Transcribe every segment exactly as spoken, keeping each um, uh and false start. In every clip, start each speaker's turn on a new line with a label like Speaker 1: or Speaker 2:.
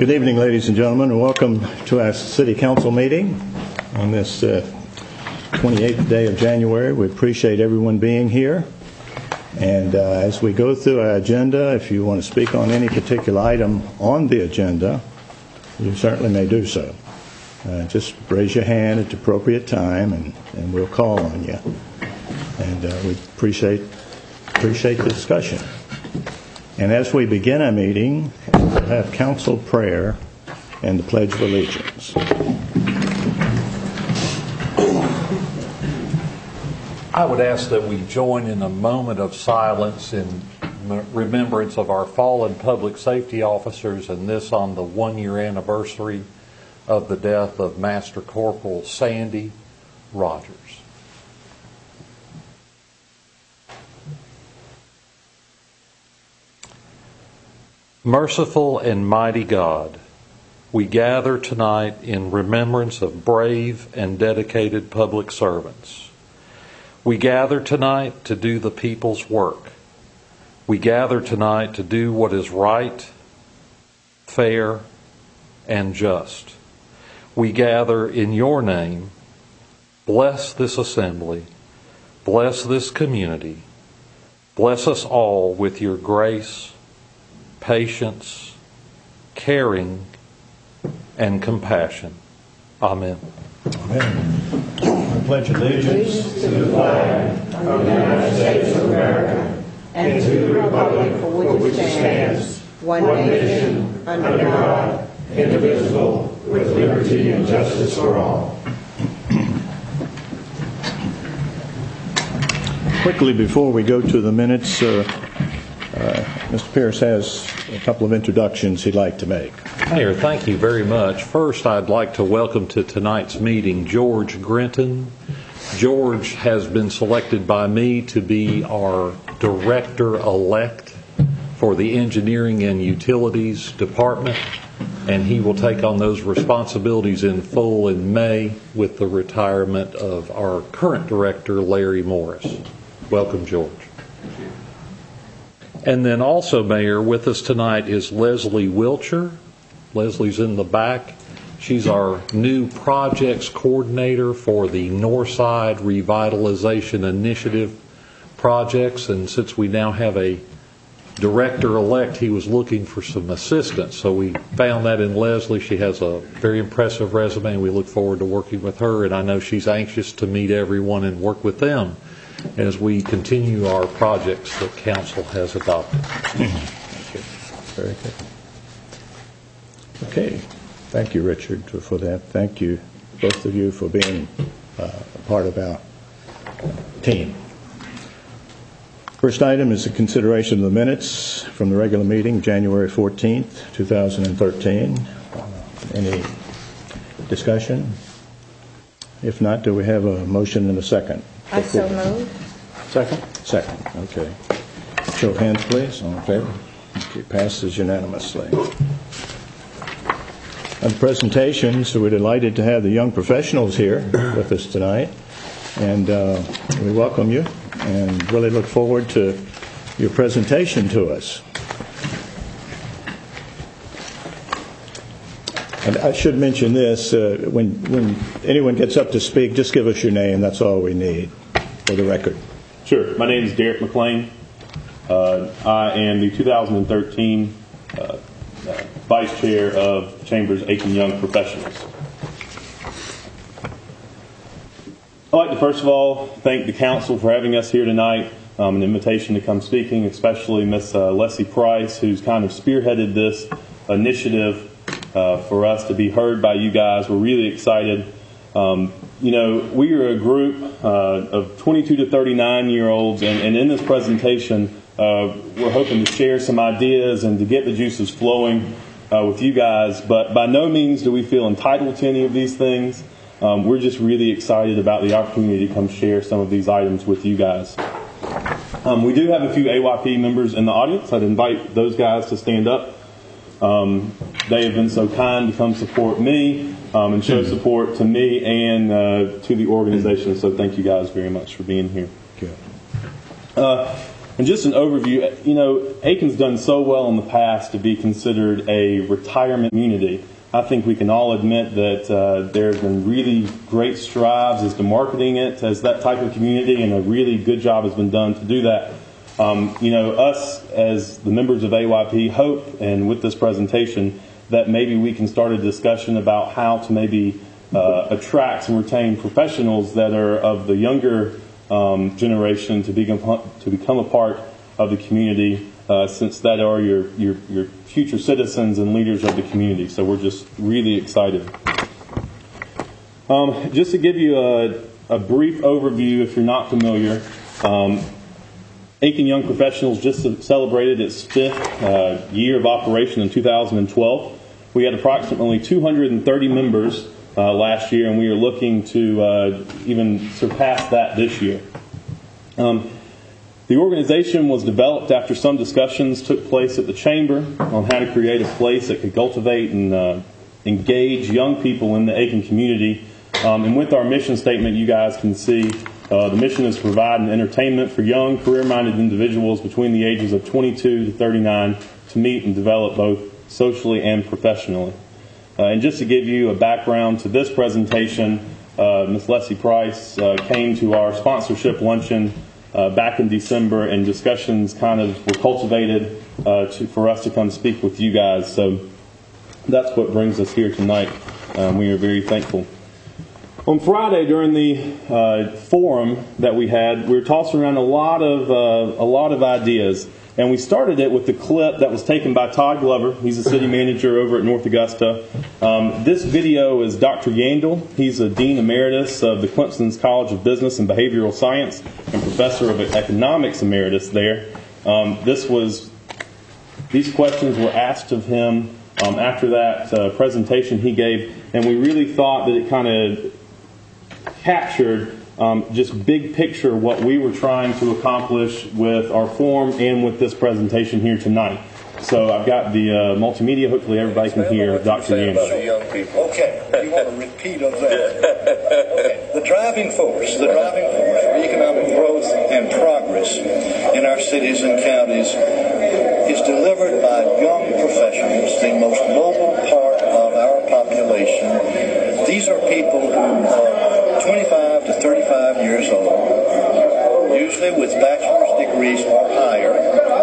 Speaker 1: Good evening, ladies and gentlemen, and welcome to our City Council meeting on this uh, twenty-eighth day of January. We appreciate everyone being here. And uh, as we go through our agenda, if you want to speak on any particular item on the agenda, you certainly may do so. Uh, just raise your hand at the appropriate time, and, and we'll call on you. And uh, we appreciate appreciate the discussion. And as we begin our meeting, we'll have council prayer and the Pledge of Allegiance.
Speaker 2: I would ask that we join in a moment of silence in remembrance of our fallen public safety officers, and this on the one-year anniversary of the death of Master Corporal Sandy Rogers. Merciful and mighty God, we gather tonight in remembrance of brave and dedicated public servants. We gather tonight to do the people's work. We gather tonight to do what is right, fair, and just. We gather in your name. Bless this assembly. Bless this community. Bless us all with your grace, patience, caring, and compassion. Amen.
Speaker 1: Amen. I pledge allegiance
Speaker 3: to the flag of the United States of America and to the republic for which it stands, one nation, under God, indivisible, with liberty and justice for all.
Speaker 1: Quickly, before we go to the minutes, uh, uh, Mister Pierce has a couple of introductions he'd like to make.
Speaker 2: Mayor, thank you very much. First, I'd like to welcome to tonight's meeting George Grinton. George has been selected by me to be our director-elect for the Engineering and Utilities Department, and he will take on those responsibilities in full in May with the retirement of our current director, Larry Morris. Welcome, George. And then also, Mayor, with us tonight is Leslie Wilcher. Leslie's in the back. She's our new projects coordinator for the Northside Revitalization Initiative projects. And since we now have a director-elect, he was looking for some assistance. So we found that in Leslie. She has a very impressive resume, and we look forward to working with her. And I know she's anxious to meet everyone and work with them as we continue our projects that council has adopted.
Speaker 1: Thank you. Very good. Okay. Thank you, Richard, for that. Thank you, both of you, for being uh, a part of our team. First item is the consideration of the minutes from the regular meeting, January fourteenth, two thousand thirteen. Uh, any discussion? If not, do we have a motion and a second?
Speaker 3: I so move.
Speaker 1: Second? Second, okay. Show of hands, please. All in favor? Okay, passes unanimously. On presentations, we're delighted to have the young professionals here with us tonight, and uh, we welcome you and really look forward to your presentation to us. And I should mention this, uh, when, when anyone gets up to speak, just give us your name. That's all we need for the record.
Speaker 4: Sure. My name is Derek McLean. Uh, I am the two thousand thirteen uh, uh, Vice Chair of Chambers Aiken Young Professionals. I'd like to first of all thank the council for having us here tonight, um, an invitation to come speaking, especially Miss Uh, Leslie Price, who's kind of spearheaded this initiative uh, for us to be heard by you guys. We're really excited. Um, you know, we are a group uh, of twenty-two to thirty-nine year olds, and, and in this presentation, uh, we're hoping to share some ideas and to get the juices flowing uh, with you guys. But by no means do we feel entitled to any of these things. Um, we're just really excited about the opportunity to come share some of these items with you guys. Um, we do have a few A Y P members in the audience. I'd invite those guys to stand up. Um, they have been so kind to come support me um, and show support to me and uh, to the organization. So thank you guys very much for being here.
Speaker 1: Good.
Speaker 4: Uh, And just an overview, you know, Aiken's done so well in the past to be considered a retirement community. I think we can all admit that uh, there's been really great strides as to marketing it as that type of community, and a really good job has been done to do that. Um, you know, us as the members of A Y P hope, and with this presentation, that maybe we can start a discussion about how to maybe uh, attract and retain professionals that are of the younger um, generation to become to become a part of the community, uh, since that are your, your your future citizens and leaders of the community. So we're just really excited. Um, just to give you a, a brief overview, if you're not familiar, um, Aiken Young Professionals just celebrated its fifth uh, year of operation in two thousand twelve. We had approximately two hundred thirty members uh, last year, and we are looking to uh, even surpass that this year. Um, the organization was developed after some discussions took place at the Chamber on how to create a place that could cultivate and uh, engage young people in the Aiken community. Um, and with our mission statement, you guys can see uh, the mission is to provide an entertainment for young, career-minded individuals between the ages of twenty-two to thirty-nine to meet and develop both socially and professionally. Uh, and just to give you a background to this presentation, uh, Miz Leslie Price uh, came to our sponsorship luncheon uh, back in December, and discussions kind of were cultivated uh, to, for us to come speak with you guys. So that's what brings us here tonight. Um, we are very thankful. On Friday, during the uh, forum that we had, we were tossing around a lot of uh, a lot of ideas. And we started it with the clip that was taken by Todd Glover. He's the city manager over at North Augusta. Um, this video is Doctor Yandel. He's a Dean Emeritus of the Clemson's College of Business and Behavioral Science and Professor of Economics Emeritus there. Um, this was, these questions were asked of him um, after that uh, presentation he gave, and we really thought that it kind of captured Um, just big picture what we were trying to accomplish with our forum and with this presentation here tonight. So I've got the uh, multimedia. Hopefully everybody can hear Doctor Yandel.
Speaker 5: Okay, you want a repeat of that? Okay. The driving force, the driving force for economic growth and progress in our cities and counties is delivered by young professionals, the most mobile part of our population. These are people who are twenty-five to thirty-five years old, usually with bachelor's degrees or higher,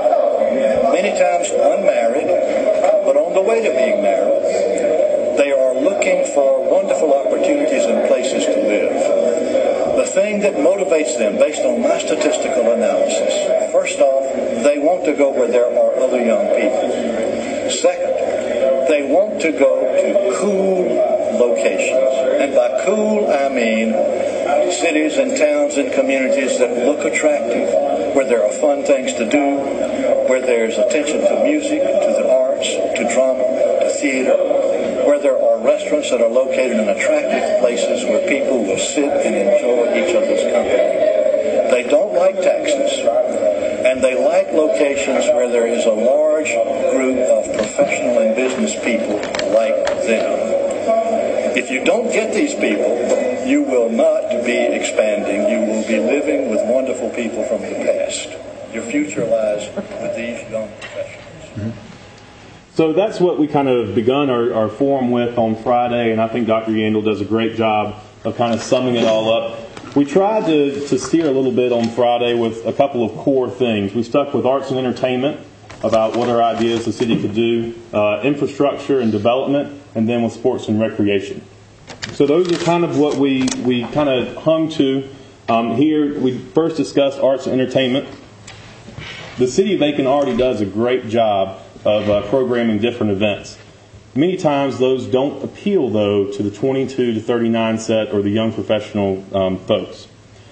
Speaker 5: many times unmarried, but on the way to being married. They are looking for wonderful opportunities and places to live. The thing that motivates them, based on my statistical analysis, first off, they want to go where there are other young people. Second, they want to go to cool locations. And by cool, I mean cities and towns and communities that look attractive, where there are fun things to do, where there's attention to music, to the arts, to drama, to theater, where there are restaurants that are located in attractive places where people will sit and enjoy each other's company. They don't like taxes, and they like locations where there is a large group of professional and business people like them. If you don't get these people, you will not be expanding. You will be living with wonderful people from the past. Your future lies with these young professionals.
Speaker 4: Mm-hmm. So that's what we kind of begun our, our forum with on Friday, and I think Doctor Yandel does a great job of kind of summing it all up. We tried to, to steer a little bit on Friday with a couple of core things. We stuck with arts and entertainment, about what our ideas the city could do, uh, infrastructure and development, and then with sports and recreation. So those are kind of what we, we kind of hung to. Um, here we first discussed arts and entertainment. The city of Aiken already does a great job of uh, programming different events. Many times those don't appeal, though, to the twenty-two to thirty-nine set or the young professional um, folks.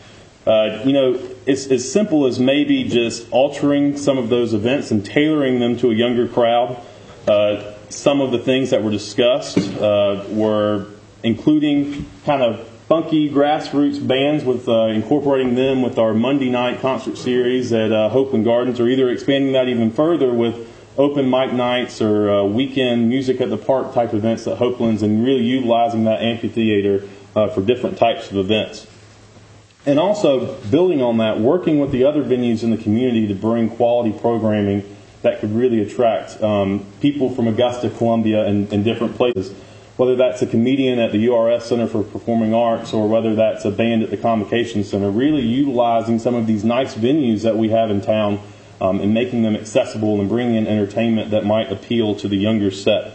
Speaker 4: Uh, you know, it's as simple as maybe just altering some of those events and tailoring them to a younger crowd. Uh, some of the things that were discussed uh, were including kind of funky grassroots bands, with uh, incorporating them with our Monday night concert series at uh, Hopeland Gardens, or either expanding that even further with open mic nights or uh, weekend music at the park type events at Hopelands, and really utilizing that amphitheater uh, for different types of events. And also, building on that, working with the other venues in the community to bring quality programming that could really attract um, people from Augusta, Columbia, and, and different places. Whether that's a comedian at the U R S Center for Performing Arts or whether that's a band at the Convocation Center, really utilizing some of these nice venues that we have in town um, and making them accessible and bringing in entertainment that might appeal to the younger set.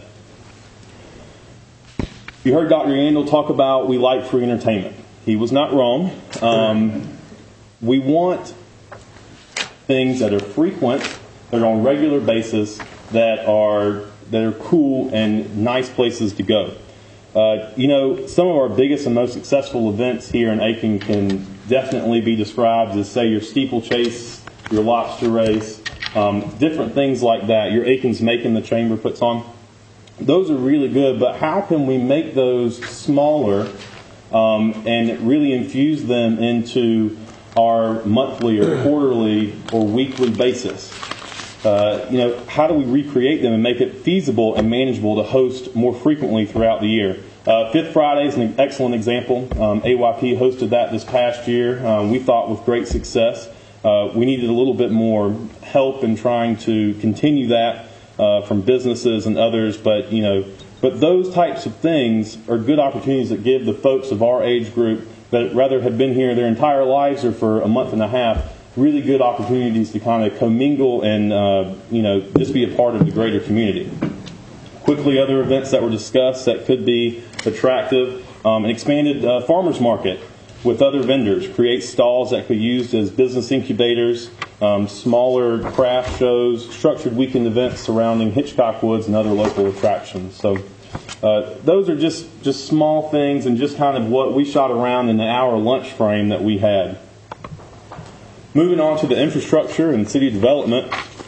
Speaker 4: You heard Doctor Yandel talk about we like free entertainment. He was not wrong. Um, we want things that are frequent, that are on a regular basis, that are that are cool and nice places to go. Uh, you know, some of our biggest and most successful events here in Aiken can definitely be described as, say, your steeplechase, your lobster race, um, different things like that. Your Aiken's Making the Chamber puts on. Those are really good, but how can we make those smaller um, and really infuse them into our monthly or quarterly or weekly basis? Uh, you know, how do we recreate them and make it feasible and manageable to host more frequently throughout the year? Uh, Fifth Friday is an excellent example. Um, A Y P hosted that this past year. Um, we thought with great success. Uh, we needed a little bit more help in trying to continue that uh, from businesses and others, but you know, but those types of things are good opportunities that give the folks of our age group that rather have been here their entire lives or for a month and a half, really good opportunities to kind of commingle and, uh, you know, just be a part of the greater community. Quickly, other events that were discussed that could be attractive, um, an expanded uh, farmers market with other vendors, create stalls that could be used as business incubators, um, smaller craft shows, structured weekend events surrounding Hitchcock Woods and other local attractions. So uh, those are just, just small things and just kind of what we shot around in the hour lunch frame that we had. Moving on to the infrastructure and city development,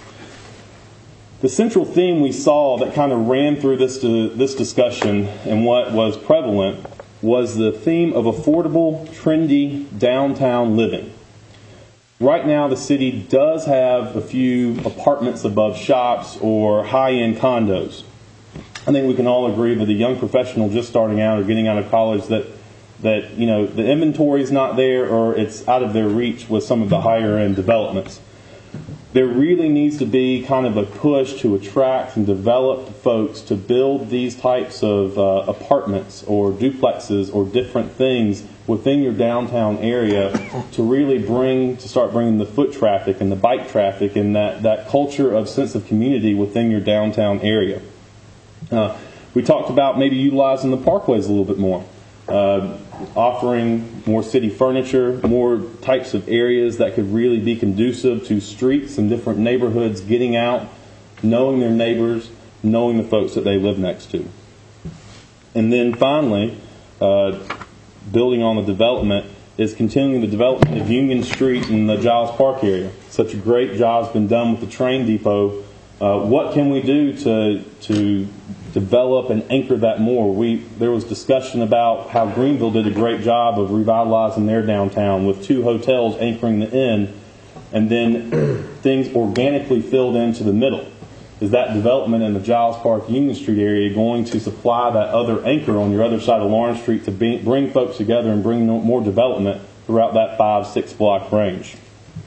Speaker 4: the central theme we saw that kind of ran through this uh, this discussion and what was prevalent was the theme of affordable, trendy downtown living. Right now, the city does have a few apartments above shops or high-end condos. I think we can all agree that a young professional just starting out or getting out of college that that, you know, the inventory is not there or it's out of their reach with some of the higher end developments. There really needs to be kind of a push to attract and develop folks to build these types of uh, apartments or duplexes or different things within your downtown area to really bring, to start bringing the foot traffic and the bike traffic and that, that culture of sense of community within your downtown area. Uh, we talked about maybe utilizing the parkways a little bit more. Uh, offering more city furniture, more types of areas that could really be conducive to streets and different neighborhoods, getting out, knowing their neighbors, knowing the folks that they live next to. And then finally, uh, building on the development is continuing the development of Union Street and the Giles Park area. Such a great job's been done with the train depot. Uh, what can we do to to develop and anchor that more? We there was discussion about how Greenville did a great job of revitalizing their downtown with two hotels anchoring the inn, and then things organically filled into the middle. Is that development in the Giles Park Union Street area going to supply that other anchor on your other side of Lawrence Street to be, bring folks together and bring more development throughout that five, six block range?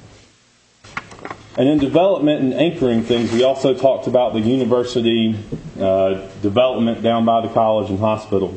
Speaker 4: And in development and anchoring things, we also talked about the university uh, development down by the college and hospital.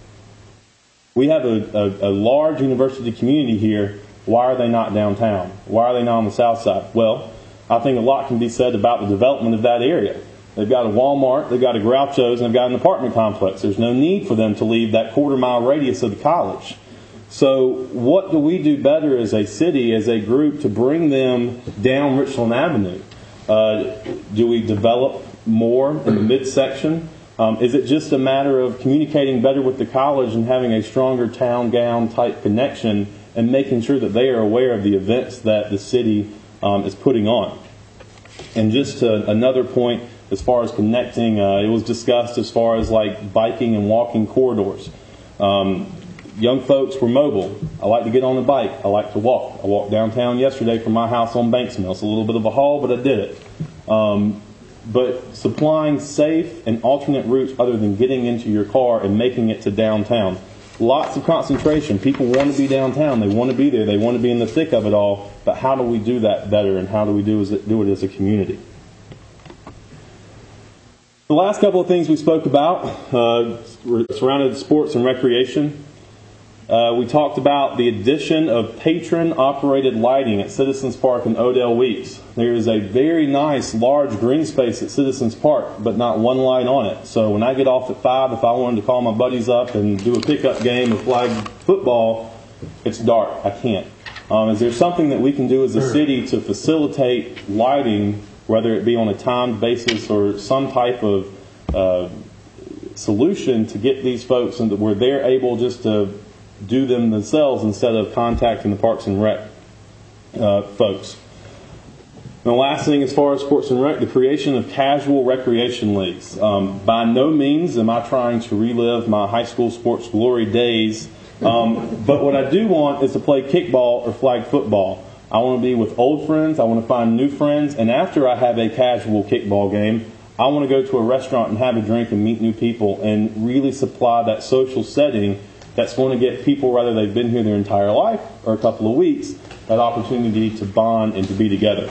Speaker 4: We have a, a, a large university community here. Why are they not downtown? Why are they not on the south side? Well, I think a lot can be said about the development of that area. They've got a Walmart, they've got a Groucho's, and they've got an apartment complex. There's no need for them to leave that quarter mile radius of the college. So what do we do better as a city, as a group, to bring them down Richland Avenue? Uh, do we develop more in the midsection? Um, is it just a matter of communicating better with the college and having a stronger town-gown type connection and making sure that they are aware of the events that the city um, is putting on? And just to another point, as far as connecting, uh, it was discussed as far as like biking and walking corridors. Um, Young folks were mobile. I like to get on the bike. I like to walk. I walked downtown yesterday from my house on Banks Mill. It's a little bit of a haul, but I did it. Um, but supplying safe and alternate routes other than getting into your car and making it to downtown. lots of concentration. People want to be downtown. They want to be there. They want to be in the thick of it all. But how do we do that better, and how do we do it, do it as a community? The last couple of things we spoke about uh, surrounded sports and recreation. Uh, we talked about the addition of patron-operated lighting at Citizens Park in Odell Weeks. There is a very nice, large green space at Citizens Park, but not one light on it. So when I get off at five, if I wanted to call my buddies up and do a pickup game of flag football, it's dark. I can't. Um, is there something that we can do as a city to facilitate lighting, whether it be on a timed basis or some type of uh, solution to get these folks and where they're able just to do them themselves instead of contacting the Parks and Rec uh, folks. And the last thing as far as Sports and Rec, the creation of casual recreation leagues. Um, by no means am I trying to relive my high school sports glory days, um, but what I do want is to play kickball or flag football. I want to be with old friends, I want to find new friends, and after I have a casual kickball game, I want to go to a restaurant and have a drink and meet new people and really supply that social setting that's going to get people, whether they've been here their entire life or a couple of weeks, that opportunity to bond and to be together.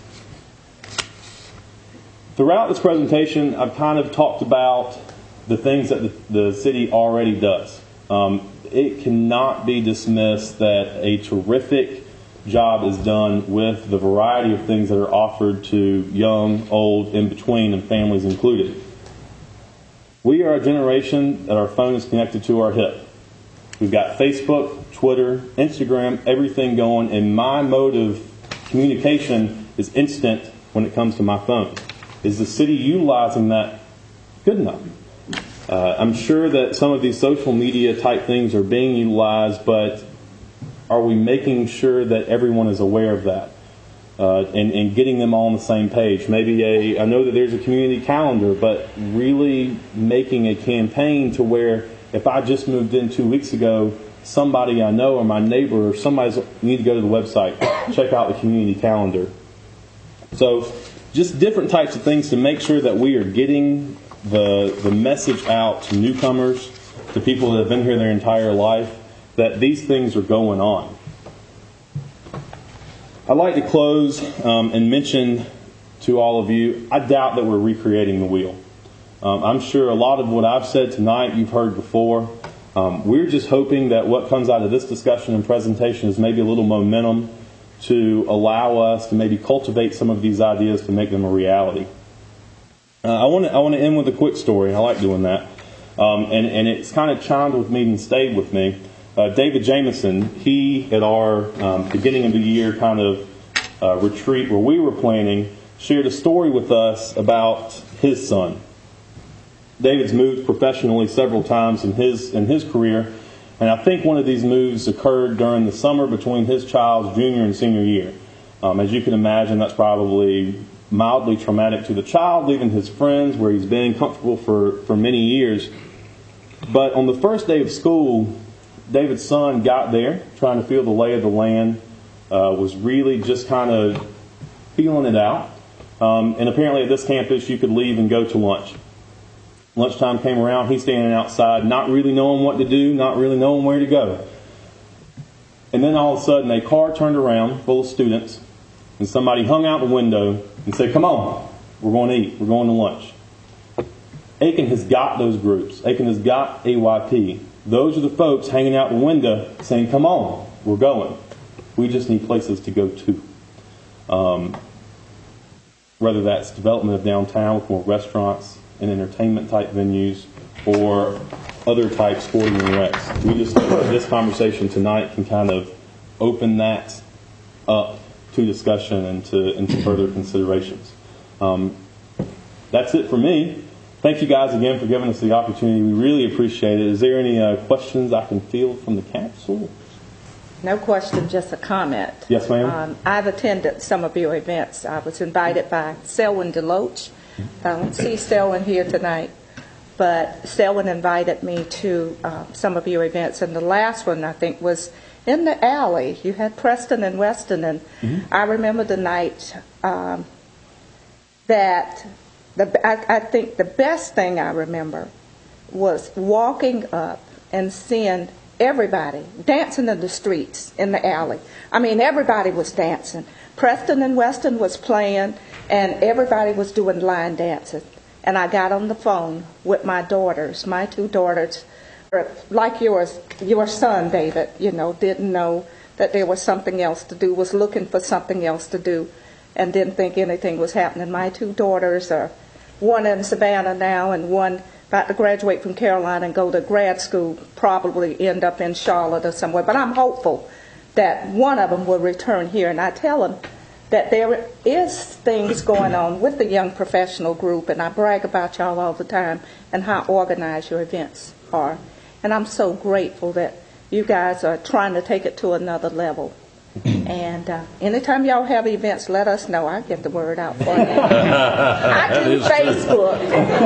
Speaker 4: Throughout this presentation, I've kind of talked about the things that the, the city already does. Um, it cannot be dismissed that a terrific job is done with the variety of things that are offered to young, old, in between, and families included. We are a generation that our phone is connected to our hip. We've got Facebook, Twitter, Instagram, everything going, and my mode of communication is instant when it comes to my phone. Is the city utilizing that good enough? Uh, I'm sure that some of these social media type things are being utilized, but are we making sure that everyone is aware of that uh, and, and getting them all on the same page? Maybe a, I know that there's a community calendar, but really making a campaign to where if I just moved in two weeks ago, somebody I know or my neighbor or somebody's need to go to the website, check out the community calendar. So just different types of things to make sure that we are getting the the message out to newcomers, to people that have been here their entire life, that these things are going on. I'd like to close um, and mention to all of you, I doubt that we're recreating the wheel. Um, I'm sure a lot of what I've said tonight you've heard before. Um, we're just hoping that what comes out of this discussion and presentation is maybe a little momentum to allow us to maybe cultivate some of these ideas to make them a reality. Uh, I want to I want to end with a quick story. I like doing that. Um, and, and it's kind of chimed with me and stayed with me. Uh, David Jameson, he at our um, beginning of the year kind of uh, retreat where we were planning, shared a story with us about his son. David's moved professionally several times in his in his career, and I think one of these moves occurred during the summer between his child's junior and senior year. Um, as you can imagine, that's probably mildly traumatic to the child, leaving his friends where he's been comfortable for, for many years. But on the first day of school, David's son got there, trying to feel the lay of the land, uh, was really just kind of feeling it out. Um, and apparently at this campus, you could leave and go to lunch. Lunchtime came around, he's standing outside, not really knowing what to do, not really knowing where to go. And then all of a sudden, a car turned around full of students, and somebody hung out the window and said, "Come on, we're going to eat, we're going to lunch." Aiken has got those groups. Aiken has got A Y P. Those are the folks hanging out the window saying, "Come on, we're going. We just need places to go to." Um, whether that's development of downtown with more restaurants and entertainment type venues or other type sporting and recs. We just think that this conversation tonight can kind of open that up to discussion and to, and to further considerations. Um, that's it for me. Thank you guys again for giving us the opportunity. We really appreciate it. Is there any uh, questions I can field from the council?
Speaker 3: No question, just a comment.
Speaker 4: Yes, ma'am.
Speaker 3: Um, I've attended some of your events. I was invited by Selwyn Deloach. I don't see Selwyn here tonight, but Selwyn invited me to uh, some of your events. And the last one, I think, was in the alley. You had Preston and Weston. And mm-hmm. I remember the night um, that the I, I think the best thing I remember was walking up and seeing everybody dancing in the streets, in the alley. I mean, everybody was dancing. Preston and Weston was playing, and everybody was doing line dances. And I got on the phone with my daughters, my two daughters, like yours, your son, David, you know, didn't know that there was something else to do, was looking for something else to do, and didn't think anything was happening. My two daughters are one in Savannah now, and one about to graduate from Carolina and go to grad school, probably end up in Charlotte or somewhere. But I'm hopeful that one of them will return here, and I tell them that there is things going on with the young professional group, and I brag about y'all all the time and how organized your events are. And I'm so grateful that you guys are trying to take it to another level. And uh, anytime y'all have events, let us know. I'll get the word out for you. I do Facebook.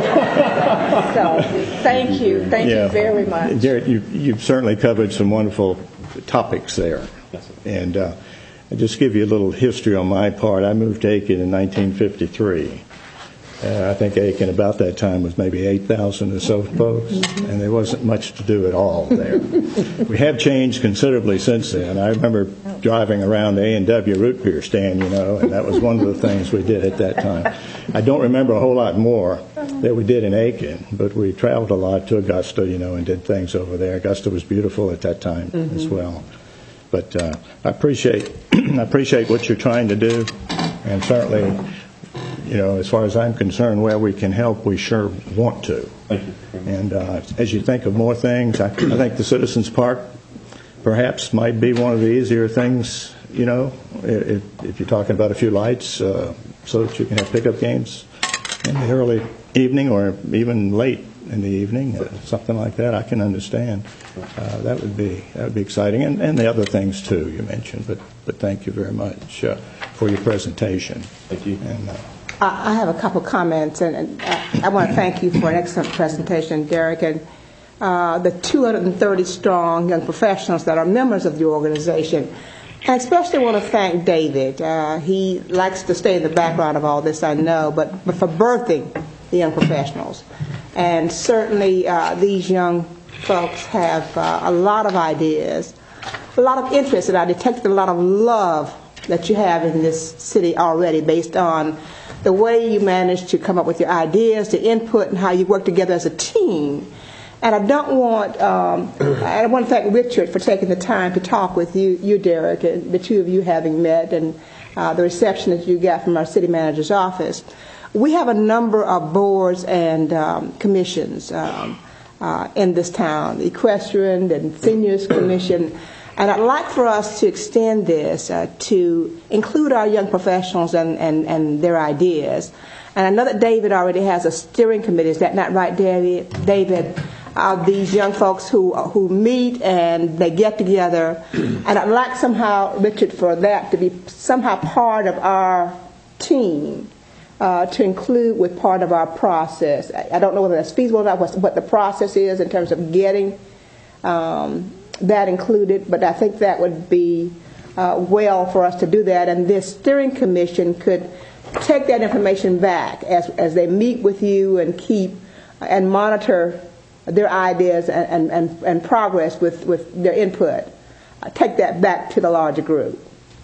Speaker 3: So thank you. Thank
Speaker 1: Yeah.
Speaker 3: you very much.
Speaker 1: Jared, you, you've certainly covered some wonderful topics there.
Speaker 4: Yes,
Speaker 1: And uh, I'll just give you a little history on my part. I moved to Aiken in nineteen fifty-three. Uh, I think Aiken about that time was maybe eight thousand or so folks, and there wasn't much to do at all there. We have changed considerably since then. I remember driving around the A and W root beer stand, you know, and that was one of the things we did at that time. I don't remember a whole lot more that we did in Aiken, but we traveled a lot to Augusta, you know, and did things over there. Augusta was beautiful at that time mm-hmm. as well. But uh, I appreciate I appreciate what you're trying to do, and certainly, you know, as far as I'm concerned, where we can help, we sure want to.
Speaker 4: Thank you.
Speaker 1: And uh, as you think of more things, I, I think the Citizens Park perhaps might be one of the easier things, you know, if, if you're talking about a few lights, uh, so that you can have pickup games in the early evening or even late in the evening, uh, something like that. I can understand. Uh, that would be that would be exciting, and, and the other things too you mentioned. But but thank you very much uh, for your presentation.
Speaker 4: Thank you.
Speaker 1: And, uh,
Speaker 6: I have a couple comments, and, and I, I want to thank you for an excellent presentation, Derek, and uh, the two hundred thirty strong young professionals that are members of the organization. I especially want to thank David. Uh, he likes to stay in the background of all this, I know, but, but for birthing the young professionals. And certainly uh, these young folks have uh, a lot of ideas, a lot of interest, and I detected a lot of love that you have in this city already based on the way you managed to come up with your ideas, the input, and how you work together as a team. And I don't want, um, I want to thank Richard for taking the time to talk with you, you Derek, and the two of you having met, and uh, the reception that you got from our city manager's office. We have a number of boards and um, commissions um, uh, in this town, the Equestrian and Seniors Commission. And I'd like for us to extend this uh, to include our young professionals and, and, and their ideas. And I know that David already has a steering committee. Is that not right, David? David, of these young folks who who meet and they get together. And I'd like somehow, Richard, for that to be somehow part of our team, uh, to include with part of our process. I, I don't know whether that's feasible or not, what, what the process is in terms of getting um, that included, but I think that would be uh, well for us to do that, and this steering commission could take that information back as as they meet with you and keep and monitor their ideas and, and, and progress with, with their input. Uh, take that back to the larger group.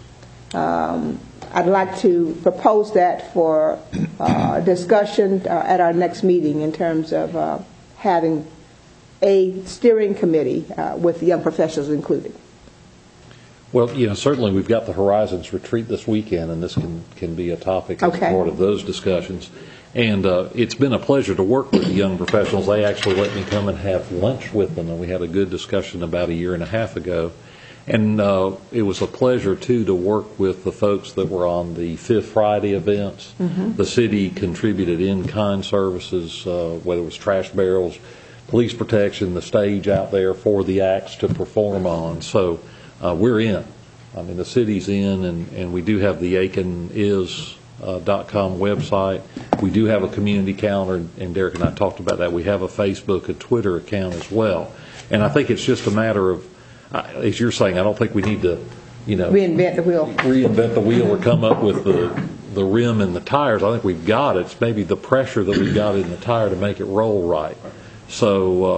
Speaker 6: Um, I'd like to propose that for uh, discussion uh, at our next meeting in terms of uh, having a steering committee uh, with young professionals included.
Speaker 2: Well, you know, certainly we've got the Horizons retreat this weekend, and this can, can be a topic as
Speaker 6: okay.
Speaker 2: part of those discussions. And uh, it's been a pleasure to work with the young professionals. They actually let me come and have lunch with them, and we had a good discussion about a year and a half ago. And uh, it was a pleasure, too, to work with the folks that were on the Fifth Friday events. Mm-hmm. The city contributed in-kind services, uh, whether it was trash barrels, police protection, the stage out there for the acts to perform on. So uh, we're in. I mean, the city's in, and, and we do have the Aiken is dot com website. We do have a community calendar, and Derek and I talked about that. We have a Facebook, a Twitter account as well. And I think it's just a matter of, as you're saying, I don't think we need to, you know,
Speaker 6: reinvent the wheel,
Speaker 2: reinvent the wheel, or come up with the the rim and the tires. I think we've got it. It's maybe the pressure that we've got in the tire to make it roll right. So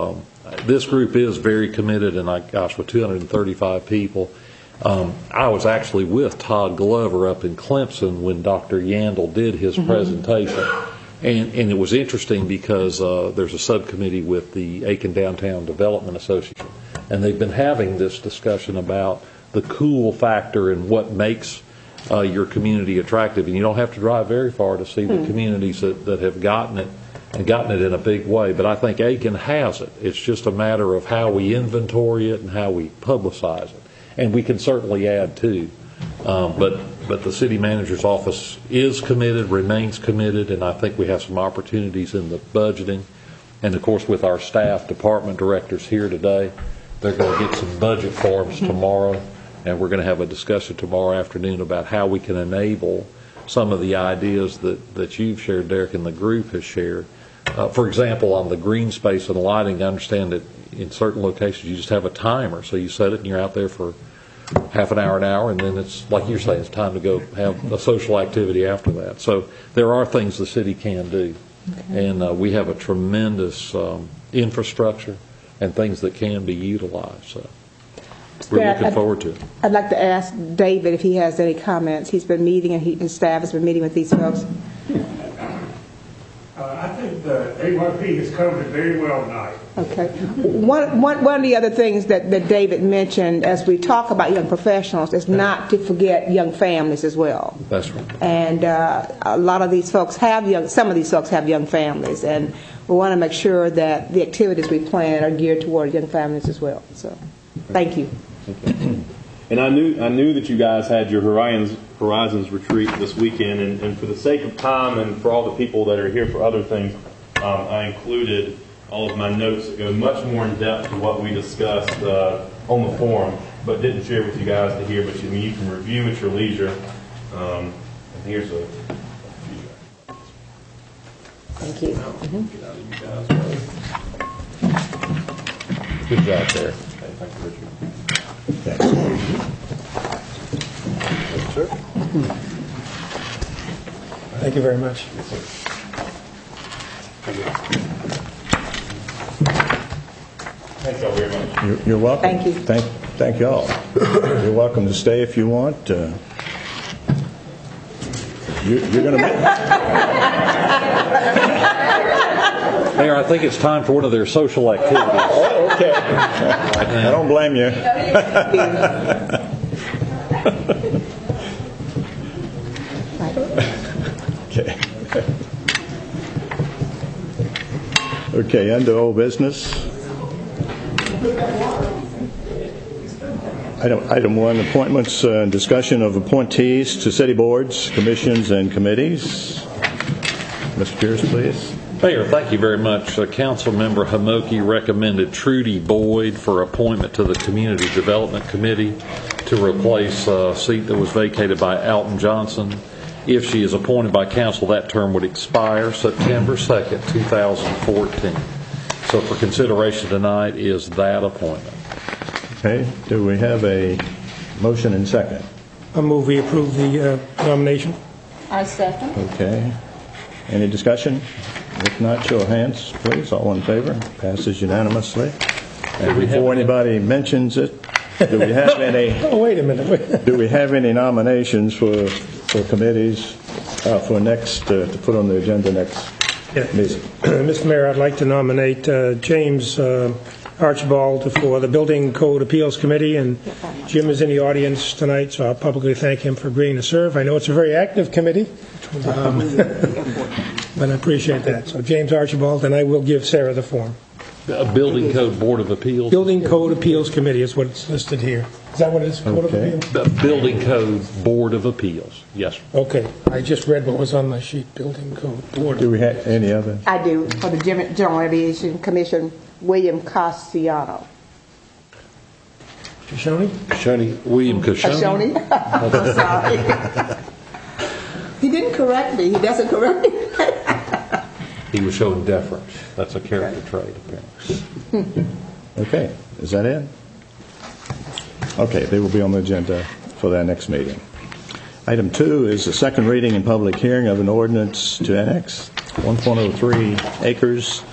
Speaker 2: this group is very committed, and I, gosh, with two hundred thirty-five people, um, I was actually with Todd Glover up in Clemson when Doctor Yandel did his mm-hmm. presentation. And, and it was interesting because uh, there's a subcommittee with the Aiken Downtown Development Association, and they've been having this discussion about the cool factor and what makes uh, your community attractive. And you don't have to drive very far to see the mm. communities that, that have gotten it and gotten it in a big way. But I think Aiken has it. It's just a matter of how we inventory it and how we publicize it. And we can certainly add to. Um, but but the city manager's office is committed, remains committed, and I think we have some opportunities in the budgeting. And, of course, with our staff department directors here today, they're going to get some budget forms tomorrow, and we're going to have a discussion tomorrow afternoon about how we can enable some of the ideas that, that you've shared, Derek, and the group has shared. Uh, for example, on the green space and lighting, I understand that in certain locations you just have a timer, so you set it and you're out there for half an hour, an hour, and then it's, like you're saying, it's time to go have a social activity after that. So there are things the city can do. Okay. And uh, we have a tremendous um, infrastructure and things that can be utilized. So we're looking
Speaker 6: I'd,
Speaker 2: forward to it.
Speaker 6: I'd like to ask David if he has any comments. He's been meeting, and he, his staff has been meeting with these folks.
Speaker 7: Uh, I think the A Y P has covered it very well tonight.
Speaker 6: Okay. One, one, one of the other things that, that David mentioned as we talk about young professionals is not to forget young families as well.
Speaker 2: That's right.
Speaker 6: And uh, a lot of these folks have young, some of these folks have young families, and we want to make sure that the activities we plan are geared toward young families as well. So, thank you.
Speaker 4: Okay. And I knew I knew that you guys had your Horizons, Horizons retreat this weekend, and, and for the sake of time and for all the people that are here for other things, um, I included all of my notes that go much more in depth to what we discussed uh, on the forum, but didn't share with you guys to hear. But you, I mean, you can review at your leisure. Um, and here's a.
Speaker 6: Thank you. Mm-hmm.
Speaker 2: Good job there. Okay, thank you, Richard.
Speaker 1: Thanks.
Speaker 2: Yes, sir.
Speaker 7: Thank you very much.
Speaker 2: Yes, sir.
Speaker 4: Thank you all very much.
Speaker 1: You're, you're welcome.
Speaker 6: Thank you.
Speaker 1: Thank, thank you all. You're welcome to stay if you want. Uh, you, you're going to.
Speaker 2: Mayor, I think it's time for one of their social activities.
Speaker 1: Oh, okay. I don't blame you. Okay. Okay, under old business. Item, item one, appointments uh, and discussion of appointees to city boards, commissions, and committees. Mister Pierce, please.
Speaker 2: Mayor, thank you very much. Uh, Council Member Hamoki recommended Trudy Boyd for appointment to the Community Development Committee to replace a seat that was vacated by Alton Johnson. If she is appointed by council, that term would expire September second, two thousand fourteen. So for consideration tonight is that appointment.
Speaker 1: Okay, do we have a motion and second?
Speaker 7: I move we approve the uh, nomination.
Speaker 3: I second.
Speaker 1: Okay. Any discussion? If not, show of hands, please. All in favor? Passes unanimously. And before anybody mentions it, do we have any?
Speaker 7: Oh, wait a minute. Wait.
Speaker 1: Do we have any nominations for for committees uh, for next uh, to put on the agenda next
Speaker 7: Yeah.
Speaker 1: meeting?
Speaker 7: Mister Mayor, I'd like to nominate uh, James uh, Archibald for the Building Code Appeals Committee, and Jim is in the audience tonight, so I'll publicly thank him for agreeing to serve. I know it's a very active committee, um, but I appreciate that. So James Archibald, and I will give Sarah the form.
Speaker 2: A Building Code Board of Appeals.
Speaker 7: Building Code Appeals Committee is what it's listed here. Is that what it is? Code
Speaker 1: Okay.
Speaker 7: of Appeals?
Speaker 2: The Building Code Board of Appeals. Yes, sir.
Speaker 7: Okay. I just read what was on my sheet. Building Code Board.
Speaker 1: Do we have any other?
Speaker 6: I do. For the Gen- General Aviation Commission, William Castellano.
Speaker 7: Shoshone?
Speaker 2: Shoney, William Coshoni.
Speaker 6: Castellani? Sorry. He didn't correct me. He doesn't correct me.
Speaker 2: He was showing deference. That's a character trait, apparently.
Speaker 1: Okay, is that it? Okay, they will be on the agenda for that next meeting. Item two is the second reading and public hearing of an ordinance to annex one point oh three acres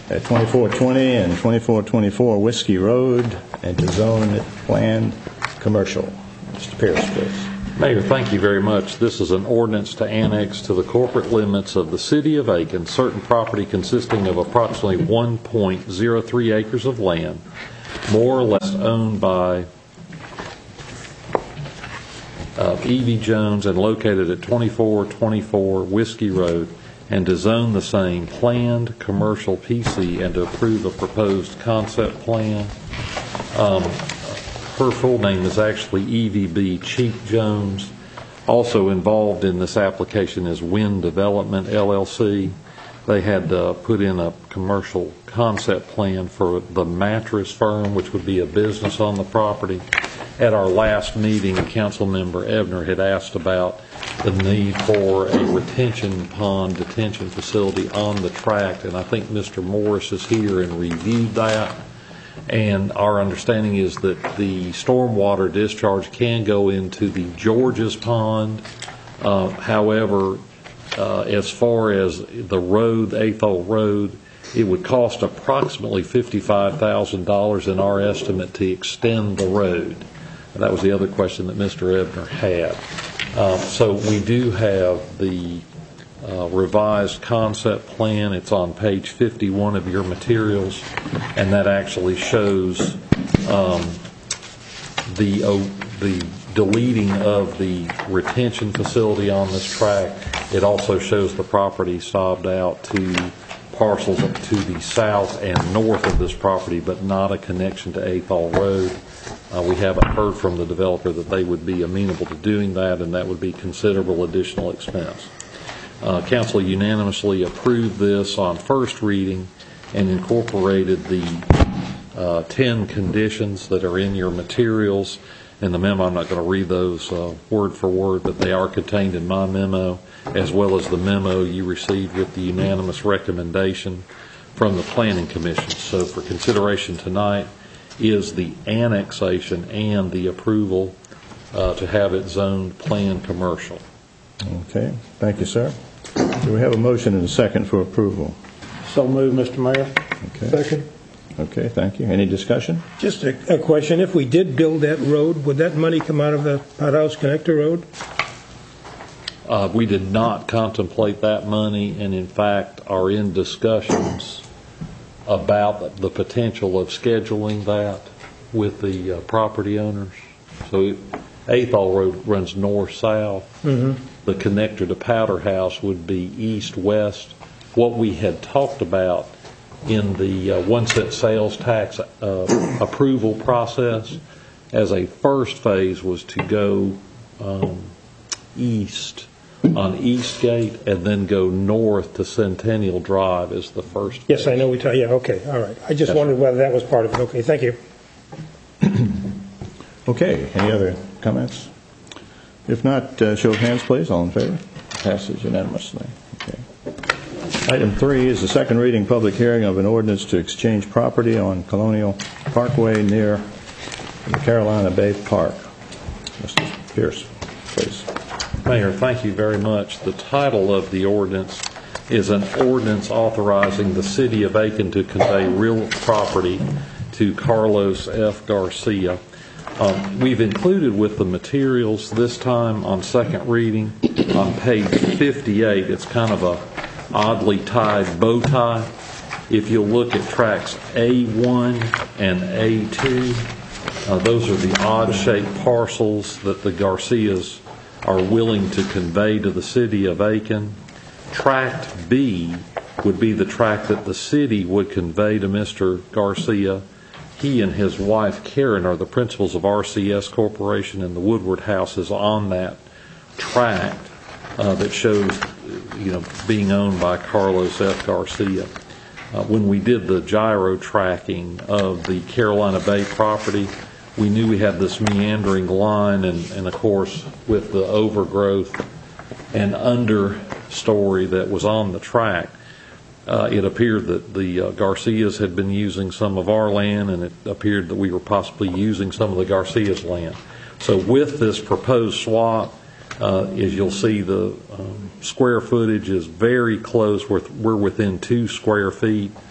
Speaker 1: at twenty-four twenty and twenty-four twenty-four Whiskey Road, and to zone it planned commercial. Mister Pierce, please.
Speaker 2: Mayor, thank you very much. This is an ordinance to annex to the corporate limits of the city of Aiken certain property consisting of approximately one point zero three acres of land, more or less owned by uh, E V Jones and located at twenty-four twenty-four Whiskey Road, and to zone the same planned commercial P C and to approve a proposed concept plan. Um, Her full name is actually E V B Chief Jones. Also involved in this application is Wind Development, L L C. They had uh, put in a commercial concept plan for the mattress firm, which would be a business on the property. At our last meeting, Councilmember Ebner had asked about the need for a retention pond detention facility on the tract, and I think Mister Morris is here and reviewed that. And our understanding is that the stormwater discharge can go into the George's Pond. Uh, however, uh, as far as the road, the Athol Road, it would cost approximately fifty-five thousand dollars in our estimate to extend the road. And that was the other question that Mister Ebner had. Uh, so we do have the Uh, revised concept plan. It's on page fifty-one of your materials, and that actually shows um, the uh, the deleting of the retention facility on this tract. It also shows the property sobbed out to parcels up to the south and north of this property, but not a connection to Athol Road. Uh, we haven't heard from the developer that they would be amenable to doing that, and that would be considerable additional expense. Uh, Council unanimously approved this on first reading and incorporated the uh, ten conditions that are in your materials. In the memo, I'm not going to read those uh, word for word, but they are contained in my memo, as well as the memo you received with the unanimous recommendation from the Planning Commission. So for consideration tonight is the annexation and the approval uh, to have it zoned planned commercial.
Speaker 1: Okay, thank you, sir. Do we have a motion and a second for approval?
Speaker 7: So moved, Mister Mayor.
Speaker 1: Okay.
Speaker 7: Second.
Speaker 1: Okay, thank you. Any discussion?
Speaker 7: Just a, a question. If we did build that road, would that money come out of the Pothouse Connector Road?
Speaker 2: Uh, we did not contemplate that money, and in fact are in discussions about the potential of scheduling that with the uh, property owners. So Athol Road runs north-south. Mm-hmm. The connector to Powder House would be east-west. What we had talked about in the uh, one-cent sales tax uh, approval process as a first phase was to go um, east on Eastgate and then go north to Centennial Drive as the first phase.
Speaker 7: Yes, I know we talked. Yeah, okay, all right. I just
Speaker 2: Yes,
Speaker 7: wondered
Speaker 2: sir.
Speaker 7: whether that was part of it. Okay, thank you.
Speaker 1: Okay, any other comments? If not, uh, show of hands, please. All in favor? Passes unanimously. Okay. Item three is the second reading public hearing of an ordinance to exchange property on Colonial Parkway near the Carolina Bay Park. Mister Pierce, please.
Speaker 2: Mayor, thank you very much. The title of the ordinance is an ordinance authorizing the city of Aiken to convey real property to Carlos F. Garcia. Um, we've included with the materials this time on second reading on page fifty-eight. It's kind of a oddly tied bow tie. If you'll look at tracks A one and A two, uh, those are the odd-shaped parcels that the Garcias are willing to convey to the city of Aiken. Tract B would be the tract that the city would convey to Mister Garcia. He and his wife, Karen, are the principals of R C S Corporation, and the Woodward House is on that tract uh, that shows, you know, being owned by Carlos F. Garcia. Uh, when we did the gyro tracking of the Carolina Bay property, we knew we had this meandering line, and, and of course, with the overgrowth and understory that was on the tract, Uh, it appeared that the uh, Garcias had been using some of our land, and it appeared that we were possibly using some of the Garcias' land. So with this proposed swap, uh, as you'll see, the um, square footage is very close. We're, we're within two square feet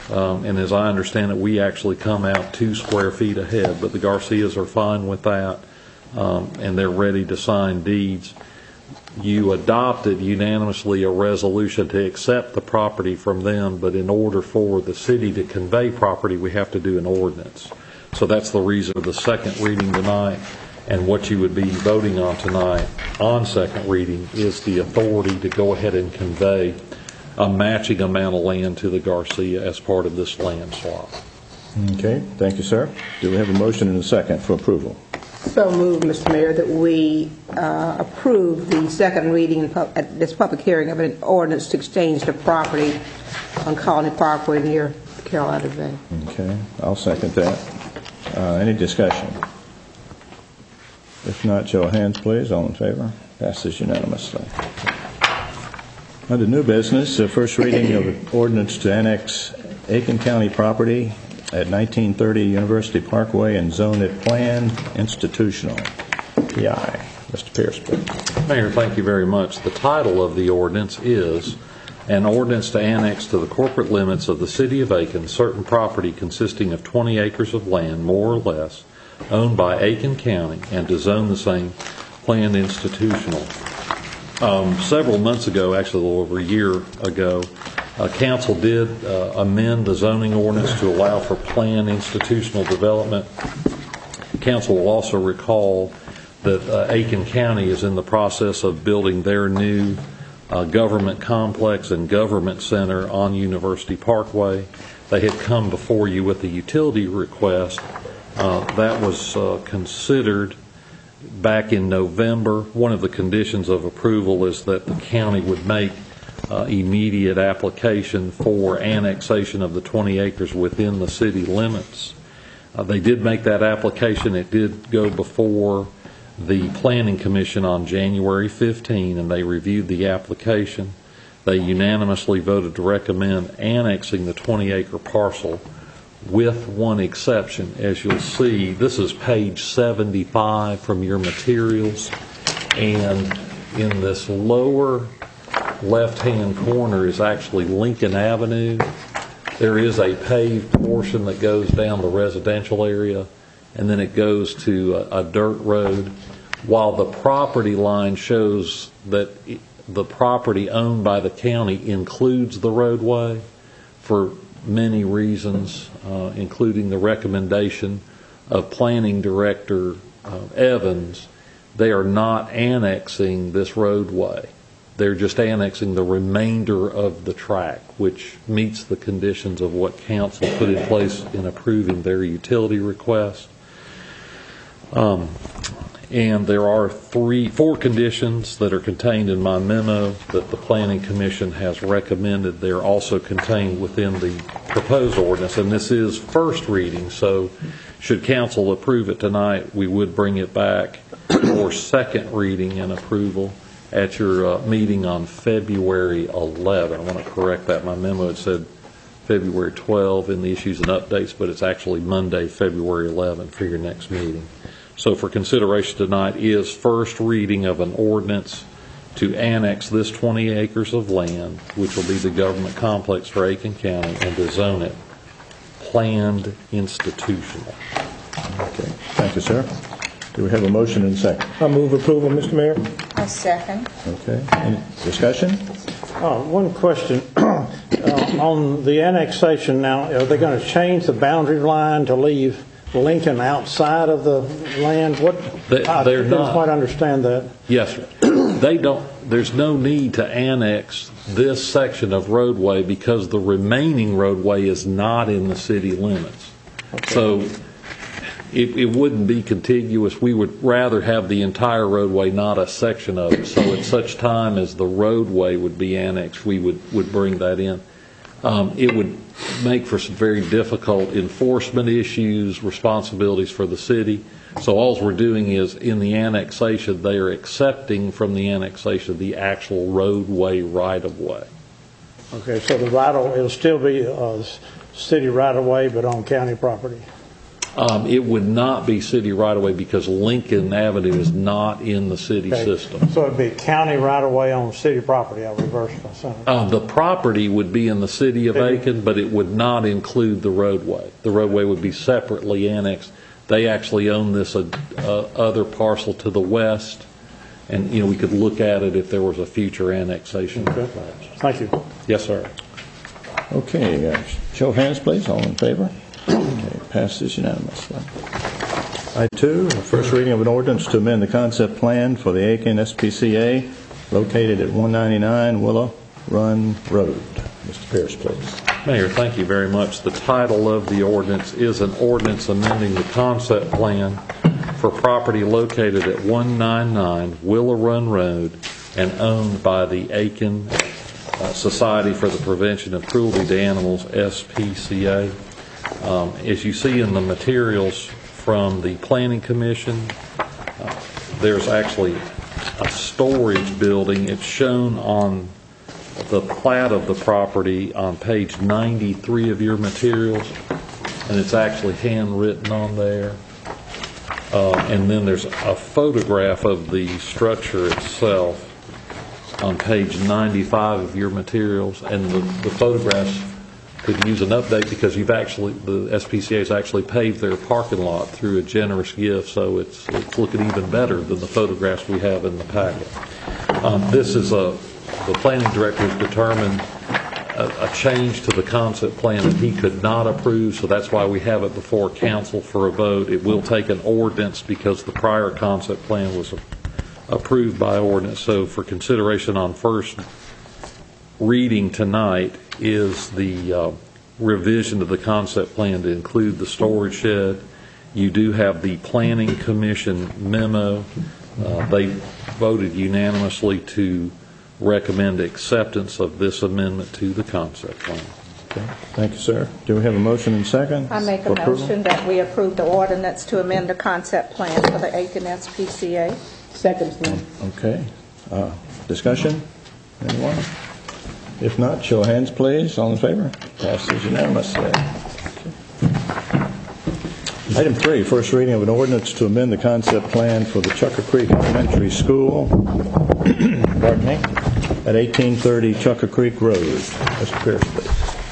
Speaker 2: Um, and as I understand it, we actually come out two square feet ahead, but the Garcias are fine with that, um, and they're ready to sign deeds. You adopted unanimously a resolution to accept the property from them, but in order for the city to convey property, we have to do an ordinance. So that's the reason of the second reading tonight, and what you would be voting on tonight on second reading is the authority to go ahead and convey a matching amount of land to the Garcia as part of this land swap.
Speaker 1: Okay, thank you, sir. Do we have a motion and a second for approval?
Speaker 6: So moved, Mister Mayor, that we uh, approve the second reading in pub- at this public hearing of an ordinance to exchange the property on Colony Parkway near Carolina Bay.
Speaker 1: Okay, I'll second that. Uh, any discussion? If not, show of hands, please. All in favor? Passes unanimously. Under new business, the first reading of an ordinance to annex Aiken County property at nineteen thirty University Parkway and zone it planned institutional. P I. Mister Pierce, please.
Speaker 2: Mayor, thank you very much. The title of the ordinance is an ordinance to annex to the corporate limits of the city of Aiken certain property consisting of twenty acres of land, more or less, owned by Aiken County, and to zone the same planned institutional. Um, several months ago, actually a little over a year ago, uh, council did uh, amend the zoning ordinance to allow for planned institutional development. Council will also recall that uh, Aiken County is in the process of building their new uh, government complex and government center on University Parkway. They had come before you with a utility request. Uh, that was uh, considered back in November. One of the conditions of approval is that the county would make uh, immediate application for annexation of the twenty acres within the city limits. Uh, they did make that application. It did go before the Planning Commission on January fifteenth, and they reviewed the application. They unanimously voted to recommend annexing the twenty acre parcel, with one exception. As you'll see, this is page seventy-five from your materials, and in this lower left-hand corner is actually Lincoln Avenue. There is a paved portion that goes down the residential area, and then it goes to a, a dirt road, while the property line shows that it, the property owned by the county includes the roadway for many reasons, uh, including the recommendation of Planning Director uh, Evans. They are not annexing this roadway. They're just annexing the remainder of the track, which meets the conditions of what council put in place in approving their utility request. Um, and there are three, four conditions that are contained in my memo that the Planning Commission has recommended. They're also contained within the proposed ordinance, and this is first reading, so should council approve it tonight, we would bring it back for second reading and approval at your uh, meeting on February eleventh. I want to correct that. My memo had said February twelfth in the issues and updates, but it's actually Monday, February eleventh for your next meeting. So for consideration tonight is first reading of an ordinance to annex this twenty acres of land, which will be the government complex for Aiken County, and to zone it planned institutional.
Speaker 1: Okay, thank you, sir. Do we have a motion and a second?
Speaker 7: I move approval, Mister Mayor.
Speaker 3: A second.
Speaker 1: Okay, any discussion?
Speaker 8: Uh, one question. uh, on the annexation now, are they going to change the boundary line to leave Lincoln outside of the land? What?
Speaker 2: They,
Speaker 8: I
Speaker 2: they're
Speaker 8: didn't
Speaker 2: not.
Speaker 8: quite understand that.
Speaker 2: Yes, sir. They don't. There's no need to annex this section of roadway because the remaining roadway is not in the city limits. Okay. So it, it wouldn't be contiguous. We would rather have the entire roadway, not a section of it. So at such time as the roadway would be annexed, we would, would bring that in. Um, it would make for some very difficult enforcement issues, responsibilities for the city. So all we're doing is in the annexation, they are accepting from the annexation the actual roadway right-of-way.
Speaker 8: Okay, so the right of it'll still be uh, city right-of-way, but on county property.
Speaker 2: Um, it would not be city right-of-way because Lincoln Avenue is not in the city
Speaker 8: Okay.
Speaker 2: system.
Speaker 8: So it'd be county right-of-way on city property, I reversed my sentence.
Speaker 2: Uh, the property would be in the city of
Speaker 8: City.
Speaker 2: Aiken, but it would not include the roadway. The roadway would be separately annexed. They actually own this uh, uh, other parcel to the west, and, you know, we could look at it if there was a future annexation.
Speaker 8: Okay. Thank you.
Speaker 2: Yes, sir.
Speaker 1: Okay, uh, show of hands, please. All in favor? Okay, passes unanimously. Item two, first reading of an ordinance to amend the concept plan for the Aiken S P C A located at one ninety-nine Willow Run Road. Mister Pierce, please.
Speaker 2: Mayor, thank you very much. The title of the ordinance is an ordinance amending the concept plan for property located at one ninety-nine Willow Run Road and owned by the Aiken uh, Society for the Prevention of Cruelty to Animals, S P C A. Um, as you see in the materials from the Planning Commission, uh, there's actually a storage building. It's shown on the plat of the property on page ninety-three of your materials, and it's actually handwritten on there. Uh, and then there's a photograph of the structure itself on page ninety-five of your materials, and the, the photographs could use an update because you've actually, the S P C A has actually paved their parking lot through a generous gift, so it's, it's looking even better than the photographs we have in the packet. Um, this is a, the planning director has determined a, a change to the concept plan that he could not approve, so that's why we have it before council for a vote. It will take an ordinance because the prior concept plan was approved by ordinance. So for consideration on first reading tonight is the uh, revision of the concept plan to include the storage shed. You do have the Planning Commission memo. Uh, they voted unanimously to recommend acceptance of this amendment to the concept plan.
Speaker 1: Okay. Thank you, sir. Do we have a motion and second?
Speaker 3: I make a
Speaker 1: for approval?
Speaker 3: motion that we approve the ordinance to amend the concept plan for the Aiken S P C A.
Speaker 6: Second, ma'am.
Speaker 1: Okay. Uh, discussion? Anyone? If not, show of hands, please. All in favor? Passes unanimously. Item three, first reading of an ordinance to amend the concept plan for the Chucker Creek Elementary School, pardon me, at eighteen thirty Chucker Creek Road. Mister Pierce, please.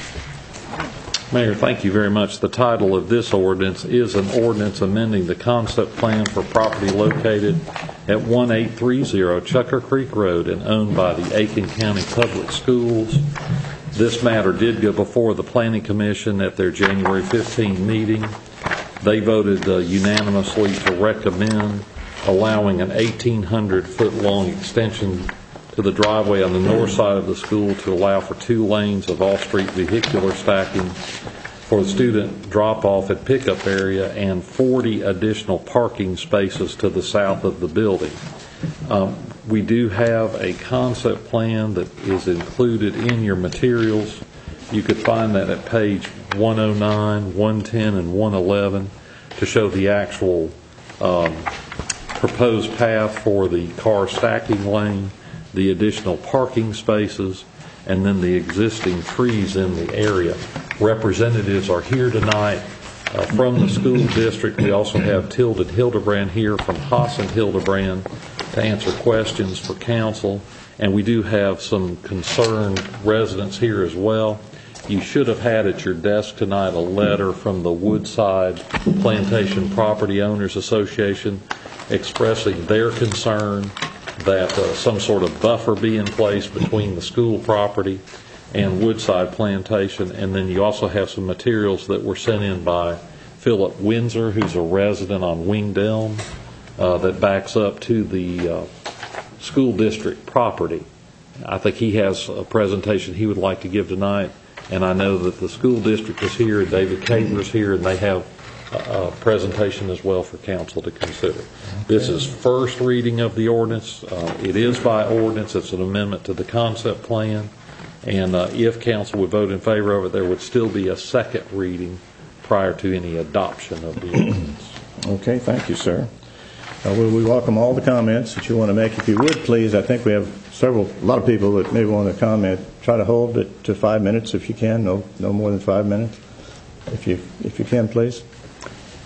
Speaker 2: Mayor, thank you very much. The title of this ordinance is an ordinance amending the concept plan for property located at eighteen thirty Chucker Creek Road and owned by the Aiken County Public Schools. This matter did go before the Planning Commission at their January fifteenth meeting. They voted uh, unanimously to recommend allowing an eighteen hundred foot long extension to the driveway on the north side of the school to allow for two lanes of off-street vehicular stacking for the student drop-off and pickup area and forty additional parking spaces to the south of the building. Um, we do have a concept plan that is included in your materials. You could find that at page one oh nine, one ten, and one eleven to show the actual um, proposed path for the car stacking lane, the additional parking spaces, and then the existing trees in the area. Representatives are here tonight uh, from the school district. We also have Tilden Hildebrand here from Haas and Hildebrand to answer questions for council. And we do have some concerned residents here as well. You should have had at your desk tonight a letter from the Woodside Plantation Property Owners Association expressing their concern that uh, some sort of buffer be in place between the school property and Woodside Plantation. And then you also have some materials that were sent in by Philip Windsor, who's a resident on Winged Elm, uh, that backs up to the uh, school district property. I think he has a presentation he would like to give tonight, and I know that the school district is here, David Cater's here, and they have a presentation as well for council to consider. Okay. This is first reading of the ordinance. Uh, it is by ordinance. It's an amendment to the concept plan, and uh, if council would vote in favor of it, there would still be a second reading prior to any adoption of the ordinance.
Speaker 1: Okay, thank you, sir. Uh, we, we welcome all the comments that you want to make. If you would, please, I think we have several, a lot of people that maybe want to comment. Try to hold it to five minutes if you can. No, no more than five minutes. If you, if you can, please.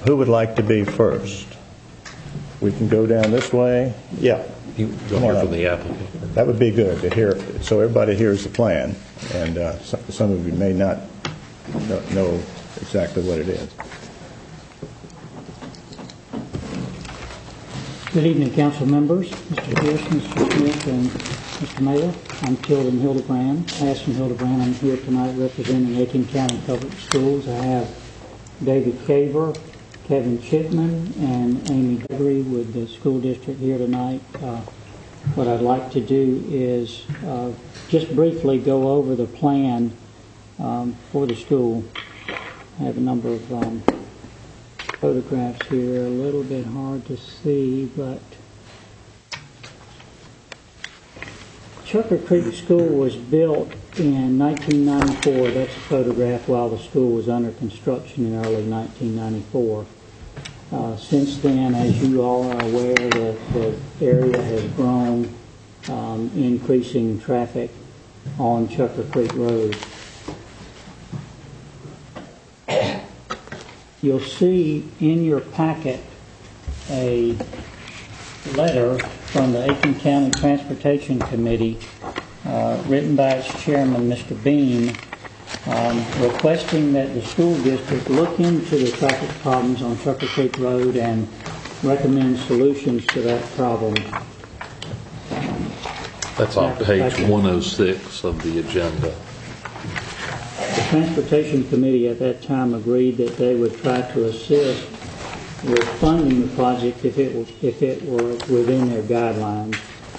Speaker 1: who would like to be first? We can go down this way. Yeah.
Speaker 2: You go hear from the applicant.
Speaker 1: That would be good to hear, so everybody hears the plan, and uh, some, some of you may not know exactly what it is.
Speaker 9: Good evening, council members, Mister Pierce, Mister Smith, and Mister Mayor. I'm Tilden Hildebrand, Ashton Hildebrand. I'm here tonight representing Aiken County Public Schools. I have David Caver, Kevin Chipman, and Amy Gregory with the school district here tonight. Uh, what I'd like to do is uh, just briefly go over the plan um, for the school. I have a number of um, photographs here, a little bit hard to see, but Chucker Creek School was built in nineteen ninety-four. That's a photograph while the school was under construction in early nineteen ninety-four. Uh, since then, as you all are aware, the, the area has grown, um, increasing traffic on Chucker Creek Road. You'll see in your packet a letter from the Aiken County Transportation Committee uh, written by its chairman, Mister Bean, um, requesting that the school district look into the traffic problems on Chucker Creek Road and recommend solutions to that problem.
Speaker 2: That's on page one oh six of the agenda.
Speaker 9: The Transportation Committee at that time agreed that they would try to assist with funding the project if it was, if it were within their guidelines.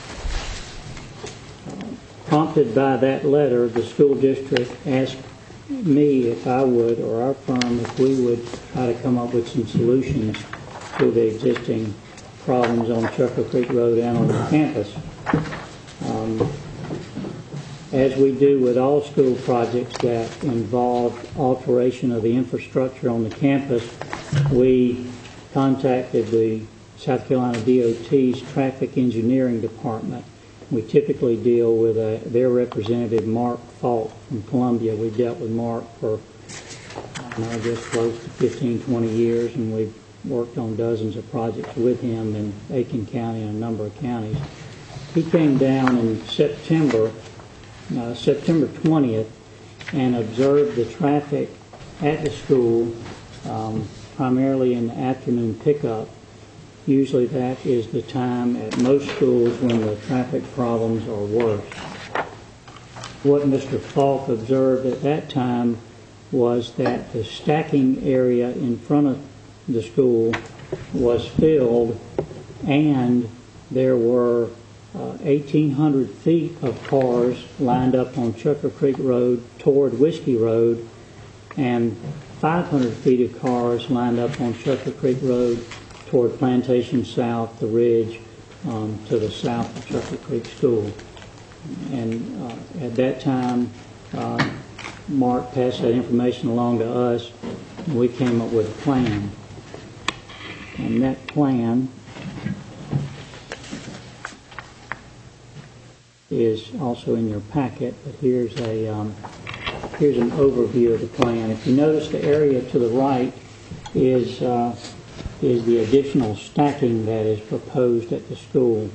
Speaker 9: Uh, prompted by that letter, the school district asked me if I would, or our firm, if we would try to come up with some solutions to the existing problems on Chucker Creek Road and on the campus. Um, as we do with all school projects that involve alteration of the infrastructure on the campus, we contacted the South Carolina D O T's Traffic Engineering Department. We typically deal with a, their representative, Mark Falk from Columbia. We've dealt with Mark for, I guess, close to fifteen, twenty years, and we've worked on dozens of projects with him in Aiken County and a number of counties. He came down in September, uh, September twentieth, and observed the traffic at the school, um, primarily in the afternoon pickup. Usually that is the time at most schools when the traffic problems are worse. What Mister Falk observed at that time was that the stacking area in front of the school was filled, and there were uh, eighteen hundred feet of cars lined up on Chucker Creek Road toward Whiskey Road, and five hundred feet of cars lined up on Chucker Creek Road toward Plantation South, the Ridge, um, to the south of Chucker Creek School. And uh, at that time, uh, Mark passed that information along to us, and we came up with a plan. And that plan is also in your packet, but here's a um, here's an overview of the plan. If you notice, the area to the right is uh, is the additional stacking that is proposed at the school.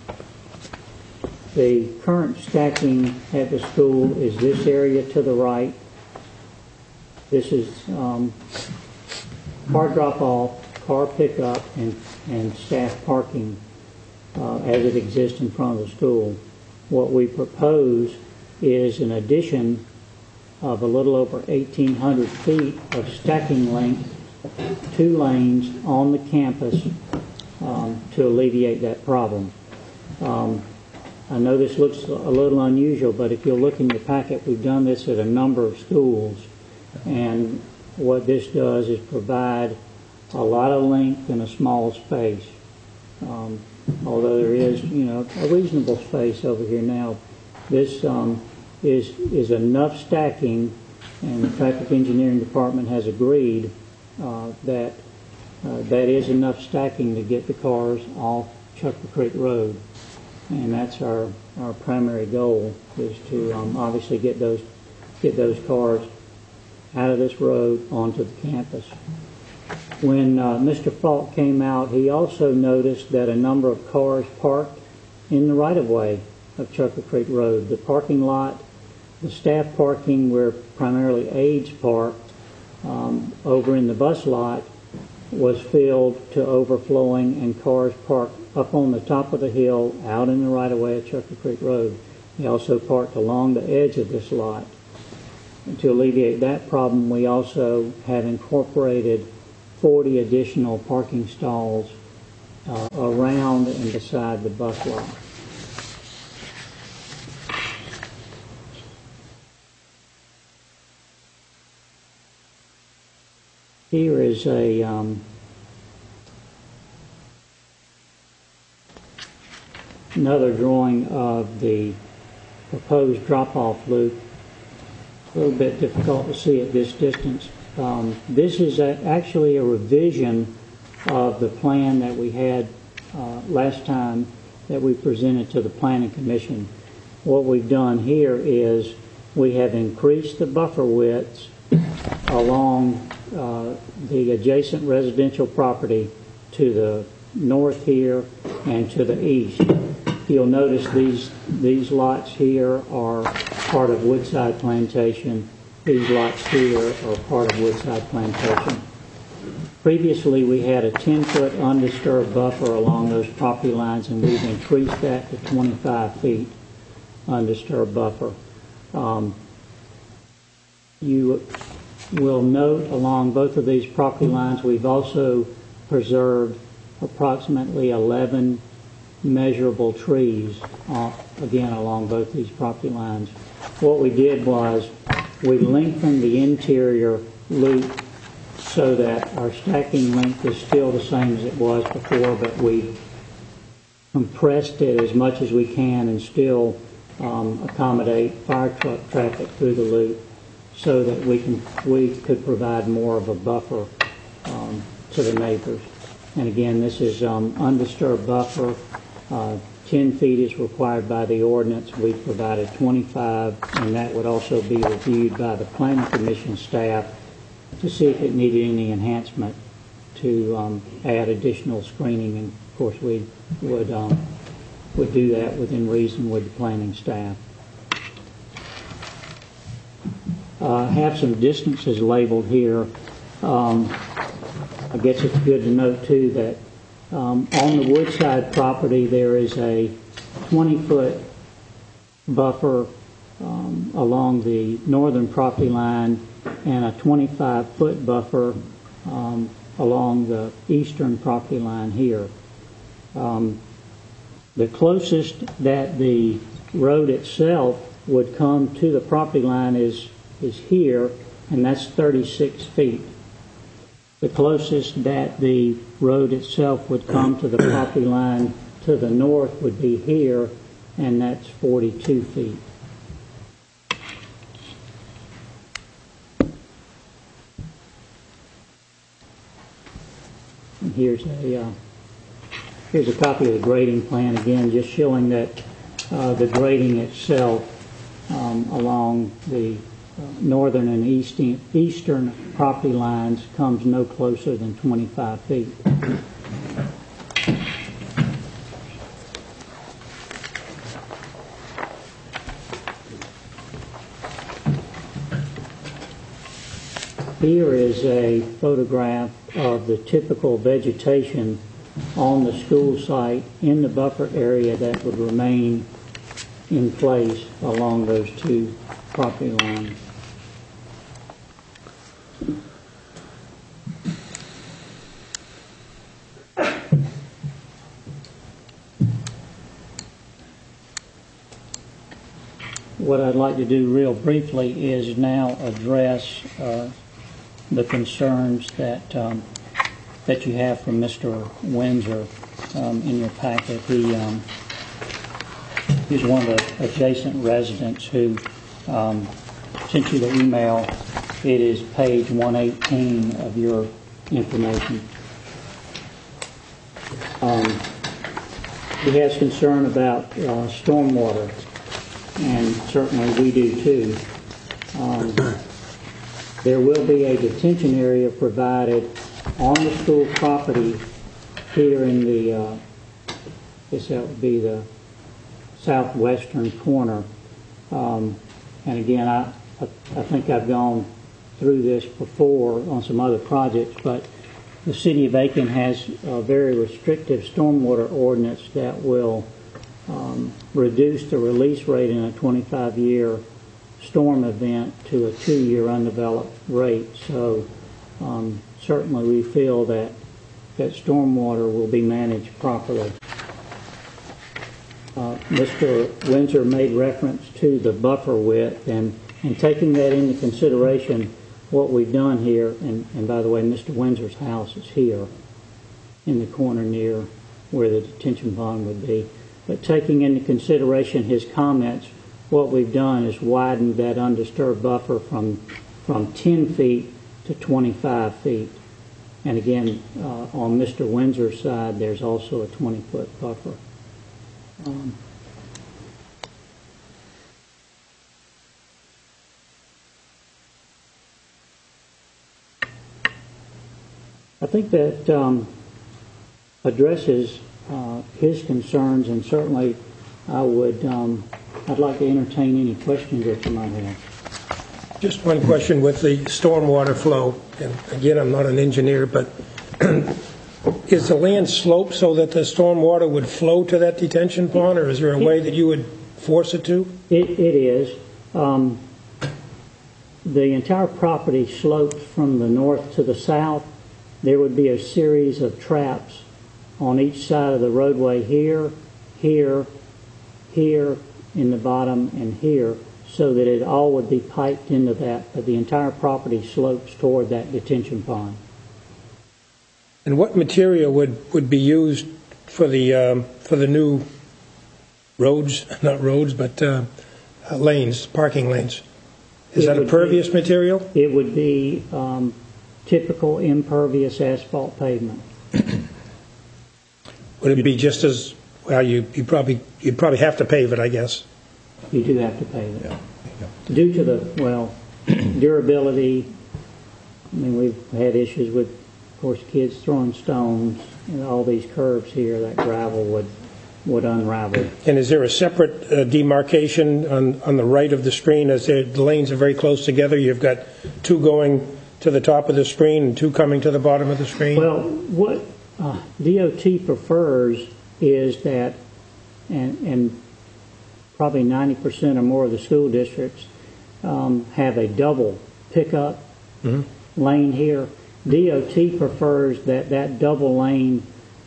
Speaker 9: The current stacking at the school is this area to the right. This is um, car drop-off, car pickup, and, and staff parking uh, as it exists in front of the school. What we propose is an addition of a little over eighteen hundred feet of stacking length, two lanes on the campus um, to alleviate that problem. Um, I know this looks a little unusual, but if you'll look in your packet, we've done this at a number of schools, and what this does is provide a lot of length in a small space. Um, although there is, you know, a reasonable space over here now, this um, is is enough stacking, and the Traffic Engineering Department has agreed uh, that uh, that is enough stacking to get the cars off Chucker Creek Road. And that's our, our primary goal, is to um, obviously get those get those cars out of this road onto the campus. When uh, Mister Falk came out, he also noticed that a number of cars parked in the right-of-way of Chucker Creek Road. The parking lot, the staff parking where primarily aides parked um, over in the bus lot was filled to overflowing, and cars parked up on the top of the hill out in the right-of-way of Chucker Creek Road. They also parked along the edge of this lot. And to alleviate that problem, we also have incorporated forty additional parking stalls uh, around and beside the bus lot. Here is a um, another drawing of the proposed drop-off loop. A little bit difficult to see at this distance. Um, this is a, actually a revision of the plan that we had uh, last time that we presented to the Planning Commission. What we've done here is we have increased the buffer widths along uh, the adjacent residential property to the north here and to the east. You'll notice these these lots here are part of Woodside Plantation. These lots here are part of Woodside Plantation. Previously, we had a ten-foot undisturbed buffer along those property lines, and we've increased that to twenty-five feet undisturbed buffer. Um, you will note along both of these property lines, we've also preserved approximately eleven measurable trees, uh, again, along both these property lines. What we did was we lengthened the interior loop so that our stacking length is still the same as it was before, but we compressed it as much as we can and still um, accommodate fire truck traffic through the loop so that we can we could provide more of a buffer um, to the neighbors. And again, this is um, undisturbed buffer. Uh, ten feet is required by the ordinance. We've provided twenty-five, and that would also be reviewed by the Planning Commission staff to see if it needed any enhancement to um, add additional screening. And of course, we would um, would do that within reason with the planning staff. Uh, I have some distances labeled here. Um, I guess it's good to note too that Um, on the Woodside property, there is a twenty-foot buffer um, along the northern property line and a twenty-five foot buffer um, along the eastern property line here. Um, the closest that the road itself would come to the property line is, is here, and that's thirty-six feet. The closest that the road itself would come to the property line to the north would be here, and that's forty-two feet. And here's a uh, here's a copy of the grading plan again, just showing that uh, the grading itself um, along the Uh, northern and eastern, eastern property lines comes no closer than twenty-five feet. Here is a photograph of the typical vegetation on the school site in the buffer area that would remain in place along those two property lines. What I'd like to do real briefly is now address uh, the concerns that um, that you have from Mister Windsor um, in your packet. He um, he's one of the adjacent residents who um, sent you the email. It is page one eighteen of your information. Um, he has concern about uh, stormwater, and certainly we do too. Um, there will be a detention area provided on the school property here in the, uh, I guess that would be the southwestern corner. Um, and again, I, I, I think I've gone through this before on some other projects, but the city of Aiken has a very restrictive stormwater ordinance that will um, reduce the release rate in a twenty-five year storm event to a two year undeveloped rate. So um, certainly we feel that that stormwater will be managed properly. Uh, Mister Windsor made reference to the buffer width, and, and taking that into consideration, what we've done here, and, and by the way, Mister Windsor's house is here in the corner near where the detention pond would be. But taking into consideration his comments, what we've done is widened that undisturbed buffer from, from ten feet to twenty-five feet. And again, uh, on Mister Windsor's side, there's also a twenty foot buffer. Um, I think that um, addresses uh, his concerns, and certainly I would, um, I'd like to entertain any questions that you might have.
Speaker 7: Just one question with the stormwater flow, and again, I'm not an engineer, but is the land sloped so that the stormwater would flow to that detention pond, or is there a way that you would force it to?
Speaker 9: It, it is. Um, the entire property slopes from the north to the south. There would be a series of traps on each side of the roadway here, here, here in the bottom, and here, so that it all would be piped into that, but the entire property slopes toward that detention pond.
Speaker 7: And what material would, would be used for the um, for the new roads, not roads, but uh, uh, lanes, parking lanes? Is
Speaker 9: It
Speaker 7: that a
Speaker 9: would
Speaker 7: pervious
Speaker 9: be-
Speaker 7: material?
Speaker 9: It would be um, typical impervious asphalt pavement.
Speaker 7: Would it be just as well? You you probably you'd probably have to pave it, I guess.
Speaker 9: You do have to pave it. Due to the, well, durability, I mean, we've had issues with, of course, kids throwing stones and all these curves here, that gravel would would unravel.
Speaker 7: And is there a separate uh, demarcation on, on the right of the screen? As the lanes are very close together, you've got two going to the top of the screen and two coming to the bottom of the screen?
Speaker 9: Well, what uh, D O T prefers is that, and, and probably ninety percent or more of the school districts um, have a double pickup mm-hmm. lane here. D O T prefers that that double lane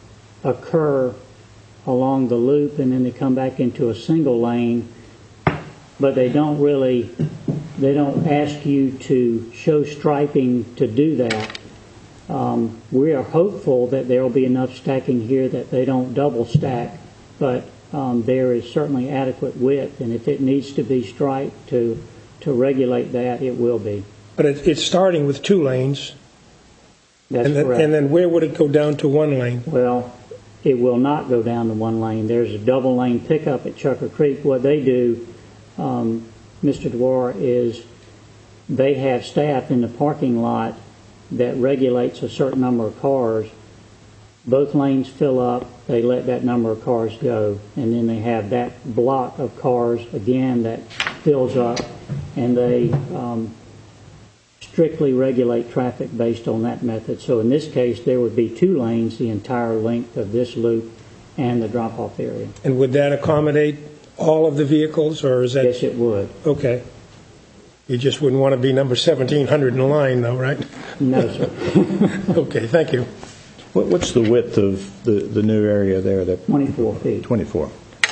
Speaker 9: occur along the loop, and then they come back into a single lane, but they don't really, they don't ask you to show striping to do that. Um, we are hopeful that there will be enough stacking here that they don't double stack, but um, there is certainly adequate width, and if it needs to be striped to to regulate that, it will be.
Speaker 7: But it, it's starting with two lanes.
Speaker 9: That's
Speaker 7: and then,
Speaker 9: correct.
Speaker 7: And then where would it go down to one lane?
Speaker 9: Well, it will not go down to one lane. There's a double lane pickup at Chucker Creek. What they do, um, Mister Dwar, is they have staff in the parking lot that regulates a certain number of cars. Both lanes fill up, they let that number of cars go, and then they have that block of cars again that fills up, and they um, strictly regulate traffic based on that method. So in this case, there would be two lanes the entire length of this loop and the drop-off area.
Speaker 7: And would that accommodate all of the vehicles, or is that?
Speaker 9: Yes, it would.
Speaker 7: Okay. You just wouldn't want to be number seventeen hundred in the line, though, right?
Speaker 9: No, sir.
Speaker 7: Okay, thank you.
Speaker 1: What, what's the width of the, the new area there? That
Speaker 9: twenty-four feet.
Speaker 1: twenty-four.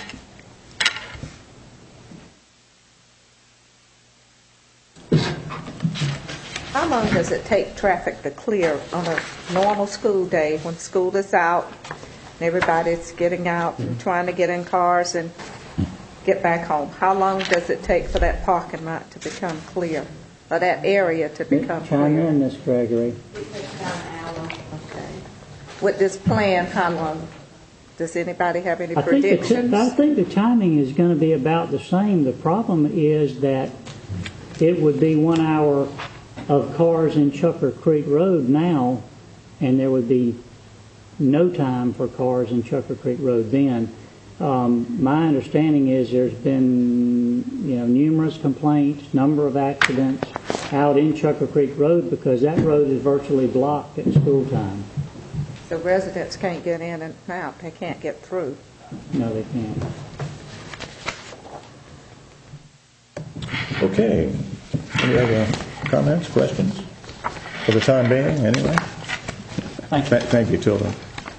Speaker 3: How long does it take traffic to clear on a normal school day when school is out and everybody's getting out and trying to get in cars and get back home? How long does it take for that parking lot to become clear, or that area to become
Speaker 9: Chime
Speaker 3: clear?
Speaker 9: in, Miss Gregory.
Speaker 3: Okay. With this plan, how long? Does anybody have any
Speaker 9: I think, the,
Speaker 3: predictions?
Speaker 9: I think the timing is going to be about the same. The problem is that it would be one hour of cars in Chucker Creek Road now, and there would be no time for cars in Chucker Creek Road then. Um, my understanding is there's been, you know, numerous complaints, number of accidents out in Chucker Creek Road because that road is virtually blocked at school time.
Speaker 3: So residents can't get in and out. They can't get through.
Speaker 9: No, they can't.
Speaker 1: Okay. Any other comments, questions? For the time being, anyway?
Speaker 9: Thank you.
Speaker 1: Th- Thank you, Tilda.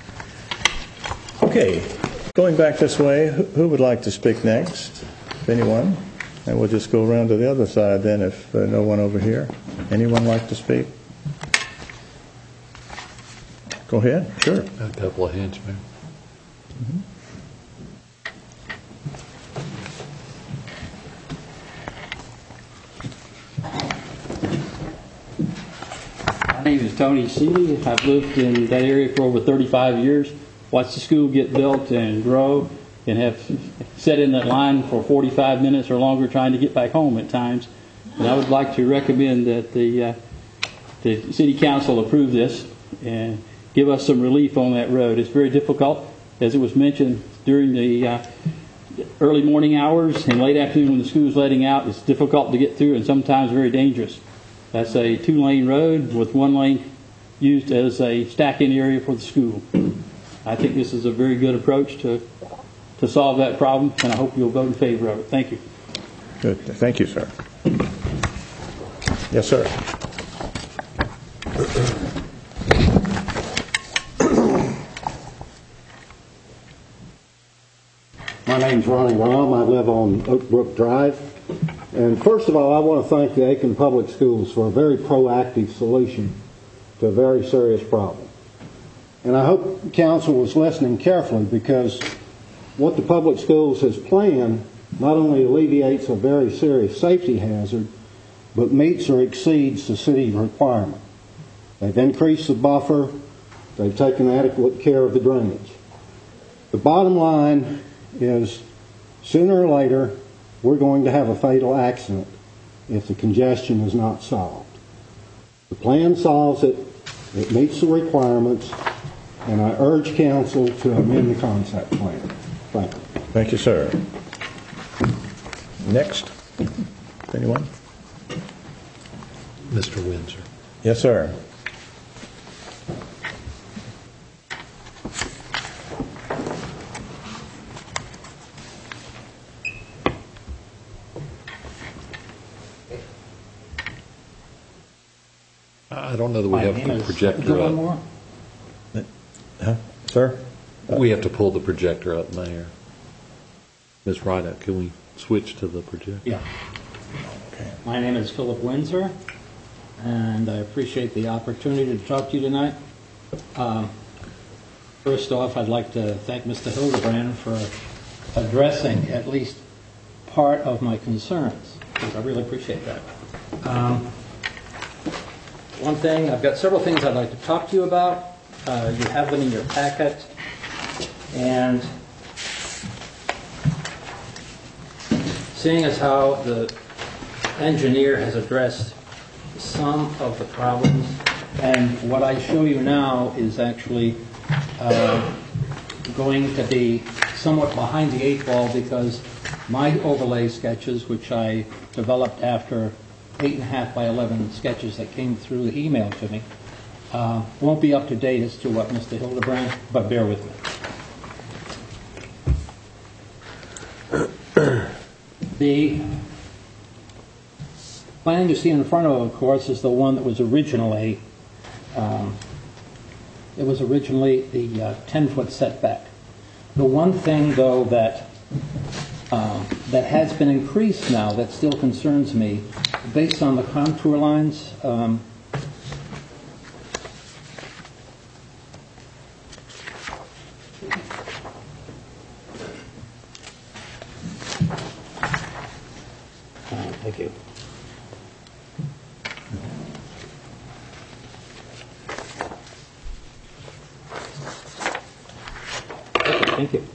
Speaker 1: Okay. Going back this way, who who would like to speak next? If anyone? And we'll just go around to the other side then if uh, no one over here. Anyone like to speak? Go ahead. Sure.
Speaker 2: A couple of hands, Mayor.
Speaker 10: My name is Tony Seeley. I've lived in that area for over thirty-five years. Watched the school get built and grow, and have sat in that line for forty-five minutes or longer trying to get back home at times. And I would like to recommend that the uh, the City Council approve this and give us some relief on that road. It's very difficult, as it was mentioned during the uh, early morning hours and late afternoon when the school is letting out. It's difficult to get through and sometimes very dangerous. That's a two-lane road with one lane used as a stacking area for the school. I think this is a very good approach to to solve that problem, and I hope you'll vote in favor of it. Thank you.
Speaker 1: Good. Thank you, sir. Yes, sir.
Speaker 11: My name's Ronnie Rom. I live on Oak Brook Drive. And first of all, I want to thank the Aiken Public Schools for a very proactive solution to a very serious problem. And I hope council was listening carefully, because what the public schools has planned not only alleviates a very serious safety hazard, but meets or exceeds the city requirement. They've increased the buffer. They've taken adequate care of the drainage. The bottom line is, sooner or later, we're going to have a fatal accident if the congestion is not solved. The plan solves it. It meets the requirements. And I urge council to amend the concept plan. Thank you.
Speaker 1: Thank you, sir. Next. Anyone?
Speaker 2: Mister Windsor.
Speaker 1: Yes, sir.
Speaker 2: I don't know that we
Speaker 10: My
Speaker 2: have
Speaker 10: name
Speaker 2: the
Speaker 10: is-
Speaker 2: projector
Speaker 10: Is there one
Speaker 2: up.
Speaker 10: more?
Speaker 1: Huh? Sir?
Speaker 2: We have to pull the projector up, Mayor. Miz Rideout, can we switch to the projector?
Speaker 10: Yeah.
Speaker 1: Okay.
Speaker 10: My name is Philip Windsor, and I appreciate the opportunity to talk to you tonight. Um, First off, I'd like to thank Mister Hildebrand for addressing at least part of my concerns, because I really appreciate that. Um, one thing, I've got several things I'd like to talk to you about. Uh, you have them in your packet, and seeing as how the engineer has addressed some of the problems, and what I show you now is actually uh, going to be somewhat behind the eight ball, because my overlay sketches, which I developed after eight and a half by eleven sketches that came through the email to me, uh, won't be up to date as to what Mister Hildebrand, but bear with me. The plan you see in front of, of course, is the one that was originally um, it was originally the uh, ten-foot setback. The one thing, though, that um, that has been increased now that still concerns me, based on the contour lines. Um, uh, thank you. Thank you.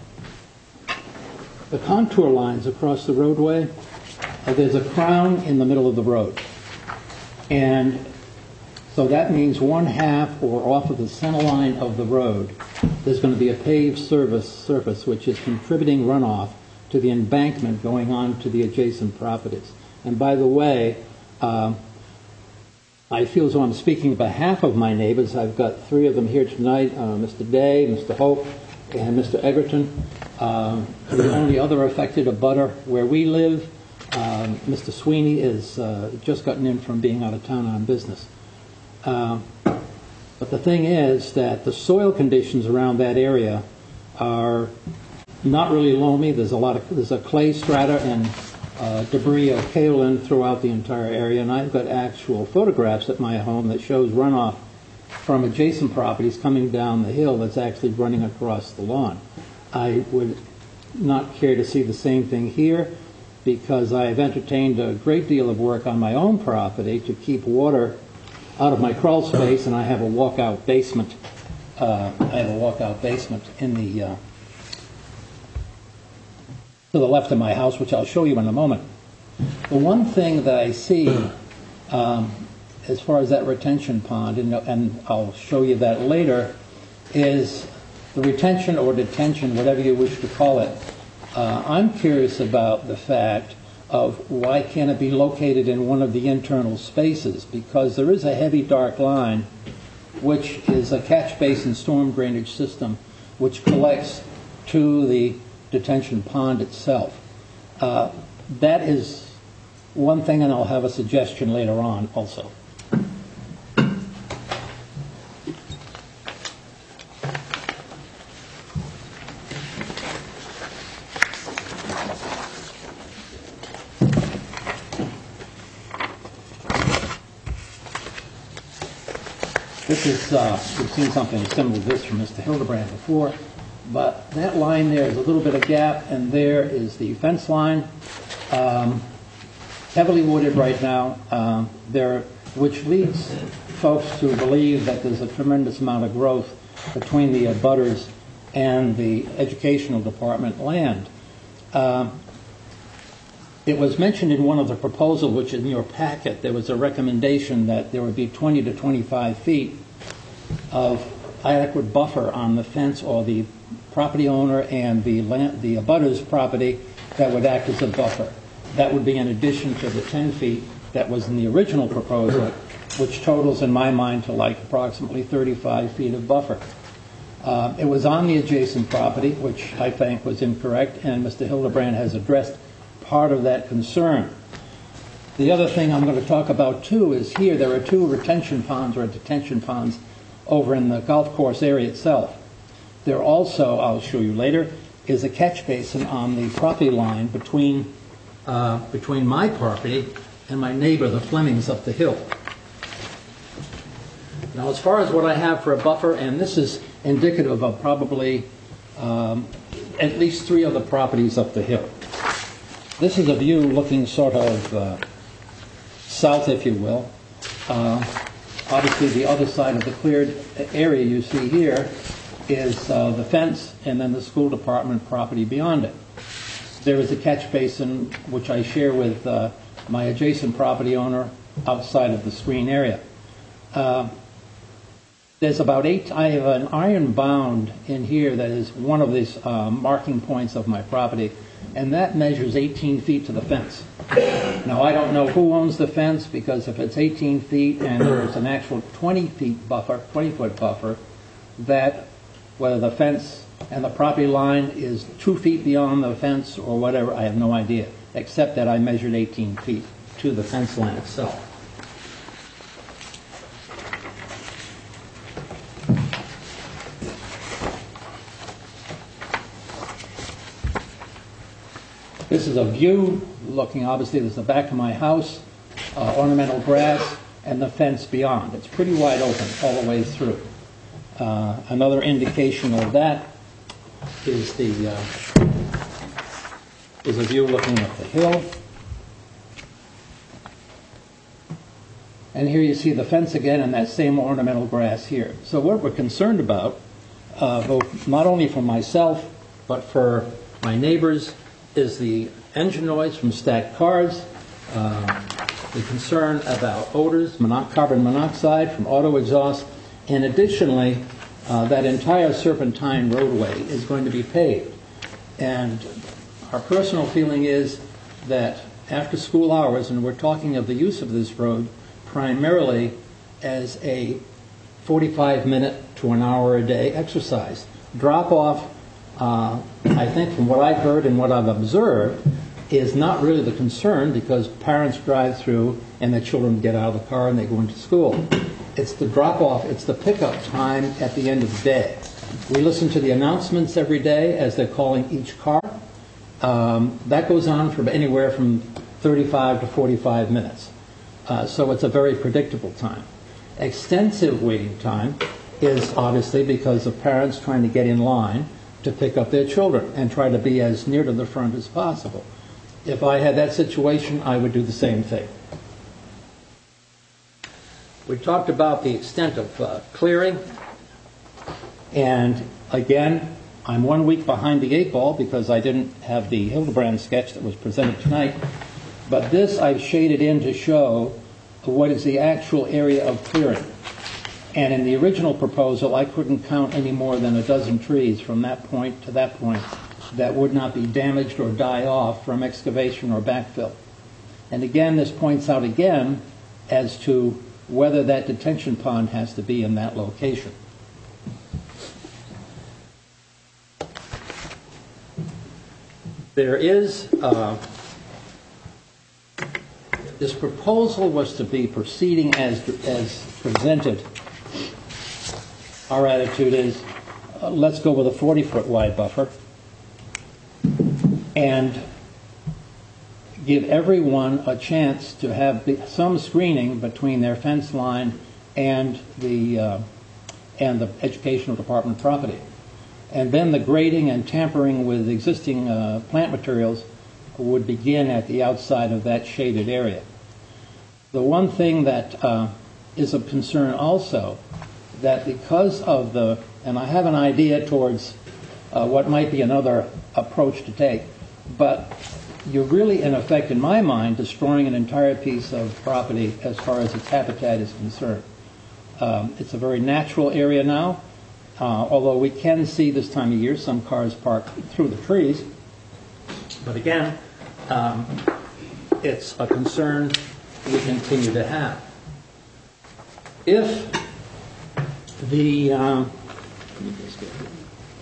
Speaker 10: The contour lines across the roadway, uh, there's a crown in the middle of the road. And
Speaker 8: So that means one half or off of the center line of the road, there's going to be a paved surface, surface which is contributing runoff to the embankment going on to the adjacent properties. And by the way, uh, I feel as though I'm speaking on behalf of my neighbors. I've got three of them here tonight, uh, Mister Day, Mister Hope, and Mister Egerton. Um, the only other affected abutter where we live, um, Mister Sweeney, is uh, just gotten in from being out of town on business. Uh, but the thing is that the soil conditions around that area are not really loamy. There's a lot of there's a clay strata and uh, debris of kaolin throughout the entire area, and I've got actual photographs at my home that shows runoff from adjacent properties coming down the hill that's actually running across the lawn. I would not care to see the same thing here, because I have entertained a great deal of work on my own property to keep water out of my crawl space, and I have a walkout basement. Uh, I have a walkout basement in the uh, to the left of my house, which I'll show you in a moment. The one thing that I see, um, as far as that retention pond, and, and I'll show you that later, is the retention or detention, whatever you wish to call it. Uh, I'm curious about the fact of why can't it be located in one of the internal spaces, because there is a heavy dark line which is a catch basin storm drainage system which collects to the detention pond itself. Uh, that is one thing, and I'll have a suggestion later on also. This is, uh, we've seen something similar to this from Mister Hildebrand before, but that line there is a little bit of gap, and there is the fence line, um, heavily wooded right now, um, there, which leads folks to believe that there's a tremendous amount of growth between the abutters and the educational department land. Um, It was mentioned in one of the proposals, which is in your packet, there was a recommendation that there would be twenty to twenty-five feet of adequate buffer on the fence or the property owner and the land, the abutter's property that would act as a buffer. That would be in addition to the ten feet that was in the original proposal, which totals in my mind to like approximately thirty-five feet of buffer. Uh, it was on the adjacent property, which I think was incorrect, and Mister Hildebrand has addressed part of that concern. The other thing I'm going to talk about too is here there are two retention ponds or detention ponds over in the golf course area itself. There also, I'll show you later, is a catch basin on the property line between uh, between my property and my neighbor, the Flemings, up the hill. Now, as far as what I have for a buffer, and this is indicative of probably um, at least three other properties up the hill. This is a view looking sort of uh, south, if you will. Uh, obviously, the other side of the cleared area you see here is uh, the fence and then the school department property beyond it. There is a catch basin which I share with uh, my adjacent property owner outside of the screen area. Uh, there's about eight, I have an iron bound in here that is one of these uh, marking points of my property, and that measures eighteen feet to the fence. Now, I don't know who owns the fence, because if it's eighteen feet and there's an actual twenty feet buffer, twenty foot buffer, that whether the fence and the property line is two feet beyond the fence or whatever, I have no idea, except that I measured eighteen feet to the fence line itself. This is a view looking, obviously, this is the back of my house, uh, ornamental grass, and the fence beyond. It's pretty wide open all the way through. Uh, another indication of that is the uh, is a view looking up the hill. And here you see the fence again and that same ornamental grass here. So what we're concerned about, uh, both not only for myself, but for my neighbors, is the engine noise from stacked cars, uh, the concern about odors, mono- carbon monoxide from auto exhaust, and additionally, uh, that entire Serpentine roadway is going to be paved. And our personal feeling is that after school hours, and we're talking of the use of this road primarily as a forty-five minute to an hour a day exercise. Drop off, uh, I think from what I've heard and what I've observed, is not really the concern because parents drive through and the children get out of the car and they go into school. It's the drop off, it's the pickup time at the end of the day. We listen to the announcements every day as they're calling each car. Um, that goes on for anywhere from thirty-five to forty-five minutes. Uh, so it's a very predictable time. Extensive waiting time is obviously because of parents trying to get in line to pick up their children and try to be as near to the front as possible. If I had that situation, I would do the same thing. We talked about the extent of uh, clearing, and again, I'm one week behind the eight ball because I didn't have the Hildebrand sketch that was presented tonight, but this I've shaded in to show what is the actual area of clearing. And in the original proposal, I couldn't count any more than a dozen trees from that point to that point that would not be damaged or die off from excavation or backfill. And again, this points out again as to whether that detention pond has to be in that location. There is, uh, this proposal was to be proceeding as, as presented. Our attitude is, uh, let's go with a forty foot wide buffer and give everyone a chance to have the, some screening between their fence line and the uh, and the educational department property. And then the grading and tampering with existing uh, plant materials would begin at the outside of that shaded area. The one thing that uh, is of concern also, that because of the, and I have an idea towards uh, what might be another approach to take, but you're really, in effect, in my mind, destroying an entire piece of property as far as its habitat is concerned. Um, it's a very natural area now, uh, although we can see this time of year some cars parked through the trees. But again, um, it's a concern we continue to have. If the um, let me just get here.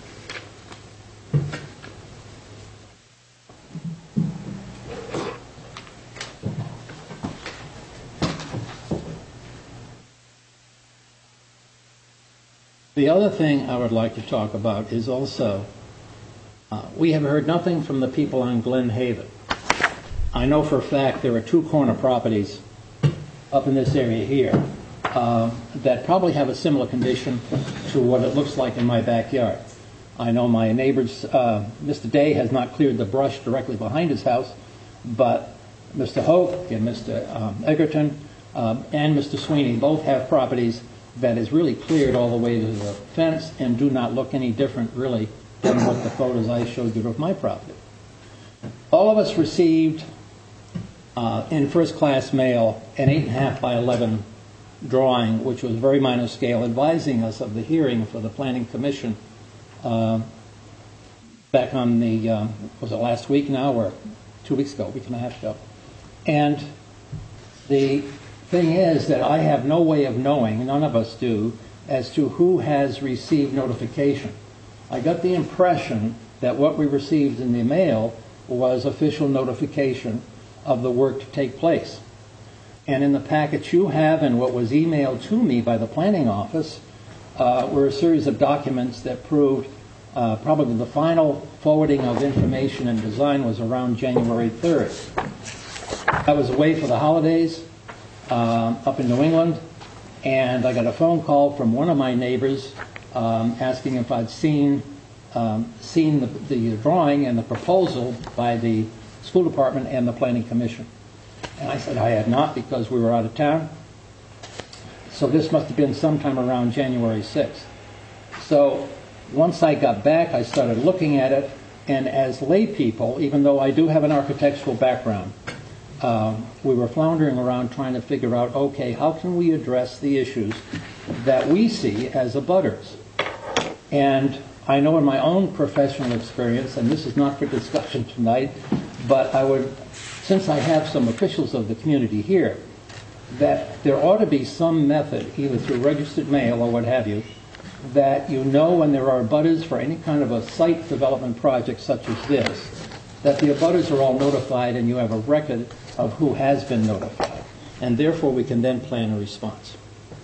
Speaker 8: The other thing I would like to talk about is also, uh, we have heard nothing from the people on Glen Haven. I know for a fact there are two corner properties up in this area here uh, that probably have a similar condition to what it looks like in my backyard. I know my neighbors, uh, Mister Day has not cleared the brush directly behind his house, but Mister Hoke and Mister Um, Egerton um, and Mister Sweeney both have properties that is really cleared all the way to the fence and do not look any different really than what the photos I showed you of my property. All of us received uh, in first class mail an eight and a half by eleven drawing, which was very minor scale, advising us of the hearing for the Planning Commission uh, back on the, uh, was it last week now or two weeks ago, a week and a half ago. And the thing is that I have no way of knowing, none of us do, as to who has received notification. I got the impression that what we received in the mail was official notification of the work to take place. And in the package you have and what was emailed to me by the planning office uh, were a series of documents that proved uh, probably the final forwarding of information and design was around January third. I was away for the holidays Uh, up in New England, and I got a phone call from one of my neighbors um, asking if I'd seen um, seen the, the drawing and the proposal by the school department and the planning commission. And I said I had not because we were out of town. So this must have been sometime around January sixth. So once I got back, I started looking at it, and as lay people, even though I do have an architectural background, um, we were floundering around trying to figure out, okay, how can we address the issues that we see as abutters? And I know in my own professional experience, and this is not for discussion tonight, but I would, since I have some officials of the community here, that there ought to be some method, either through registered mail or what have you, that you know when there are abutters for any kind of a site development project such as this, that the abutters are all notified and you have a record of who has been notified. And therefore we can then plan a response.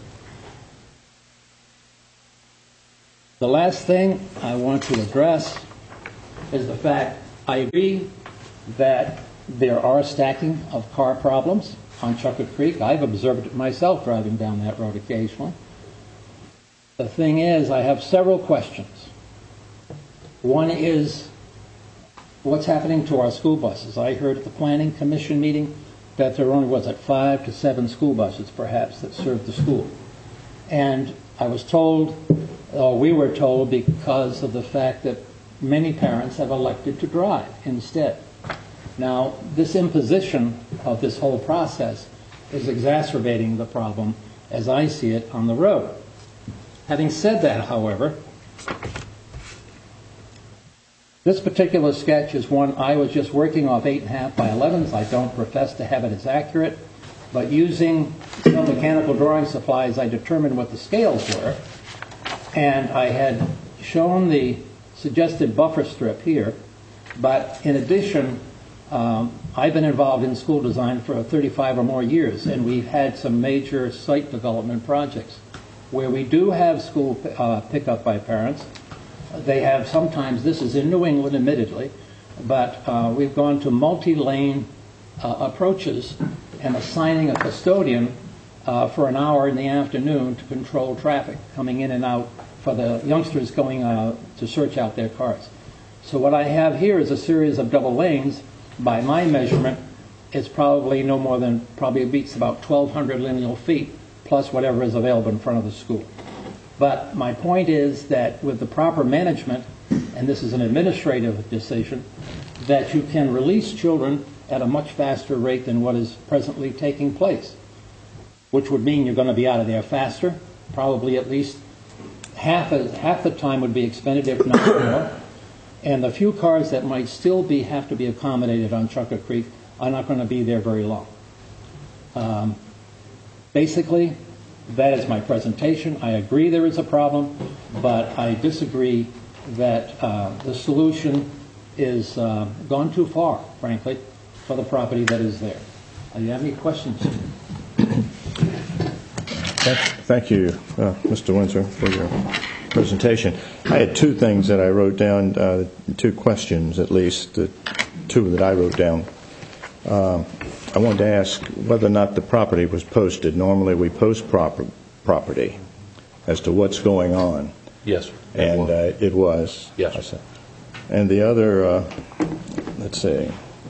Speaker 8: The last thing I want to address is the fact I agree that there are stacking of car problems on Chucker Creek. I've observed it myself driving down that road occasionally. The thing is, I have several questions. One is, what's happening to our school buses? I heard at the Planning Commission meeting that there only was at five to seven school buses, perhaps, that serve the school. And I was told, or we were told, because of the fact that many parents have elected to drive instead. Now, this imposition of this whole process is exacerbating the problem as I see it on the road. Having said that, however, this particular sketch is one I was just working off eight and a half by elevens. I don't profess to have it as accurate, but using some mechanical drawing supplies, I determined what the scales were, and I had shown the suggested buffer strip here. But in addition, um, I've been involved in school design for thirty-five or more years, and we've had some major site development projects where we do have school uh, pickup by parents. They have sometimes, this is in New England admittedly, but uh, we've gone to multi-lane uh, approaches and assigning a custodian uh, for an hour in the afternoon to control traffic coming in and out for the youngsters going uh, to search out their cars. So what I have here is a series of double lanes. By my measurement, it's probably no more than, probably beats about twelve hundred lineal feet, plus whatever is available in front of the school. But my point is that with the proper management, and this is an administrative decision, that you can release children at a much faster rate than what is presently taking place, which would mean you're going to be out of there faster, probably at least half, a, half the time would be expended, if not more. And the few cars that might still be have to be accommodated on Chucker Creek are not going to be there very long. Um, basically, that is my presentation. I agree there is a problem, but I disagree that uh, the solution is uh, gone too far, frankly, for the property that is there. Do you have any questions?
Speaker 1: Thank you, uh, Mister Windsor, for your presentation. I had two things that I wrote down, uh, two questions at least, the two that I wrote down. Uh, I wanted to ask whether or not the property was posted. Normally we post proper, property as to what's going on.
Speaker 2: Yes, sir.
Speaker 1: And uh, it was.
Speaker 2: Yes, sir.
Speaker 1: And the other, uh, let's see.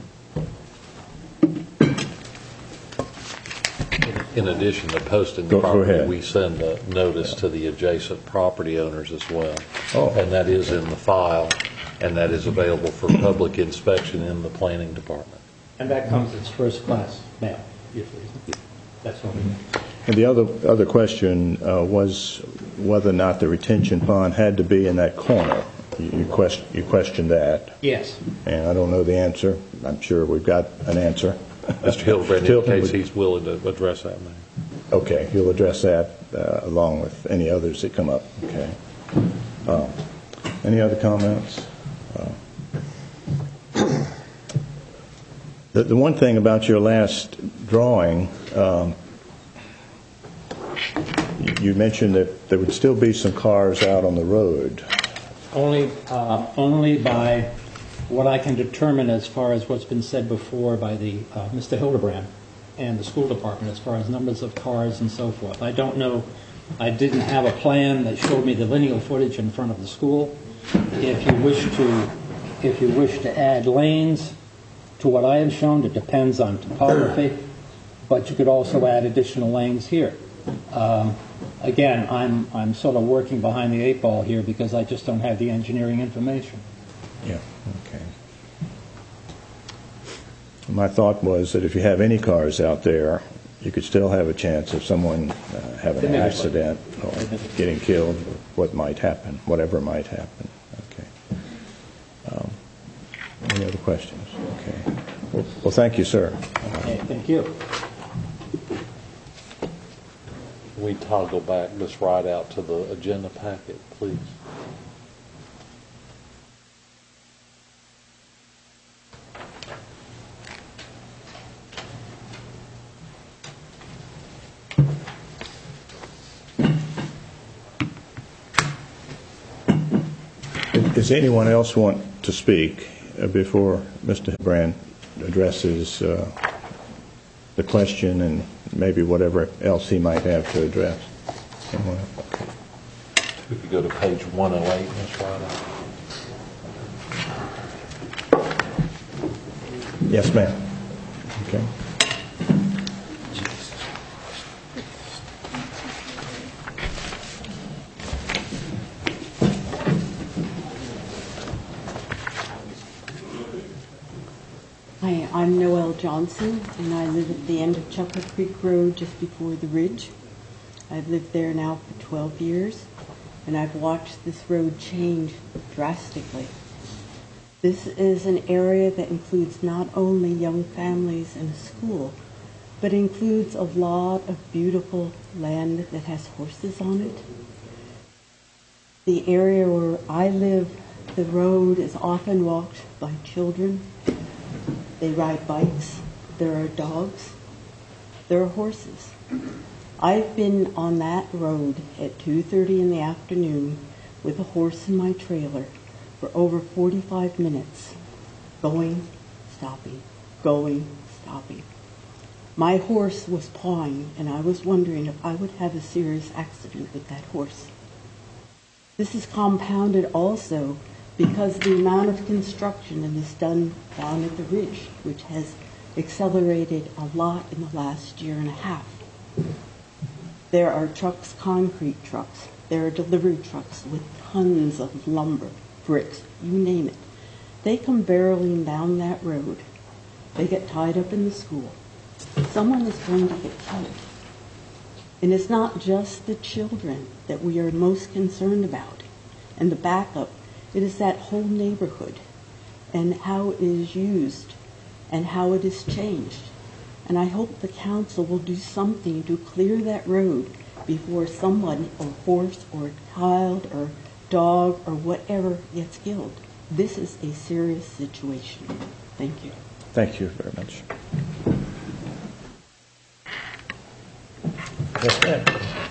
Speaker 2: In addition to posting the
Speaker 1: Go- go
Speaker 2: property,
Speaker 1: ahead.
Speaker 2: we send a notice to the adjacent property owners as well.
Speaker 1: Oh.
Speaker 2: And that is in the file, and that is available for public inspection in the planning department.
Speaker 8: And that comes as first class mail, usually. That's what we do.
Speaker 1: And the other other question uh, was whether or not the retention pond had to be in that corner. You, you, question, you questioned that.
Speaker 8: Yes.
Speaker 1: And I don't know the answer. I'm sure we've got an answer.
Speaker 2: Mister Hildebrand
Speaker 1: Hilton
Speaker 2: indicates
Speaker 1: would-
Speaker 2: he's willing to address that now.
Speaker 1: Okay, you'll address that uh, along with any others that come up. Okay. Uh, any other comments? Uh, the, the one thing about your last drawing, um, you, you mentioned that there would still be some cars out on the road.
Speaker 8: Only, uh, only by what I can determine as far as what's been said before by the uh, Mister Hildebrand and the school department as far as numbers of cars and so forth. I don't know. I didn't have a plan that showed me the lineal footage in front of the school. If you wish to, if you wish to add lanes to what I have shown, it depends on topography, but you could also add additional lanes here. Um, again, I'm I'm sort of working behind the eight ball here because I just don't have the engineering information.
Speaker 1: Yeah. Okay. my thought was that if you have any cars out there, you could still have a chance of someone uh, having an accident or getting killed, or what might happen, whatever might happen. Okay. Um, any other questions? Okay. Well, well thank you, sir.
Speaker 8: Okay, thank you.
Speaker 2: We toggle back this right out to the agenda packet, please.
Speaker 1: Does anyone else want to speak uh, before Mister Hildebrand addresses uh, the question and maybe whatever else he might have to address? Anyone? Okay.
Speaker 2: We could go to page one oh eight, Miz Ryder.
Speaker 1: Yes, ma'am. Okay.
Speaker 12: Hi, I'm Noelle Johnson, and I live at the end of Chocolate Creek Road just before the ridge. I've lived there now for twelve years, and I've watched this road change drastically. This is an area that includes not only young families and a school, but includes a lot of beautiful land that has horses on it. The area where I live, the road is often walked by children. They ride bikes, there are dogs, there are horses. I've been on that road at two thirty in the afternoon with a horse in my trailer for over forty-five minutes, going, stopping, going, stopping. My horse was pawing, and I was wondering if I would have a serious accident with that horse. This is compounded also because the amount of construction that is done down at the ridge, which has accelerated a lot in the last year and a half. There are trucks, concrete trucks. There are delivery trucks with tons of lumber, bricks, you name it. They come barreling down that road. They get tied up in the school. Someone is going to get killed. And it's not just the children that we are most concerned about and the backup. It is that whole neighborhood and how it is used and how it is changed. And I hope the council will do something to clear that road before someone or horse or child or dog or whatever gets killed. This is a serious situation. Thank you.
Speaker 1: Thank you very much. Yes, ma'am.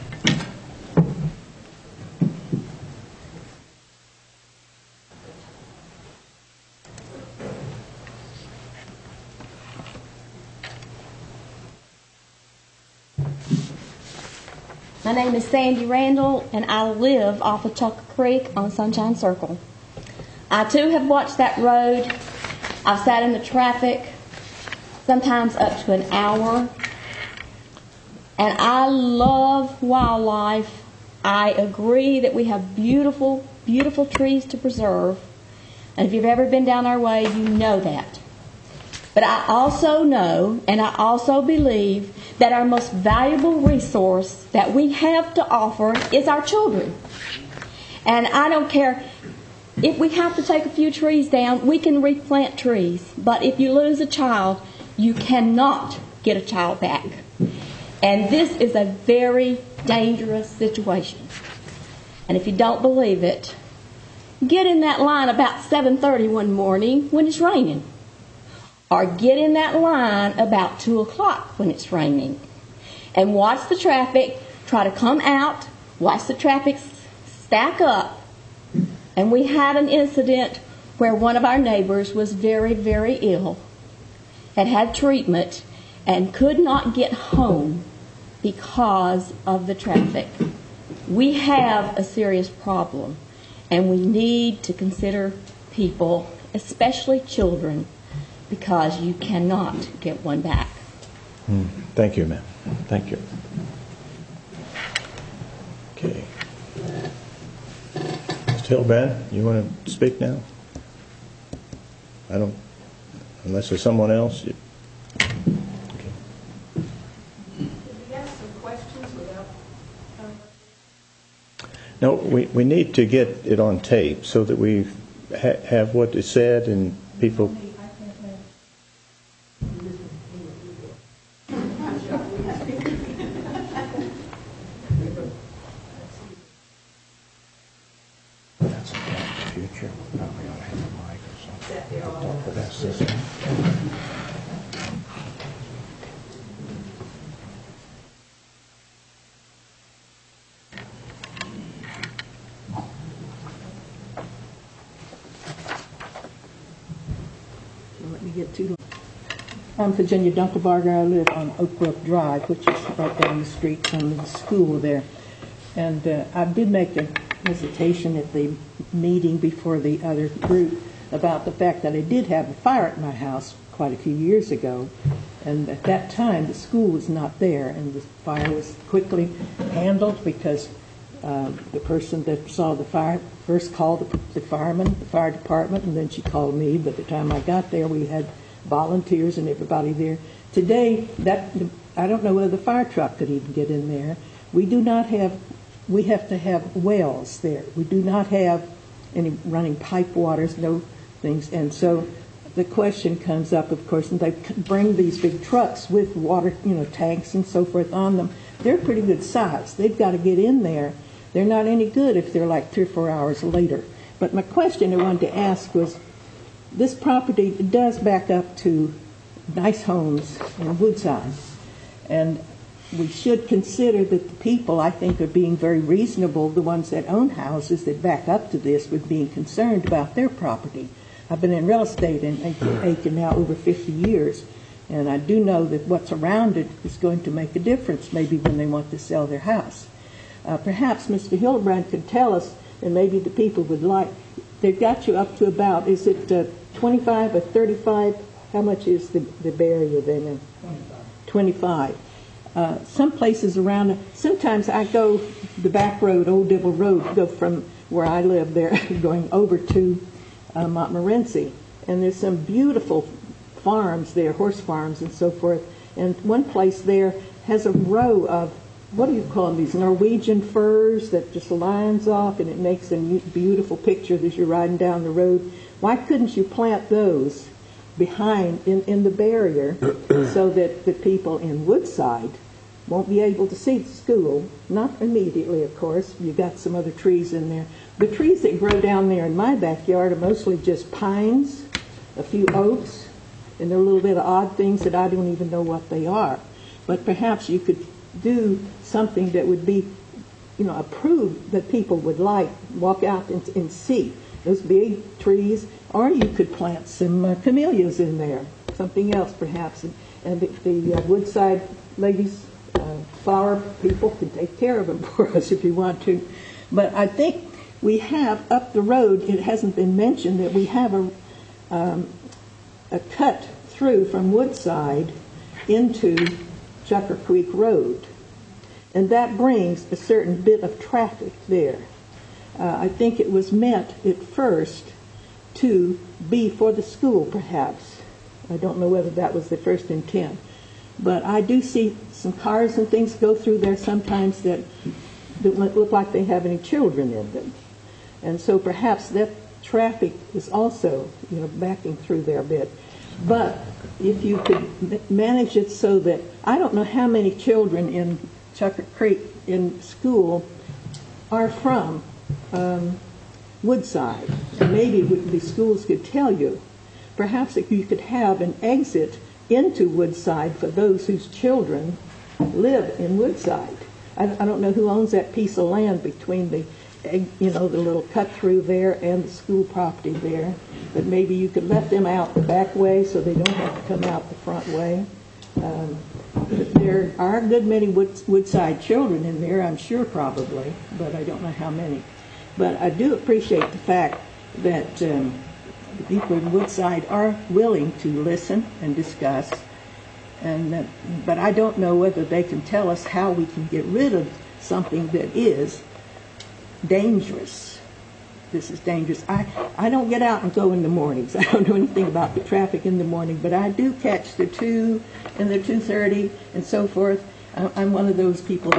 Speaker 13: My name is Sandy Randall, and I live off of Chocolate Creek on Sunshine Circle. I, too, have watched that road. I've sat in the traffic, sometimes up to an hour. And I love wildlife. I agree that we have beautiful, beautiful trees to preserve. And if you've ever been down our way, you know that. But I also know, and I also believe, that our most valuable resource that we have to offer is our children. And I don't care if we have to take a few trees down, we can replant trees. But if you lose a child, you cannot get a child back. And this is a very dangerous situation. And if you don't believe it, get in that line about seven thirty one morning when it's raining. Or get in that line about two o'clock when it's raining. And watch the traffic, try to come out, watch the traffic stack up. And we had an incident where one of our neighbors was very, very ill, had had treatment, and could not get home because of the traffic. We have a serious problem, and we need to consider people, especially children, because you cannot get one back.
Speaker 1: Mm. Thank you, ma'am. Thank you. Okay. Mister Hildebrand, you want to speak now? I don't, unless there's someone else. No, we, we need to get it on tape so that we ha- have what is said and people. That's the future. No, we ought to have a mic or something. For that system.
Speaker 12: Let me get to. I'm Virginia Dunkelbarger. I live on Oak Brook Drive, which is right down the street from the school there. And uh, I did make a hesitation at the meeting before the other group about the fact that I did have a fire at my house quite a few years ago. And at that time, the school was not there, and the fire was quickly handled because uh, the person that saw the fire first called the, the fireman, the fire department, and then she called me. By the time I got there, we had volunteers and everybody there. Today, that I don't know whether the fire truck could even get in there. We do not have, we have to have wells there. We do not have any running pipe waters, no things. And so the question comes up, of course, and they bring these big trucks with water, you know, tanks and so forth on them. They're pretty good size. They've got to get in there. They're not any good if they're like three or four hours later. But my question I wanted to ask was, this property does back up to nice homes in Woodside. And we should consider that the people, I think, are being very reasonable, the ones that own houses that back up to this, with being concerned about their property. I've been in real estate in Aiken now over fifty years, and I do know that what's around it is going to make a difference maybe when they want to sell their house. Uh, perhaps Mister Hildebrand could tell us, and maybe the people would like, they've got you up to about, is it uh, twenty-five or thirty-five? How much is the, the barrier then? twenty-five. twenty-five. Uh, some places around, sometimes I go the back road, Old Dibble Road, go from where I live there, going over to uh, Montmorency. And there's some beautiful farms there, horse farms and so forth. And one place there has a row of, what do you call them, these Norwegian firs that just lines off, and it makes a beautiful picture as you're riding down the road. Why couldn't you plant those behind in, in the barrier so that the people in Woodside won't be able to see the school? Not immediately, of course. You've got some other trees in there. The trees that grow down there in my backyard are mostly just pines, a few oaks, and they're a little bit of odd things that I don't even know what they are. But perhaps you could do something that would be, you know, approved, that people would like, walk out and, and see those big trees. Or you could plant some uh, camellias in there, something else perhaps. And, and the, the uh, Woodside ladies, uh, flower people can take care of them for us if you want to. But I think we have up the road, it hasn't been mentioned, that we have a, um, a cut through from Woodside into Chucker Creek Road. And that brings a certain bit of traffic there. Uh, I think it was meant at first to be for the school, perhaps. I don't know whether that was the first intent. But I do see some cars and things go through there sometimes that don't look like they have any children in them. And so perhaps that traffic is also, you know, backing through there a bit. But if you could manage it so that, I don't know how many children in Chucker Creek in school are from um, Woodside. And maybe the schools could tell you. Perhaps if you could have an exit into Woodside for those whose children live in Woodside. I, I don't know who owns that piece of land between the, you know, the little cut through there and the school property there. But maybe you could let them out the back way so they don't have to come out the front way. Um, there are a good many Wood, Woodside children in there, I'm sure, probably, but I don't know how many. But I do appreciate the fact that um, the people in Woodside are willing to listen and discuss. And that, but I don't know whether they can tell us how we can get rid of something that is dangerous. This is dangerous. I, I don't get out and go in the mornings. I don't know anything about the traffic in the morning, but I do catch the two and the two thirty and so forth. I'm one of those people that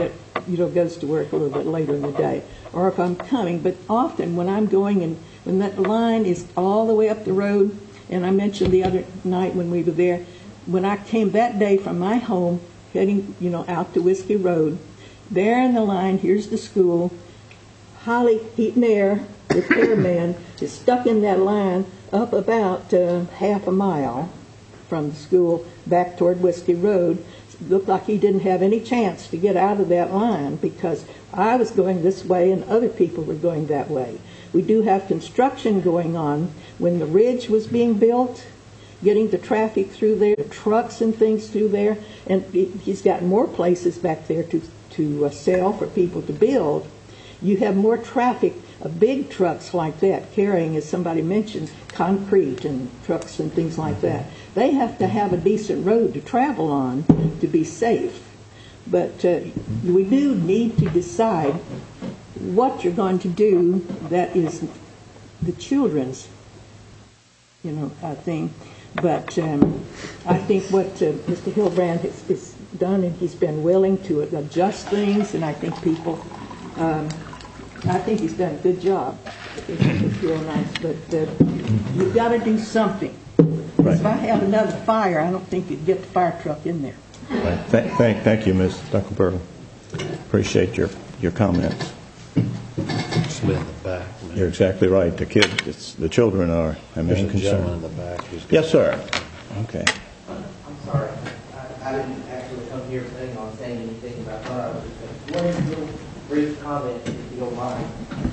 Speaker 14: you know, goes to work a little bit later in the day, or if I'm coming. But often when I'm going and when that line is all the way up the road, and I mentioned the other night when we were there, when I came that day from my home, heading, you know, out to Whiskey Road, there in the line, here's the school, Holly Heaton Air, repairman, is stuck in that line up about uh, half a mile from the school back toward Whiskey Road. It looked like he didn't have any chance to get out of that line because I was going this way and other people were going that way. We do have construction going on. When the ridge was being built, getting the traffic through there, the trucks and things through there, and he's got more places back there to, to uh, sell for people to build. You have more traffic of big trucks like that carrying, as somebody mentioned, concrete and trucks and things like that. They have to have a decent road to travel on to be safe. But uh, we do need to decide what you're going to do that is the children's, you know, uh, thing. But um, I think what uh, Mister Hildebrand has, has done, and he's been willing to adjust things, and I think people, um, I think he's done a good job. It's, it's real nice, but uh, you've got to do something.
Speaker 1: Right.
Speaker 14: If I had another fire, I don't think you'd get the fire truck in there.
Speaker 1: Right. Thank, thank, thank you, Miz Duckelberg. Appreciate your, your comments.
Speaker 2: It's in the back. Man.
Speaker 1: You're exactly right. The kid, it's, the children are a main
Speaker 2: There's a gentleman
Speaker 1: concern.
Speaker 2: in the back. who's
Speaker 1: Yes, sir. Okay.
Speaker 15: I'm sorry. I, I didn't actually come here planning on saying anything about what I was saying. One little brief comment, if you don't mind.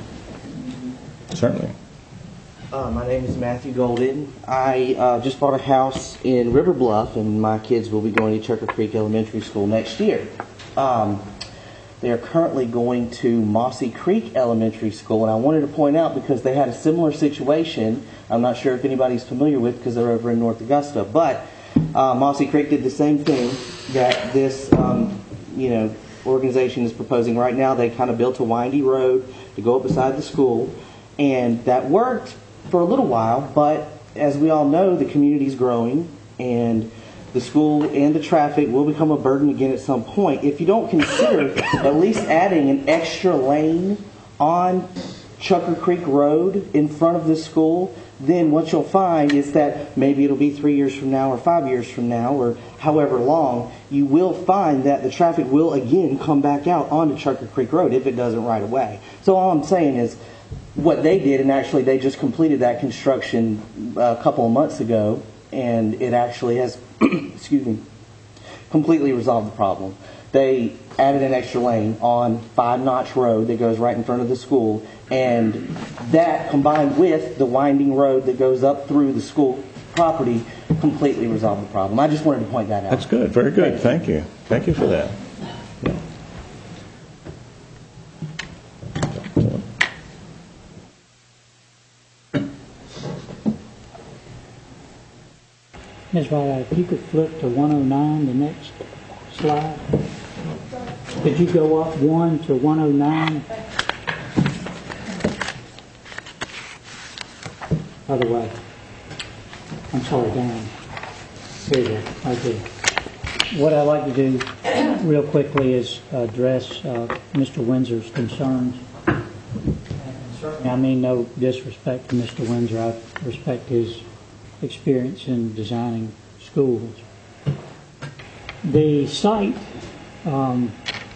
Speaker 1: Certainly.
Speaker 15: Uh, my name is Matthew Golden. I uh, just bought a house in River Bluff, and my kids will be going to Chucker Creek Elementary School next year. Um, they are currently going to Mossy Creek Elementary School, and I wanted to point out because they had a similar situation. I'm not sure if anybody's familiar with because they're over in North Augusta, but uh, Mossy Creek did the same thing that this, um, you know, organization is proposing right now. They kind of built a windy road to go up beside the school, and that worked for a little while, but as we all know, the community is growing, and the school and the traffic will become a burden again at some point. If you don't consider at least adding an extra lane on Chucker Creek Road in front of this school, then what you'll find is that maybe it'll be three years from now or five years from now or however long, you will find that the traffic will again come back out onto Chucker Creek Road if it doesn't right away. So all I'm saying is what they did, and actually they just completed that construction a couple of months ago, and it actually has, excuse me, completely resolved the problem. They added an extra lane on Five Notch Road that goes right in front of the school, and that combined with the winding road that goes up through the school property completely resolved the problem. I just wanted to point that out.
Speaker 1: That's good. Very good. Thank you. Thank you for that. Yeah.
Speaker 9: Miz Wright, if you could flip to one oh nine, the next slide. Could you go up one to one oh nine? Other way. I'm sorry, down. Here you go. Okay. What I'd like to do real quickly is address uh, Mister Windsor's concerns. I mean no disrespect to Mister Windsor. I respect his experience in designing schools. The site, um,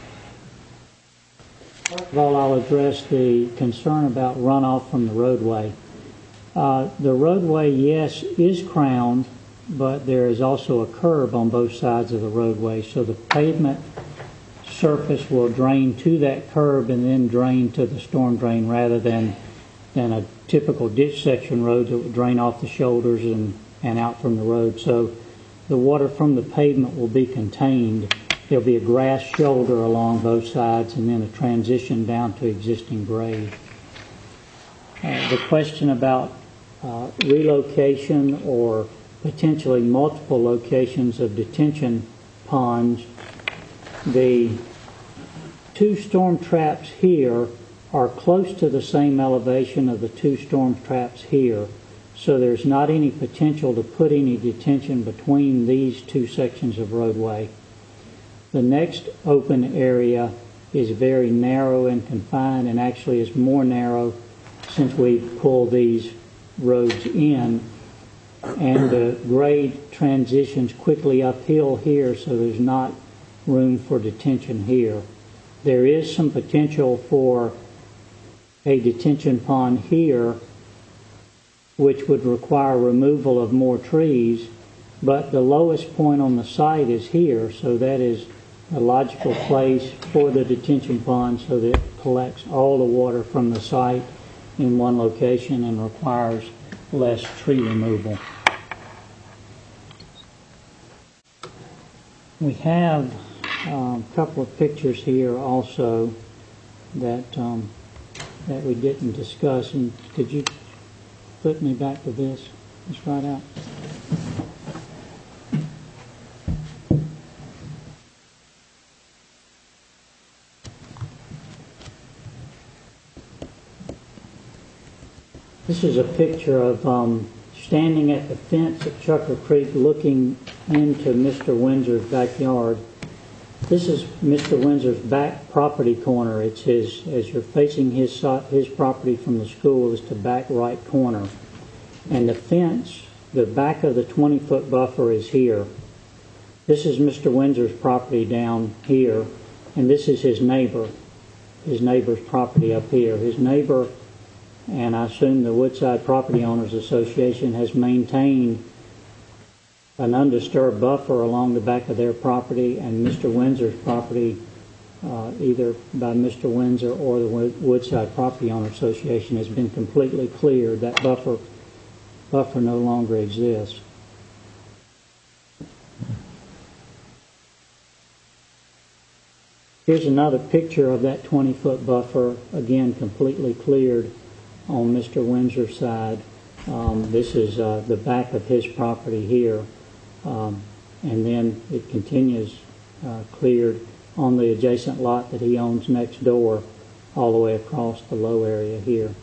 Speaker 9: first of all, I'll address the concern about runoff from the roadway. Uh, the roadway, yes, is crowned, but there is also a curb on both sides of the roadway, so the pavement surface will drain to that curb and then drain to the storm drain rather than than a typical ditch section road that would drain off the shoulders and, and out from the road. So the water from the pavement will be contained. There'll be a grass shoulder along both sides and then a transition down to existing grade. Uh, the question about uh, relocation or potentially multiple locations of detention ponds, the two storm traps here are close to the same elevation of the two storm traps here, so there's not any potential to put any detention between these two sections of roadway. The next open area is very narrow and confined, and actually is more narrow since we pulled these roads in. And the grade transitions quickly uphill here, so there's not room for detention here. There is some potential for a detention pond here, which would require removal of more trees, but the lowest point on the site is here, so that is a logical place for the detention pond, so that it collects all the water from the site in one location and requires less tree removal. We have um, a couple of pictures here also that um, that we didn't discuss. And could you flip me back to this? Just right out. This is a picture of um, standing at the fence at Chucker Creek looking into Mister Windsor's backyard. This is Mister Windsor's back property corner. It's his, as you're facing his his property from the school, is the back right corner. And the fence, the back of the twenty-foot buffer is here. This is Mister Windsor's property down here, and this is his neighbor, his neighbor's property up here. His neighbor, and I assume the Woodside Property Owners Association, has maintained an undisturbed buffer along the back of their property, and Mister Windsor's property, uh, either by Mister Windsor or the Woodside Property Owners Association, has been completely cleared. That buffer buffer no longer exists. Here's another picture of that twenty-foot buffer, again completely cleared on Mister Windsor's side. Um, this is uh, the back of his property here. Um, and then it continues uh, cleared on the adjacent lot that he owns next door all the way across the low area here.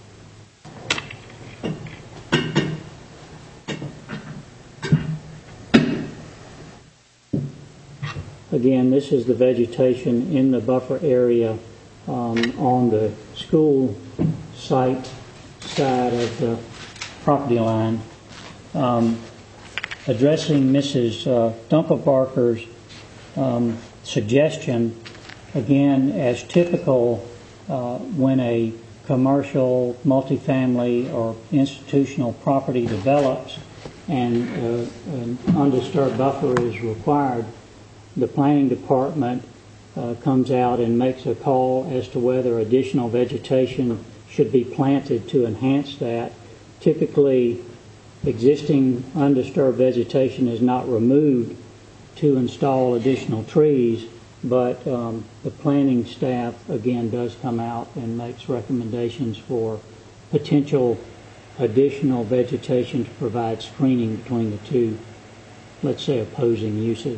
Speaker 9: Again, this is the vegetation in the buffer area um, on the school site side of the property line. Um, addressing Missus Uh, Dumper-Barker's um, suggestion, again, as typical uh, when a commercial, multifamily, or institutional property develops and uh, an undisturbed buffer is required, the planning department uh, comes out and makes a call as to whether additional vegetation should be planted to enhance that. Typically, existing undisturbed vegetation is not removed to install additional trees, but um, the planning staff again does come out and makes recommendations for potential additional vegetation to provide screening between the two, let's say, opposing uses.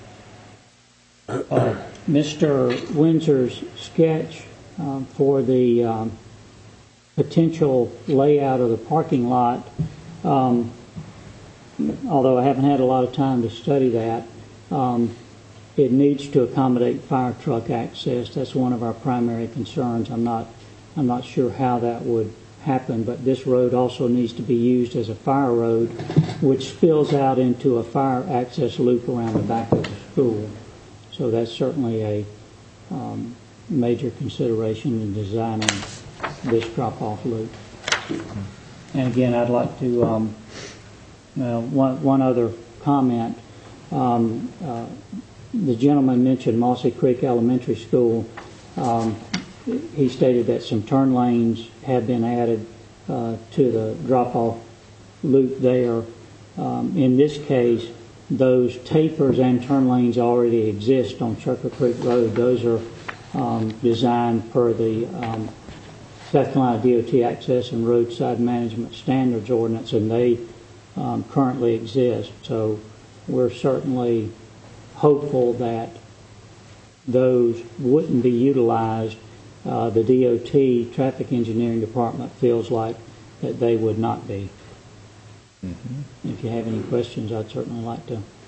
Speaker 9: Uh, Mister Windsor's sketch um, for the um, potential layout of the parking lot, Um, although I haven't had a lot of time to study that, um, it needs to accommodate fire truck access. That's one of our primary concerns. I'm not, I'm not sure how that would happen, but this road also needs to be used as a fire road, which spills out into a fire access loop around the back of the school. So that's certainly a um, major consideration in designing this drop-off loop. And again, I'd like to, um, well, one, one other comment. Um, uh, the gentleman mentioned Mossy Creek Elementary School. Um, he stated that some turn lanes have been added uh, to the drop-off loop there. Um, in this case, those tapers and turn lanes already exist on Chucker Creek Road. Those are um, designed per the um, South Carolina D O T Access and Roadside Management Standards Ordinance, and they um, currently exist. So we're certainly hopeful that those wouldn't be utilized. Uh, the D O T Traffic Engineering Department feels like that they would not be. Mm-hmm. If you have any questions, I'd certainly like to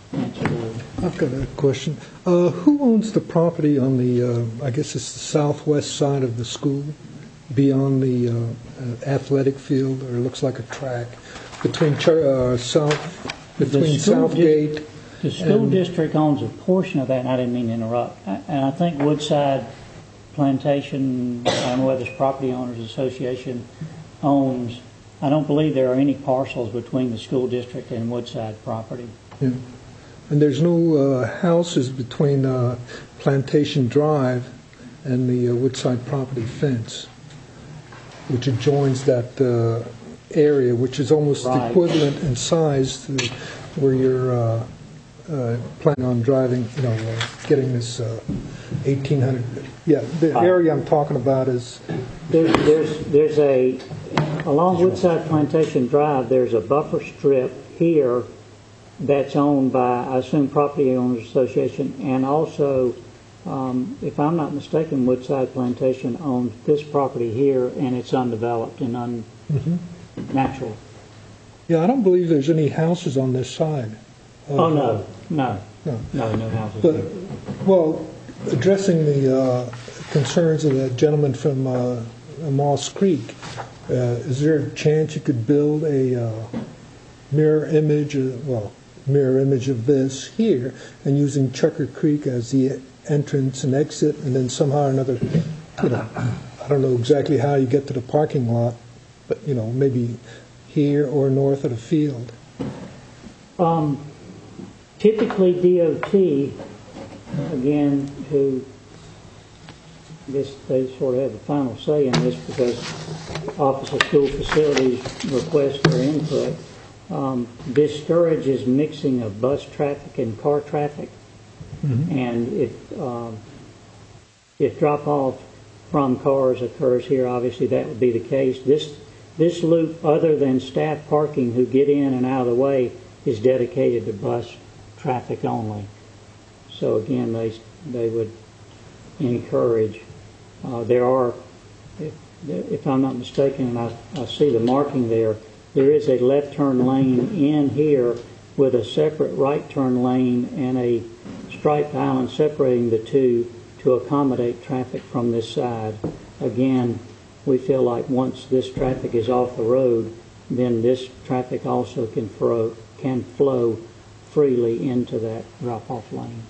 Speaker 8: answer the
Speaker 16: I've got a question. Uh, who owns the property on the, uh, I guess it's the southwest side of the school, beyond the uh, uh, athletic field, or it looks like a track, between Chur- uh, South, between
Speaker 9: The school
Speaker 16: Southgate?
Speaker 9: dis- The school
Speaker 16: and-
Speaker 9: district owns a portion of that, and I didn't mean to interrupt. I- And I think Woodside Plantation, I don't know whether it's Property Owners Association, owns, I don't believe there are any parcels between the school district and Woodside property.
Speaker 16: Yeah. And there's no uh, houses between uh, Plantation Drive and the uh, Woodside property fence, which adjoins that uh, area, which is almost
Speaker 9: Right.
Speaker 16: equivalent in size to where you're uh, uh, planning on driving, you know, uh, getting this uh, eighteen hundred. Yeah, the
Speaker 9: Right.
Speaker 16: area I'm talking about is.
Speaker 9: There's, there's, there's a, along Woodside Plantation Drive, there's a buffer strip here that's owned by, I assume, Property Owners Association, and also, um, if I'm not mistaken, Woodside Plantation owns this property here, and it's undeveloped and unnatural.
Speaker 16: Yeah, I don't believe there's any houses on this side. of,
Speaker 9: Oh, no, no,
Speaker 16: No.
Speaker 9: no, no houses
Speaker 16: But,
Speaker 9: here.
Speaker 16: well, addressing the uh, concerns of the gentleman from uh, Moss Creek, uh, is there a chance you could build a uh, mirror image, uh, well, mirror image of this here, and using Checker Creek as the entrance and exit, and then somehow or another, you know, I don't know exactly how you get to the parking lot, but, you know, maybe here or north of the field.
Speaker 9: Um, typically D O T, again, who, I guess they sort of have the final say in this because Office of School Facilities request their input, um, discourages mixing of bus traffic and car traffic.
Speaker 16: Mm-hmm.
Speaker 9: And if, um, if drop-off from cars occurs here, obviously that would be the case. This, this loop, other than staff parking who get in and out of the way, is dedicated to bus traffic only. So again, they, they would encourage. Uh, there are, if, if I'm not mistaken, and I, I see the marking there, there is a left turn lane in here with a separate right turn lane and a striped island separating the two to accommodate traffic from this side. Again, we feel like once this traffic is off the road, then this traffic also can flow, can flow freely into that drop-off lane.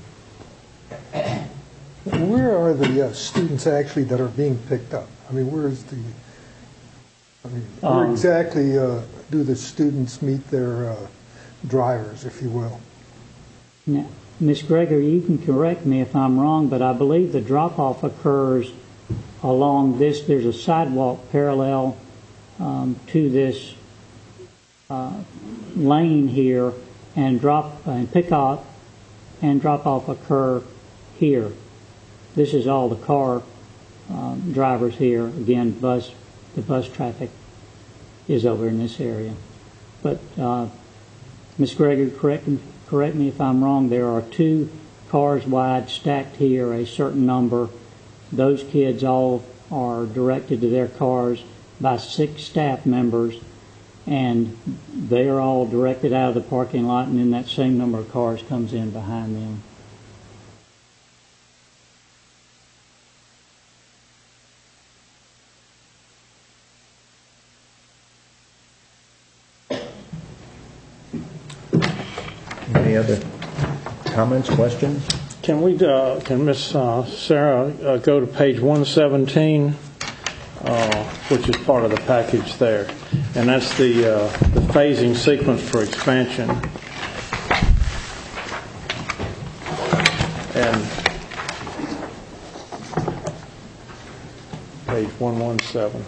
Speaker 16: Where are the uh, students actually that are being picked up? I mean, where is the, I mean, where
Speaker 9: Um,
Speaker 16: exactly uh, do the students meet their uh, drivers, if you will?
Speaker 9: Now, Miz Gregory, you can correct me if I'm wrong, but I believe the drop-off occurs along this. There's a sidewalk parallel um, to this uh, lane here, and drop and pick up and drop-off occur here. This is all the car um, drivers here. Again, bus the bus traffic is over in this area. But uh, Miz Gregory, correct correct me if I'm wrong. There are two cars wide stacked here, a certain number. Those kids all are directed to their cars by six staff members, and they are all directed out of the parking lot, and then that same number of cars comes in behind them.
Speaker 1: Any other comments, questions?
Speaker 17: Can we, uh, can Miss uh, Sarah uh, go to page one seventeen, uh, which is part of the package there, and that's the, uh, the phasing sequence for expansion. And page one seventeen.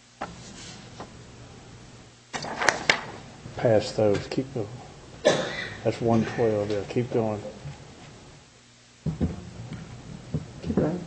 Speaker 17: Pass those. Keep going. That's one twelve, yeah, keep going.
Speaker 6: Keep going.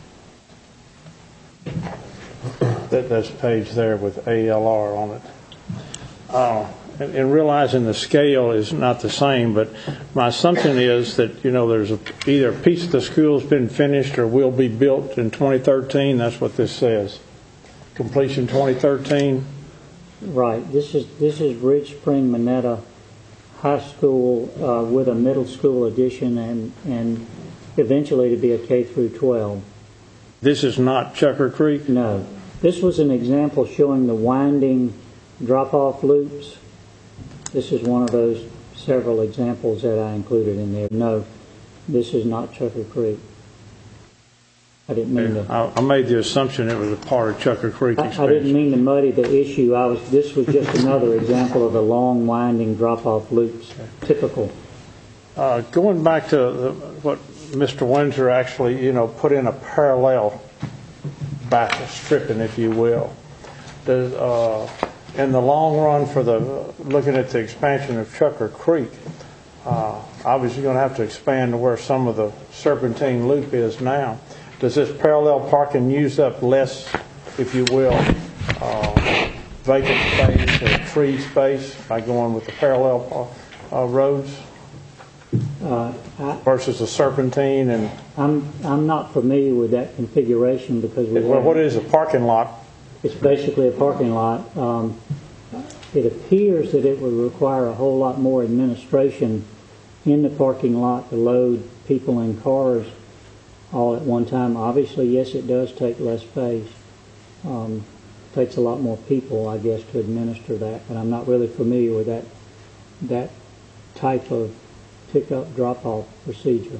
Speaker 17: That, that's page there with A L R on it. Uh, and, and realizing the scale is not the same, but my assumption is that, you know, there's a, either a piece of the school's been finished or will be built in twenty thirteen. That's what this says. Completion twenty thirteen.
Speaker 9: Right. This is this is Ridge Spring Minetta High School uh, with a middle school addition and and eventually to be a K through twelve.
Speaker 17: This is not Chucker Creek?
Speaker 9: No. This was an example showing the winding drop-off loops. This is one of those several examples that I included in there. No, this is not Chucker Creek. I didn't mean to.
Speaker 17: I, I made the assumption it was a part of Chucker Creek expansion.
Speaker 9: I, I didn't mean to muddy the issue. I was. This was just another example of the long winding drop-off loops. Typical.
Speaker 17: Uh, going back to the, what Mister Windsor actually, you know, put in a parallel back stripping, if you will. Does, uh, in the long run, for the looking at the expansion of Chucker Creek, uh, obviously going to have to expand to where some of the serpentine loop is now. Does this parallel parking use up less, if you will, uh, vacant space or tree space by going with the parallel uh, roads
Speaker 9: Uh, I,
Speaker 17: versus the serpentine? And
Speaker 9: I'm I'm not familiar with that configuration because we.
Speaker 17: Well, what is a parking lot?
Speaker 9: It's basically a parking lot. Um, it appears that it would require a whole lot more administration in the parking lot to load people and cars all at one time. Obviously, yes, it does take less space. Um, takes a lot more people, I guess, to administer that. But I'm not really familiar with that that type of pick-up, drop-off procedure.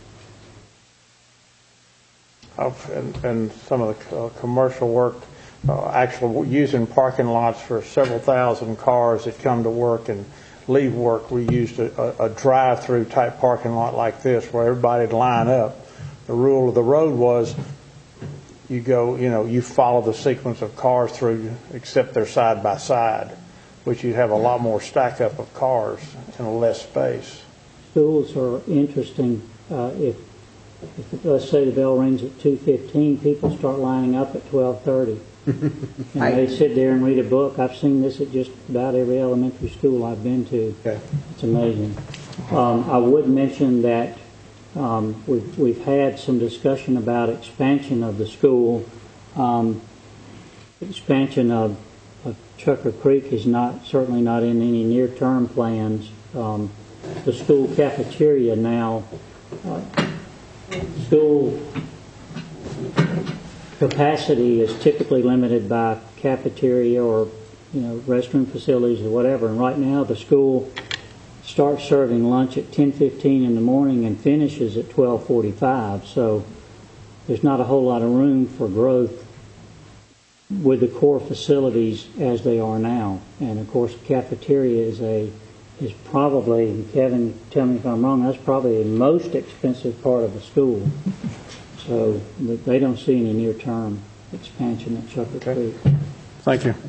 Speaker 17: I've, and, and some of the uh, commercial work, uh, actually using parking lots for several thousand cars that come to work and leave work, we used a, a, a drive-through type parking lot like this where everybody'd line up. The rule of the road was you go, you know, you follow the sequence of cars through except they're side by side, which you'd have a lot more stack up of cars in less space. Schools
Speaker 9: are interesting. Uh, if, if let's say the bell rings at two fifteen, people start lining up at twelve thirty, and they sit there and read a book. I've seen this at just about every elementary school I've been to.
Speaker 17: Okay.
Speaker 9: It's amazing. Um, I would mention that um, we've we've had some discussion about expansion of the school. Um, expansion of, of Chucker Creek is not certainly not in any near-term plans. Um, The school cafeteria now, uh, school capacity is typically limited by cafeteria or, you know, restroom facilities or whatever. And right now the school starts serving lunch at ten fifteen in the morning and finishes at twelve forty-five. So there's not a whole lot of room for growth with the core facilities as they are now. And of course, the cafeteria is a is probably, Kevin, tell me if I'm wrong, that's probably the most expensive part of the school. So they don't see any near-term expansion at Chucker Creek.
Speaker 17: Thank you.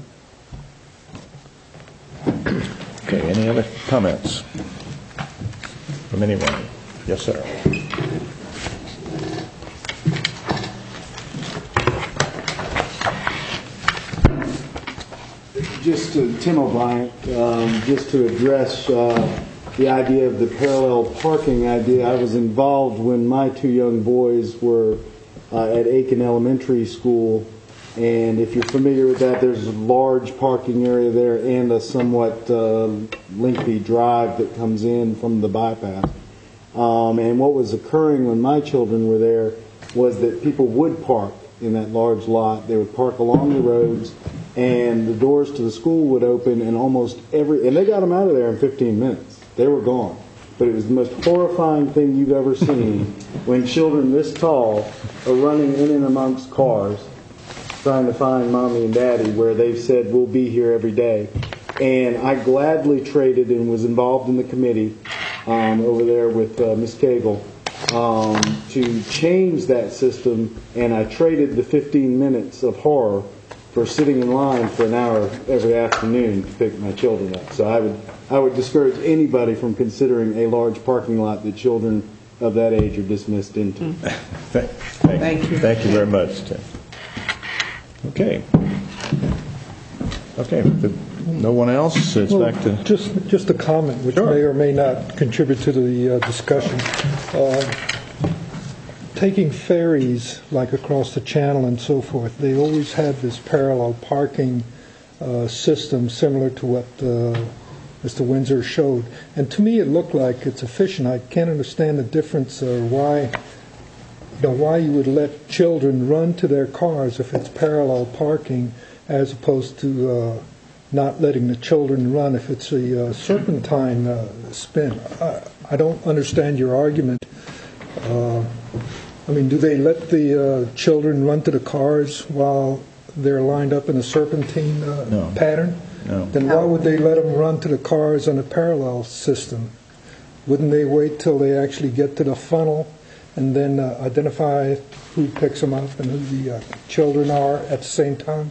Speaker 1: Okay, any other comments from anyone? Yes, sir.
Speaker 18: Just to, Tim O'Brien, um, just to address uh, the idea of the parallel parking idea. I was involved when my two young boys were uh, at Aiken Elementary School, and if you're familiar with that, there's a large parking area there and a somewhat uh, lengthy drive that comes in from the bypass. Um, and what was occurring when my children were there was that people would park in that large lot. They would park along the roads, and the doors to the school would open, and almost every, and they got them out of there in fifteen minutes. They were gone. But it was the most horrifying thing you've ever seen when children this tall are running in and amongst cars trying to find mommy and daddy where they've said we'll be here every day. And I gladly traded and was involved in the committee um, over there with uh, Miz Cagle um, to change that system, and I traded the fifteen minutes of horror for sitting in line for an hour every afternoon to pick my children up. So I would I would discourage anybody from considering a large parking lot that children of that age are dismissed into.
Speaker 1: Thank, thank,
Speaker 6: Thank you.
Speaker 1: Thank you very much, Tim. Okay. Okay. No one else? It's
Speaker 16: Well,
Speaker 1: back to...
Speaker 16: Just, just a comment, which
Speaker 1: Sure.
Speaker 16: may or may not contribute to the uh, discussion. Uh, taking ferries, like across the channel and so forth, they always had this parallel parking uh, system similar to what uh, Mister Windsor showed. And to me, it looked like it's efficient. I can't understand the difference or why, you know, why you would let children run to their cars if it's parallel parking, as opposed to uh, not letting the children run if it's a uh, serpentine uh, spin. I, I don't understand your argument. Uh, I mean, do they let the uh, children run to the cars while they're lined up in a serpentine uh,
Speaker 1: No.
Speaker 16: pattern?
Speaker 1: No.
Speaker 16: Then why would they let them run to the cars on a parallel system? Wouldn't they wait till they actually get to the funnel and then uh, identify who picks them up and who the uh, children are at the same time?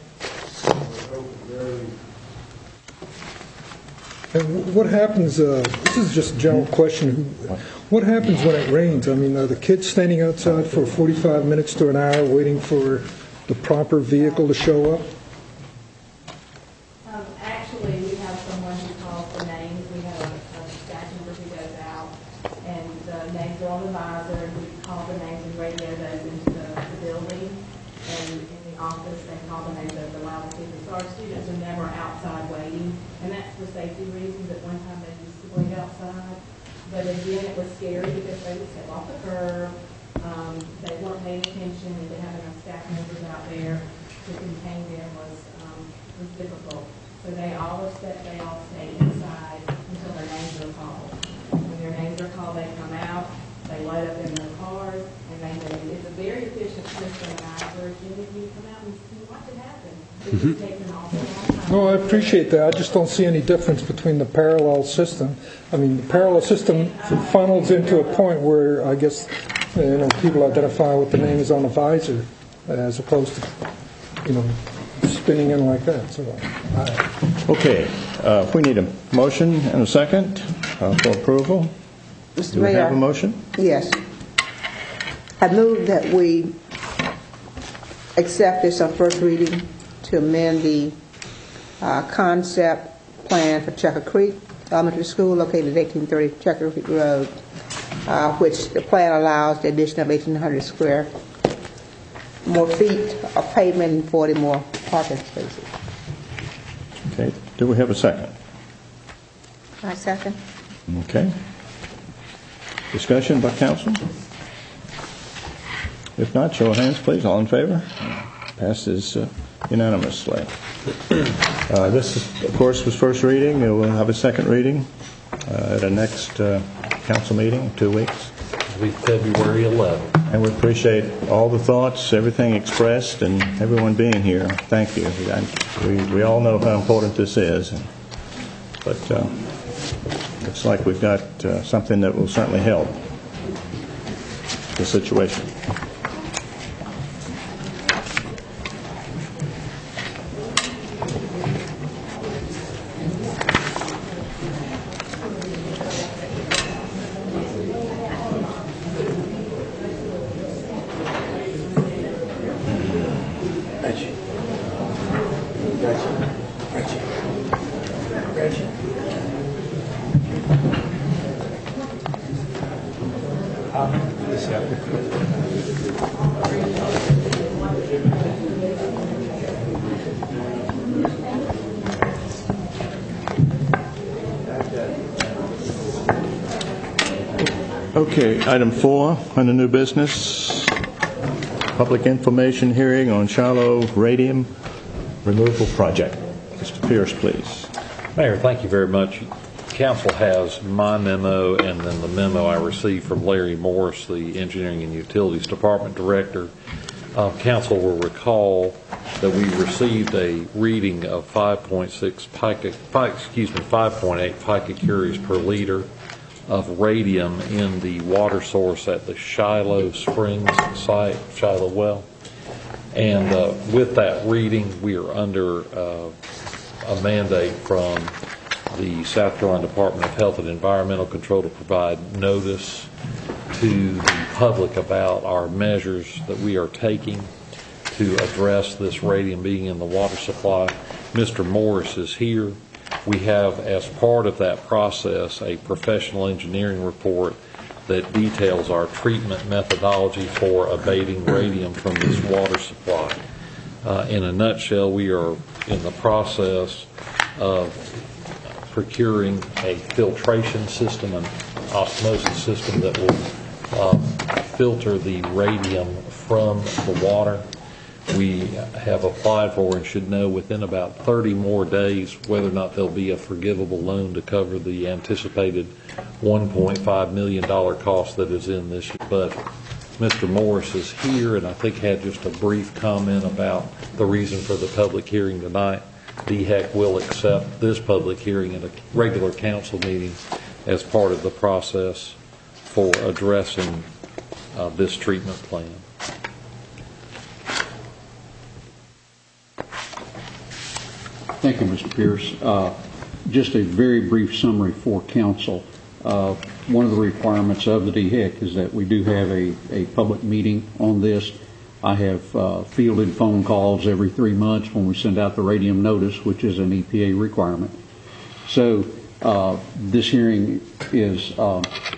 Speaker 16: And what happens, uh, this is just a general question, what happens when it rains? I mean, are the kids standing outside for forty-five minutes to an hour waiting for the proper vehicle to show up?
Speaker 19: Um, actually, we have someone who calls the names. We have a, a staff member who goes out, and the names are on the visor, and we call the names and radio those into the, the building. And in the office, they call the names of the loudest people. So our students are never outside waiting, and that's for safety reasons. At one time, they used to wait outside. But again, it was scary because they would step off the curb. Um, they weren't paying attention, and to have enough staff members out there to contain them was um, was difficult. So they all have said they all stay inside until their names are called. When their names are called, they come out, they load up in their cars, and they move. It's a very efficient system, and I urge any of you to come out and see watch it happen. It just takes an awful long time.
Speaker 16: No, I appreciate that. I just don't see any difference between the parallel system. I mean, the parallel system funnels into a point where I guess you know people identify what the name is on the visor, as opposed to you know spinning in like that. So, I,
Speaker 1: Okay. Uh, we need a motion and a second uh, for approval.
Speaker 6: Mister
Speaker 1: Do we have
Speaker 6: Mayor.
Speaker 1: a motion?
Speaker 6: Yes. I move that we accept this on first reading to amend the uh, concept plan for Checker Creek Elementary School located at eighteen thirty Checker Creek Road, uh, which the plan allows the addition of eighteen hundred square more feet of pavement and forty more parking spaces.
Speaker 1: Okay. Do we have a second?
Speaker 6: I second.
Speaker 1: Okay. Discussion by council? If not, show of hands, please. All in favor? Passes uh, unanimously. Uh, this, is, of course, was first reading. We'll have a second reading uh, at our next uh, council meeting in two weeks.
Speaker 2: It'll be February eleventh.
Speaker 1: And we appreciate all the thoughts, everything expressed, and everyone being here. Thank you. We, we all know how important this is. But uh, looks like we've got uh, something that will certainly help the situation. Okay, item four on the new business, public information hearing on Shiloh radium removal project. Mister Pierce, please.
Speaker 2: Mayor, thank you very much. Council has my memo and then the memo I received from Larry Morris, the Engineering and Utilities Department Director. Uh, Council will recall that we received a reading of five point six pica, excuse me, five point eight picocuries per liter of radium in the water source at the Shiloh Springs site, Shiloh well. And uh, with that reading, we are under uh, a mandate from the South Carolina Department of Health and Environmental Control to provide notice to the public about our measures that we are taking to address this radium being in the water supply. Mister Morris is here. We have, as part of that process, a professional engineering report that details our treatment methodology for abating radium from this water supply. Uh, in a nutshell, we are in the process of procuring a filtration system, an osmosis system that will um, filter the radium from the water. We have applied for and should know within about thirty more days whether or not there'll be a forgivable loan to cover the anticipated one point five million dollars cost that is in this budget. Mister Morris is here and I think had just a brief comment about the reason for the public hearing tonight. D H E C will accept this public hearing at a regular council meeting as part of the process for addressing uh, this treatment plan.
Speaker 20: Thank you, Mister Pierce. Uh, just a very brief summary for council. Uh, one of the requirements of the D H E C is that we do have a, a public meeting on this. I have uh, fielded phone calls every three months when we send out the radium notice, which is an E P A requirement. So uh, this hearing is uh,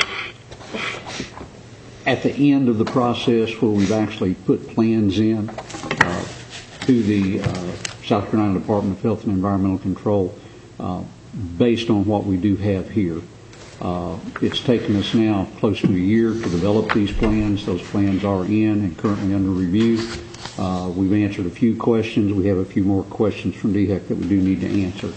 Speaker 20: at the end of the process where we've actually put plans in uh, to the uh, South Carolina Department of Health and Environmental Control uh, based on what we do have here. Uh, it's taken us now close to a year to develop these plans. Those plans are in and currently under review. Uh, we've answered a few questions. We have a few more questions from D H E C that we do need to answer.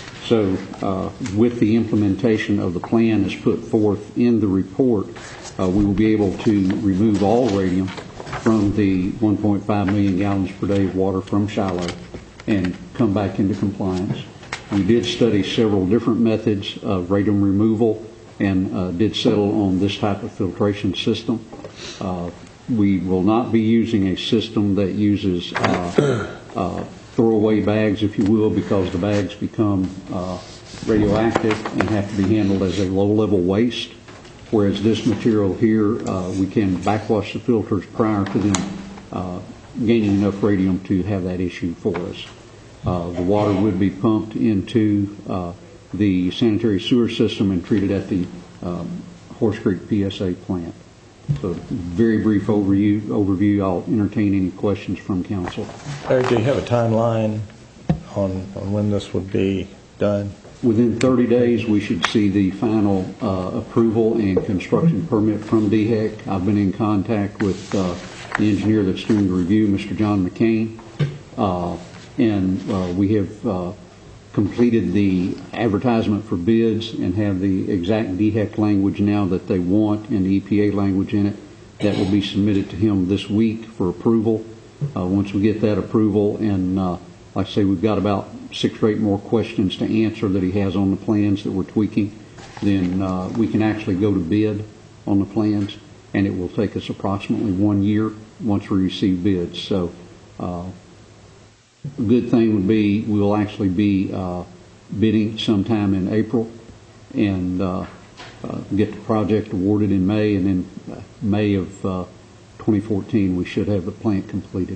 Speaker 20: So uh, with the implementation of the plan as put forth in the report, uh, we will be able to remove all radium from the one point five million gallons per day of water from Shiloh and come back into compliance. We did study several different methods of radium removal and uh, did settle on this type of filtration system. Uh, we will not be using a system that uses uh, uh, throwaway bags, if you will, because the bags become uh, radioactive and have to be handled as a low-level waste, whereas this material here, uh, we can backwash the filters prior to them uh, gaining enough radium to have that issue for us. Uh, the water would be pumped into uh, the sanitary sewer system and treated at the um, Horse Creek P S A plant. So very brief overview. overview. I'll entertain any questions from council.
Speaker 1: Larry, do you have a timeline on, on when this would be done?
Speaker 20: Within thirty days, we should see the final uh, approval and construction permit from D H E C. I've been in contact with uh, the engineer that's doing the review, Mister John McCain, uh, and uh, we have uh, completed the advertisement for bids and have the exact D H E C language now that they want and the E P A language in it. That will be submitted to him this week for approval. Uh, once we get that approval, and uh, like I say, we've got about six or eight more questions to answer that he has on the plans that we're tweaking, then uh, we can actually go to bid on the plans, and it will take us approximately one year once we receive bids. So uh, a good thing would be we'll actually be uh, bidding sometime in April and uh, uh, get the project awarded in May, and then uh, May of uh, twenty fourteen we should have the plant completed.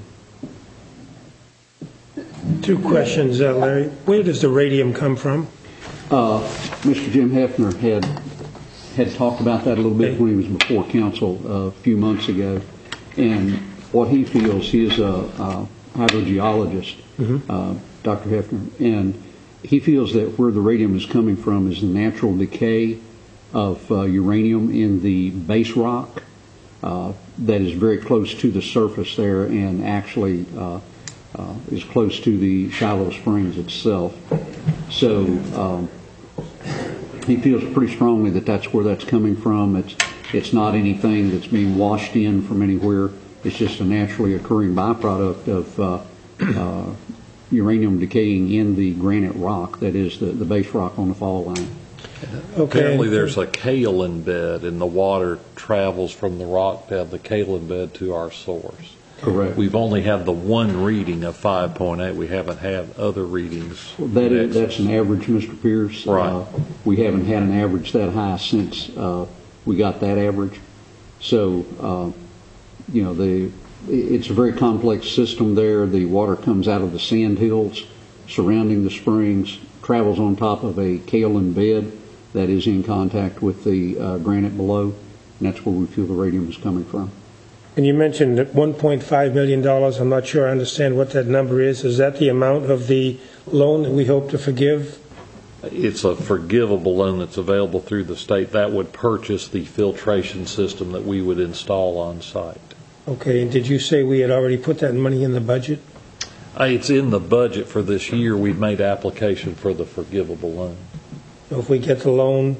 Speaker 7: Two questions, uh, Larry. Where does the radium come from?
Speaker 20: Uh, Mister Jim Hefner had had talked about that a little bit when he was before council uh, a few months ago, and what he feels, he is a, a hydrogeologist, mm-hmm. uh, Doctor Hefner, and he feels that where the radium is coming from is the natural decay of uh, uranium in the base rock uh, that is very close to the surface there, and actually uh, uh, is close to the Shiloh Springs itself. So um, he feels pretty strongly that that's where that's coming from. It's it's not anything that's being washed in from anywhere. It's just a naturally occurring byproduct of uh, uh, uranium decaying in the granite rock that is the, the base rock on the fall line.
Speaker 2: Okay. Apparently there's a kaolin bed, and the water travels from the rock down the kaolin bed to our source.
Speaker 20: Correct.
Speaker 2: We've only had the one reading of five point eight. We haven't had other readings.
Speaker 20: That is, that's an average, Mister Pierce.
Speaker 2: Right.
Speaker 20: Uh, we haven't had an average that high since uh, we got that average. So, uh, you know, the it's a very complex system there. The water comes out of the sand hills surrounding the springs, travels on top of a kaolin bed that is in contact with the uh, granite below, and that's where we feel the radium is coming from.
Speaker 7: And you mentioned that one point five million dollars. I'm not sure I understand what that number is. Is that the amount of the loan that we hope to forgive?
Speaker 2: It's a forgivable loan that's available through the state. That would purchase the filtration system that we would install on site.
Speaker 7: Okay, and did you say we had already put that money in the budget?
Speaker 2: Uh, It's in the budget for this year. We've made application for the forgivable loan.
Speaker 7: So if we get the loan,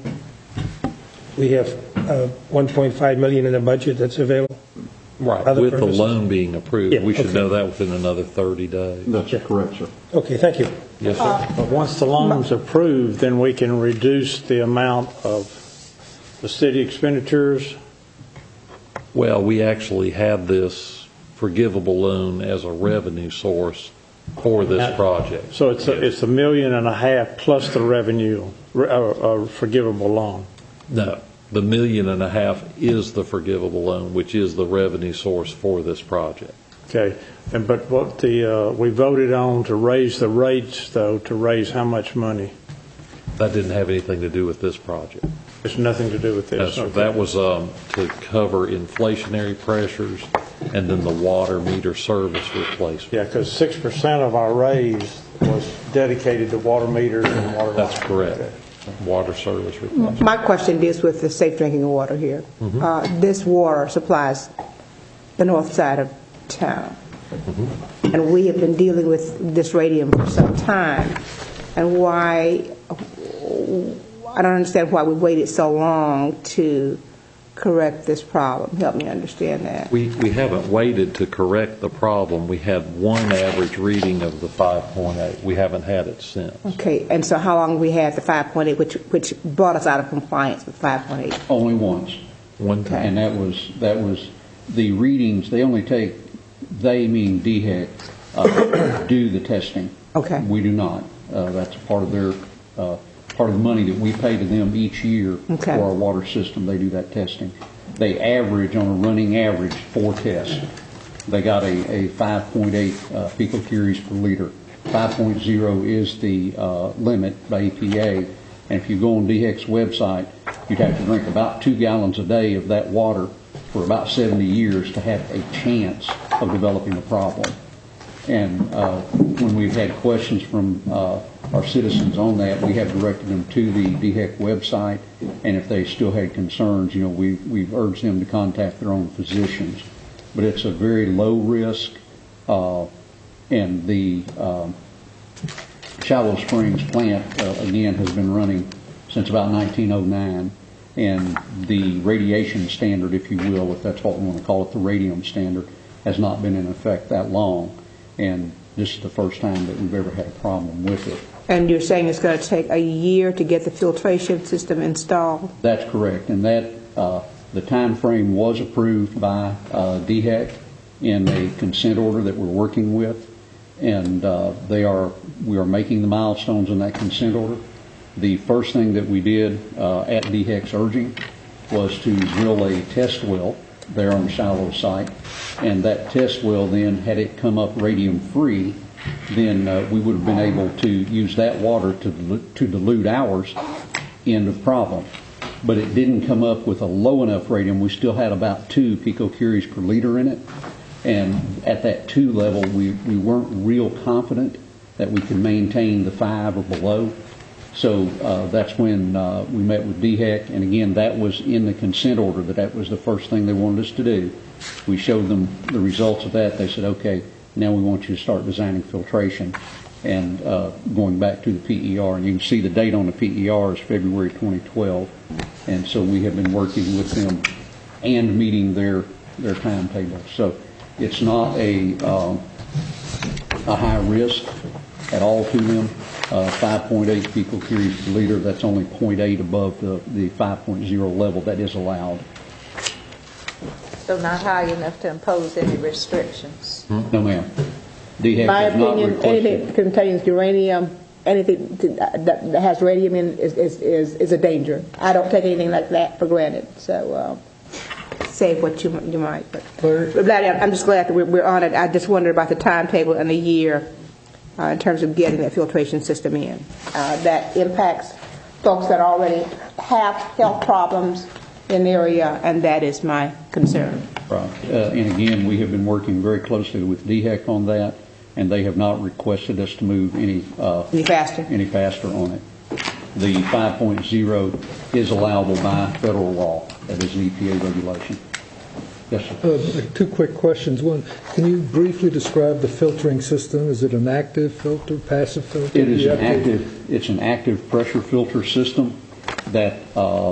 Speaker 7: we have uh, one point five million dollars in the budget that's available?
Speaker 2: Right,
Speaker 7: Other
Speaker 2: with
Speaker 7: purposes?
Speaker 2: the loan being approved.
Speaker 7: Yeah,
Speaker 2: We should
Speaker 7: okay.
Speaker 2: know that within another thirty days.
Speaker 20: That's correct, sir.
Speaker 7: Okay, thank you.
Speaker 2: Yes, sir.
Speaker 17: But once the loan's approved, then we can reduce the amount of the city expenditures.
Speaker 2: Well, we actually have this forgivable loan as a revenue source for this project.
Speaker 17: So it's a, it's a million and a half plus the revenue, uh, uh, forgivable loan.
Speaker 2: No, the million and a half is the forgivable loan, which is the revenue source for this project.
Speaker 17: Okay, and but what the uh, we voted on to raise the rates though, to raise how much money?
Speaker 2: That didn't have anything to do with this project.
Speaker 17: It's nothing to do with this.
Speaker 2: No, sir.
Speaker 17: Okay.
Speaker 2: That was um, to cover inflationary pressures and then the water meter service replacement.
Speaker 17: Yeah, because six percent of our raise was dedicated to water meters and water.
Speaker 2: That's
Speaker 17: lines.
Speaker 2: correct.
Speaker 17: Okay.
Speaker 2: Water service replacement.
Speaker 6: My question deals with the safe drinking water here.
Speaker 2: Mhm.
Speaker 6: Uh, this water supplies the north side of town.
Speaker 2: Mhm.
Speaker 6: And we have been dealing with this radium for some time. And why, I don't understand why we waited so long to correct this problem. Help me understand that.
Speaker 2: We, we haven't waited to correct the problem. We had one average reading of the five point eight. We haven't had it since.
Speaker 6: Okay, and so how long we had the five point eight, which which brought us out of compliance with five point eight?
Speaker 20: Only once.
Speaker 2: One time.
Speaker 20: And that was, that was the readings, they only take, they meaning D HEC, uh, do the testing.
Speaker 6: Okay.
Speaker 20: We do not. Uh, that's part of their, uh, part of the money that we pay to them each year
Speaker 6: Okay.
Speaker 20: for our water system. They do that testing. They average, on a running average, four tests. They got a, a five point eight uh, picocuries per liter. five point oh is the uh, limit by E P A. And if you go on D HEC's website, you'd have to drink about two gallons a day of that water for about seventy years to have a chance of developing a problem. And uh, when we've had questions from uh, our citizens on that, we have directed them to the D HEC website. And if they still had concerns, you know, we, we've urged them to contact their own physicians. But it's a very low risk, uh, and the um, Shallow Springs plant, uh, again, has been running since about nineteen oh nine. And the radiation standard, if you will, if that's what we want to call it, the radium standard, has not been in effect that long. And this is the first time that we've ever had a problem with it.
Speaker 6: And you're saying it's going to take a year to get the filtration system installed?
Speaker 20: That's correct. And that uh, the time frame was approved by uh, D HEC in a consent order that we're working with. And uh, they are, we are making the milestones in that consent order. The first thing that we did uh, at D HEC's urging was to drill a test well there on the Shallow site. And that test well then, had it come up radium-free, then uh, we would have been able to use that water to, dilute, to dilute ours. End of problem. But it didn't come up with a low enough radium. We still had about two picocuries per liter in it. And at that two level, we, we weren't real confident that we could maintain the five or below. So uh, that's when uh, we met with D HEC, and again, that was in the consent order, that that was the first thing they wanted us to do. We showed them the results of that. They said, okay, now we want you to start designing filtration and uh, going back to the P E R. And you can see the date on the P E R is February twenty twelve. And so we have been working with them and meeting their, their timetable. So it's not a, um, a high risk at all to them. Uh, five point eight picocuries per liter, that's only zero point eight above the, the five point oh level that is allowed.
Speaker 3: So not high enough to impose any restrictions?
Speaker 20: No, ma'am. D HEC
Speaker 6: My
Speaker 20: has not
Speaker 6: opinion,
Speaker 20: requested.
Speaker 6: anything that contains uranium, anything to- that that has radium in is, is, is, is a danger. I don't take anything like that for granted. So uh, say what you you might. But, but glad, I'm just glad that we're, we're on it. I just wondered about the timetable and the year uh, in terms of getting that filtration system in. Uh, that impacts folks that already have health problems in the area, and that is my concern.
Speaker 20: Right. Uh, and again, we have been working very closely with D HEC on that, and they have not requested us to move any uh,
Speaker 6: any faster
Speaker 20: any faster on it. The five point oh is allowable by federal law. That is an E P A regulation. Yes, sir.
Speaker 16: Uh, two quick questions. One, can you briefly describe the filtering system? Is it an active filter, passive filter?
Speaker 20: It is
Speaker 16: You
Speaker 20: an
Speaker 16: have to-
Speaker 20: active. It's an active pressure filter system that uh,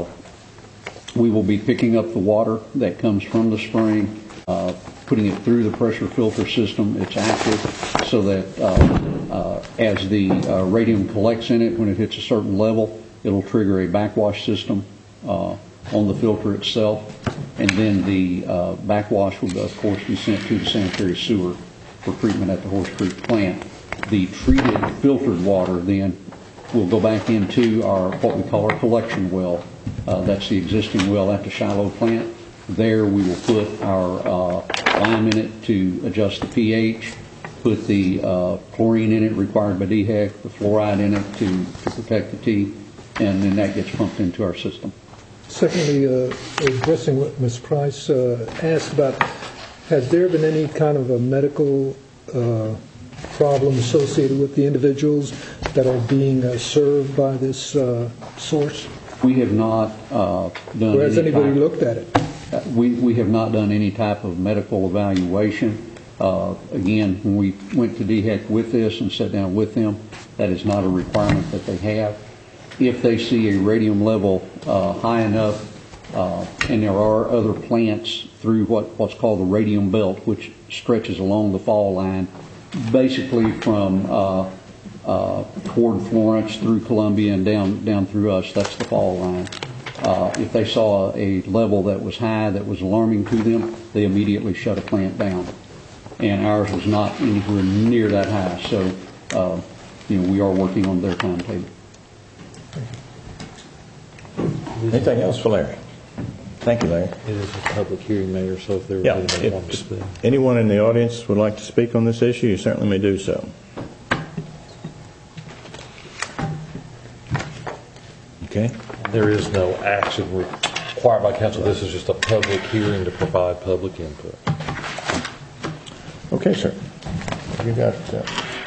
Speaker 20: we will be picking up the water that comes from the spring, uh, putting it through the pressure filter system. It's active so that uh, uh, as the uh, radium collects in it, when it hits a certain level, it'll trigger a backwash system uh, on the filter itself. And then the uh, backwash will, of course, be sent to the sanitary sewer for treatment at the Horse Creek plant. The treated filtered water then will go back into our what we call our collection well. Uh, that's the existing well at the Shiloh plant. There we will put our uh, lime in it to adjust the pH, put the uh, chlorine in it required by D HEC, the fluoride in it to, to protect the teeth, and then that gets pumped into our system.
Speaker 16: Secondly, uh, addressing what Miz Price uh, asked about, has there been any kind of a medical uh, problem associated with the individuals that are being uh, served by this uh, source?
Speaker 20: We have not uh, done.
Speaker 16: Or has
Speaker 20: any
Speaker 16: anybody
Speaker 20: type,
Speaker 16: looked at it?
Speaker 20: Uh, we we have not done any type of medical evaluation. Uh, again, when we went to D HEC with this and sat down with them, that is not a requirement that they have. If they see a radium level uh, high enough, uh, and there are other plants through what, what's called the radium belt, which stretches along the fall line, basically from uh, uh, toward Florence through Columbia and down down through us, that's the fall line. Uh, if they saw a level that was high, that was alarming to them, they immediately shut a plant down. And ours was not anywhere near that high, so uh, you know we are working on their timetable.
Speaker 1: Anything else for Larry? Thank you, Larry.
Speaker 2: It is a public hearing, Mayor, so if there was
Speaker 1: Yeah,
Speaker 2: anyone who wanted to speak.
Speaker 1: if anyone in the audience would like to speak on this issue, you certainly may do so. Okay.
Speaker 2: There is no action required by council. This is just a public hearing to provide public input.
Speaker 1: Okay, sir. You got uh,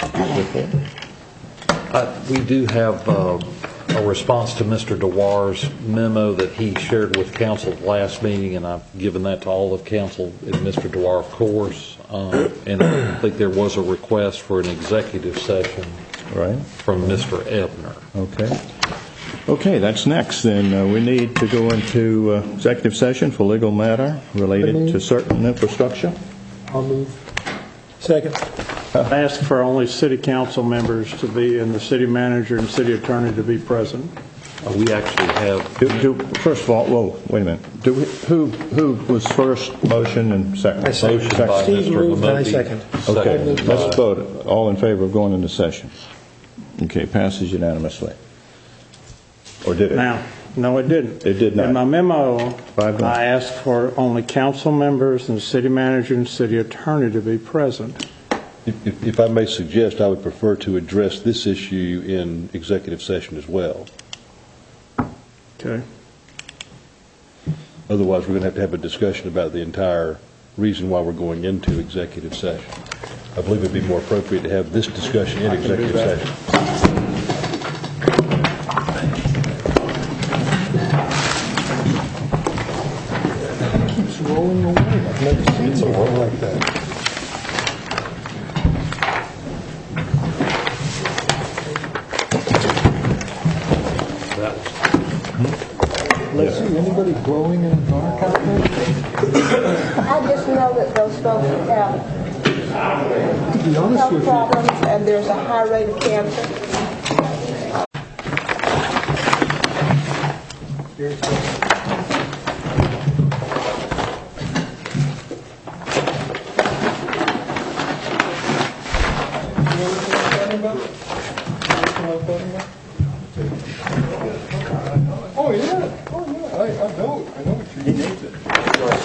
Speaker 2: Uh, we do have uh, a response to Mister DeWar's memo that he shared with council at the last meeting, and I've given that to all of council and Mister DeWar, of course. Um, and I think there was a request for an executive session
Speaker 1: right
Speaker 2: from Mister Ebner.
Speaker 1: Okay. Okay, that's next. Then uh, we need to go into uh, executive session for legal matter related to certain infrastructure.
Speaker 16: I'll move.
Speaker 7: Second.
Speaker 17: I ask for only city council members to be, and the city manager and city attorney to be present.
Speaker 2: Uh, we actually have.
Speaker 1: Do, do, first of all, whoa, wait a minute. Do we, who who was first? Motion and second.
Speaker 7: I second.
Speaker 2: Motion by
Speaker 7: Steve
Speaker 2: Mister
Speaker 7: moved and I
Speaker 2: Lamotte.
Speaker 7: second.
Speaker 1: Okay,
Speaker 2: Seconded
Speaker 1: let's
Speaker 2: by-
Speaker 1: vote. All in favor of going into session? Okay, passes unanimously. Or did it?
Speaker 17: Now, no, it didn't.
Speaker 1: It did not.
Speaker 17: In my memo,
Speaker 1: Five
Speaker 17: I asked for only council members and the city manager and city attorney to be present.
Speaker 21: If, if, if I may suggest, I would prefer to address this issue in executive session as well.
Speaker 17: Okay.
Speaker 21: Otherwise, we're going to have to have a discussion about the entire reason why we're going into executive session. I believe it would be more appropriate to have this discussion in executive session.
Speaker 16: Keeps rolling away. I've never seen it roll like that. Let's see, anybody glowing in the dark out there?
Speaker 6: I just know that those folks have
Speaker 16: To be honest
Speaker 6: health
Speaker 16: with you,
Speaker 6: problems, and there's a high rate of cancer.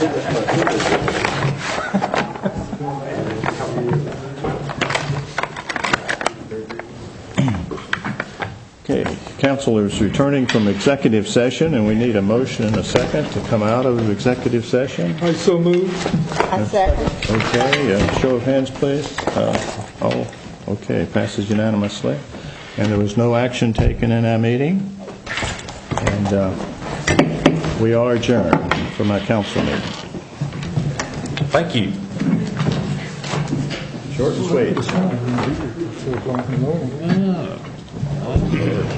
Speaker 1: Okay, council is returning from executive session, and we need a motion and a second to come out of executive session.
Speaker 16: I so move.
Speaker 6: I second.
Speaker 1: Okay, uh, show of hands, please. Uh, all okay, passes unanimously. And there was no action taken in our meeting. And uh, we are adjourned from our council meeting.
Speaker 2: Thank you.
Speaker 1: Short and sweet.
Speaker 2: Yeah.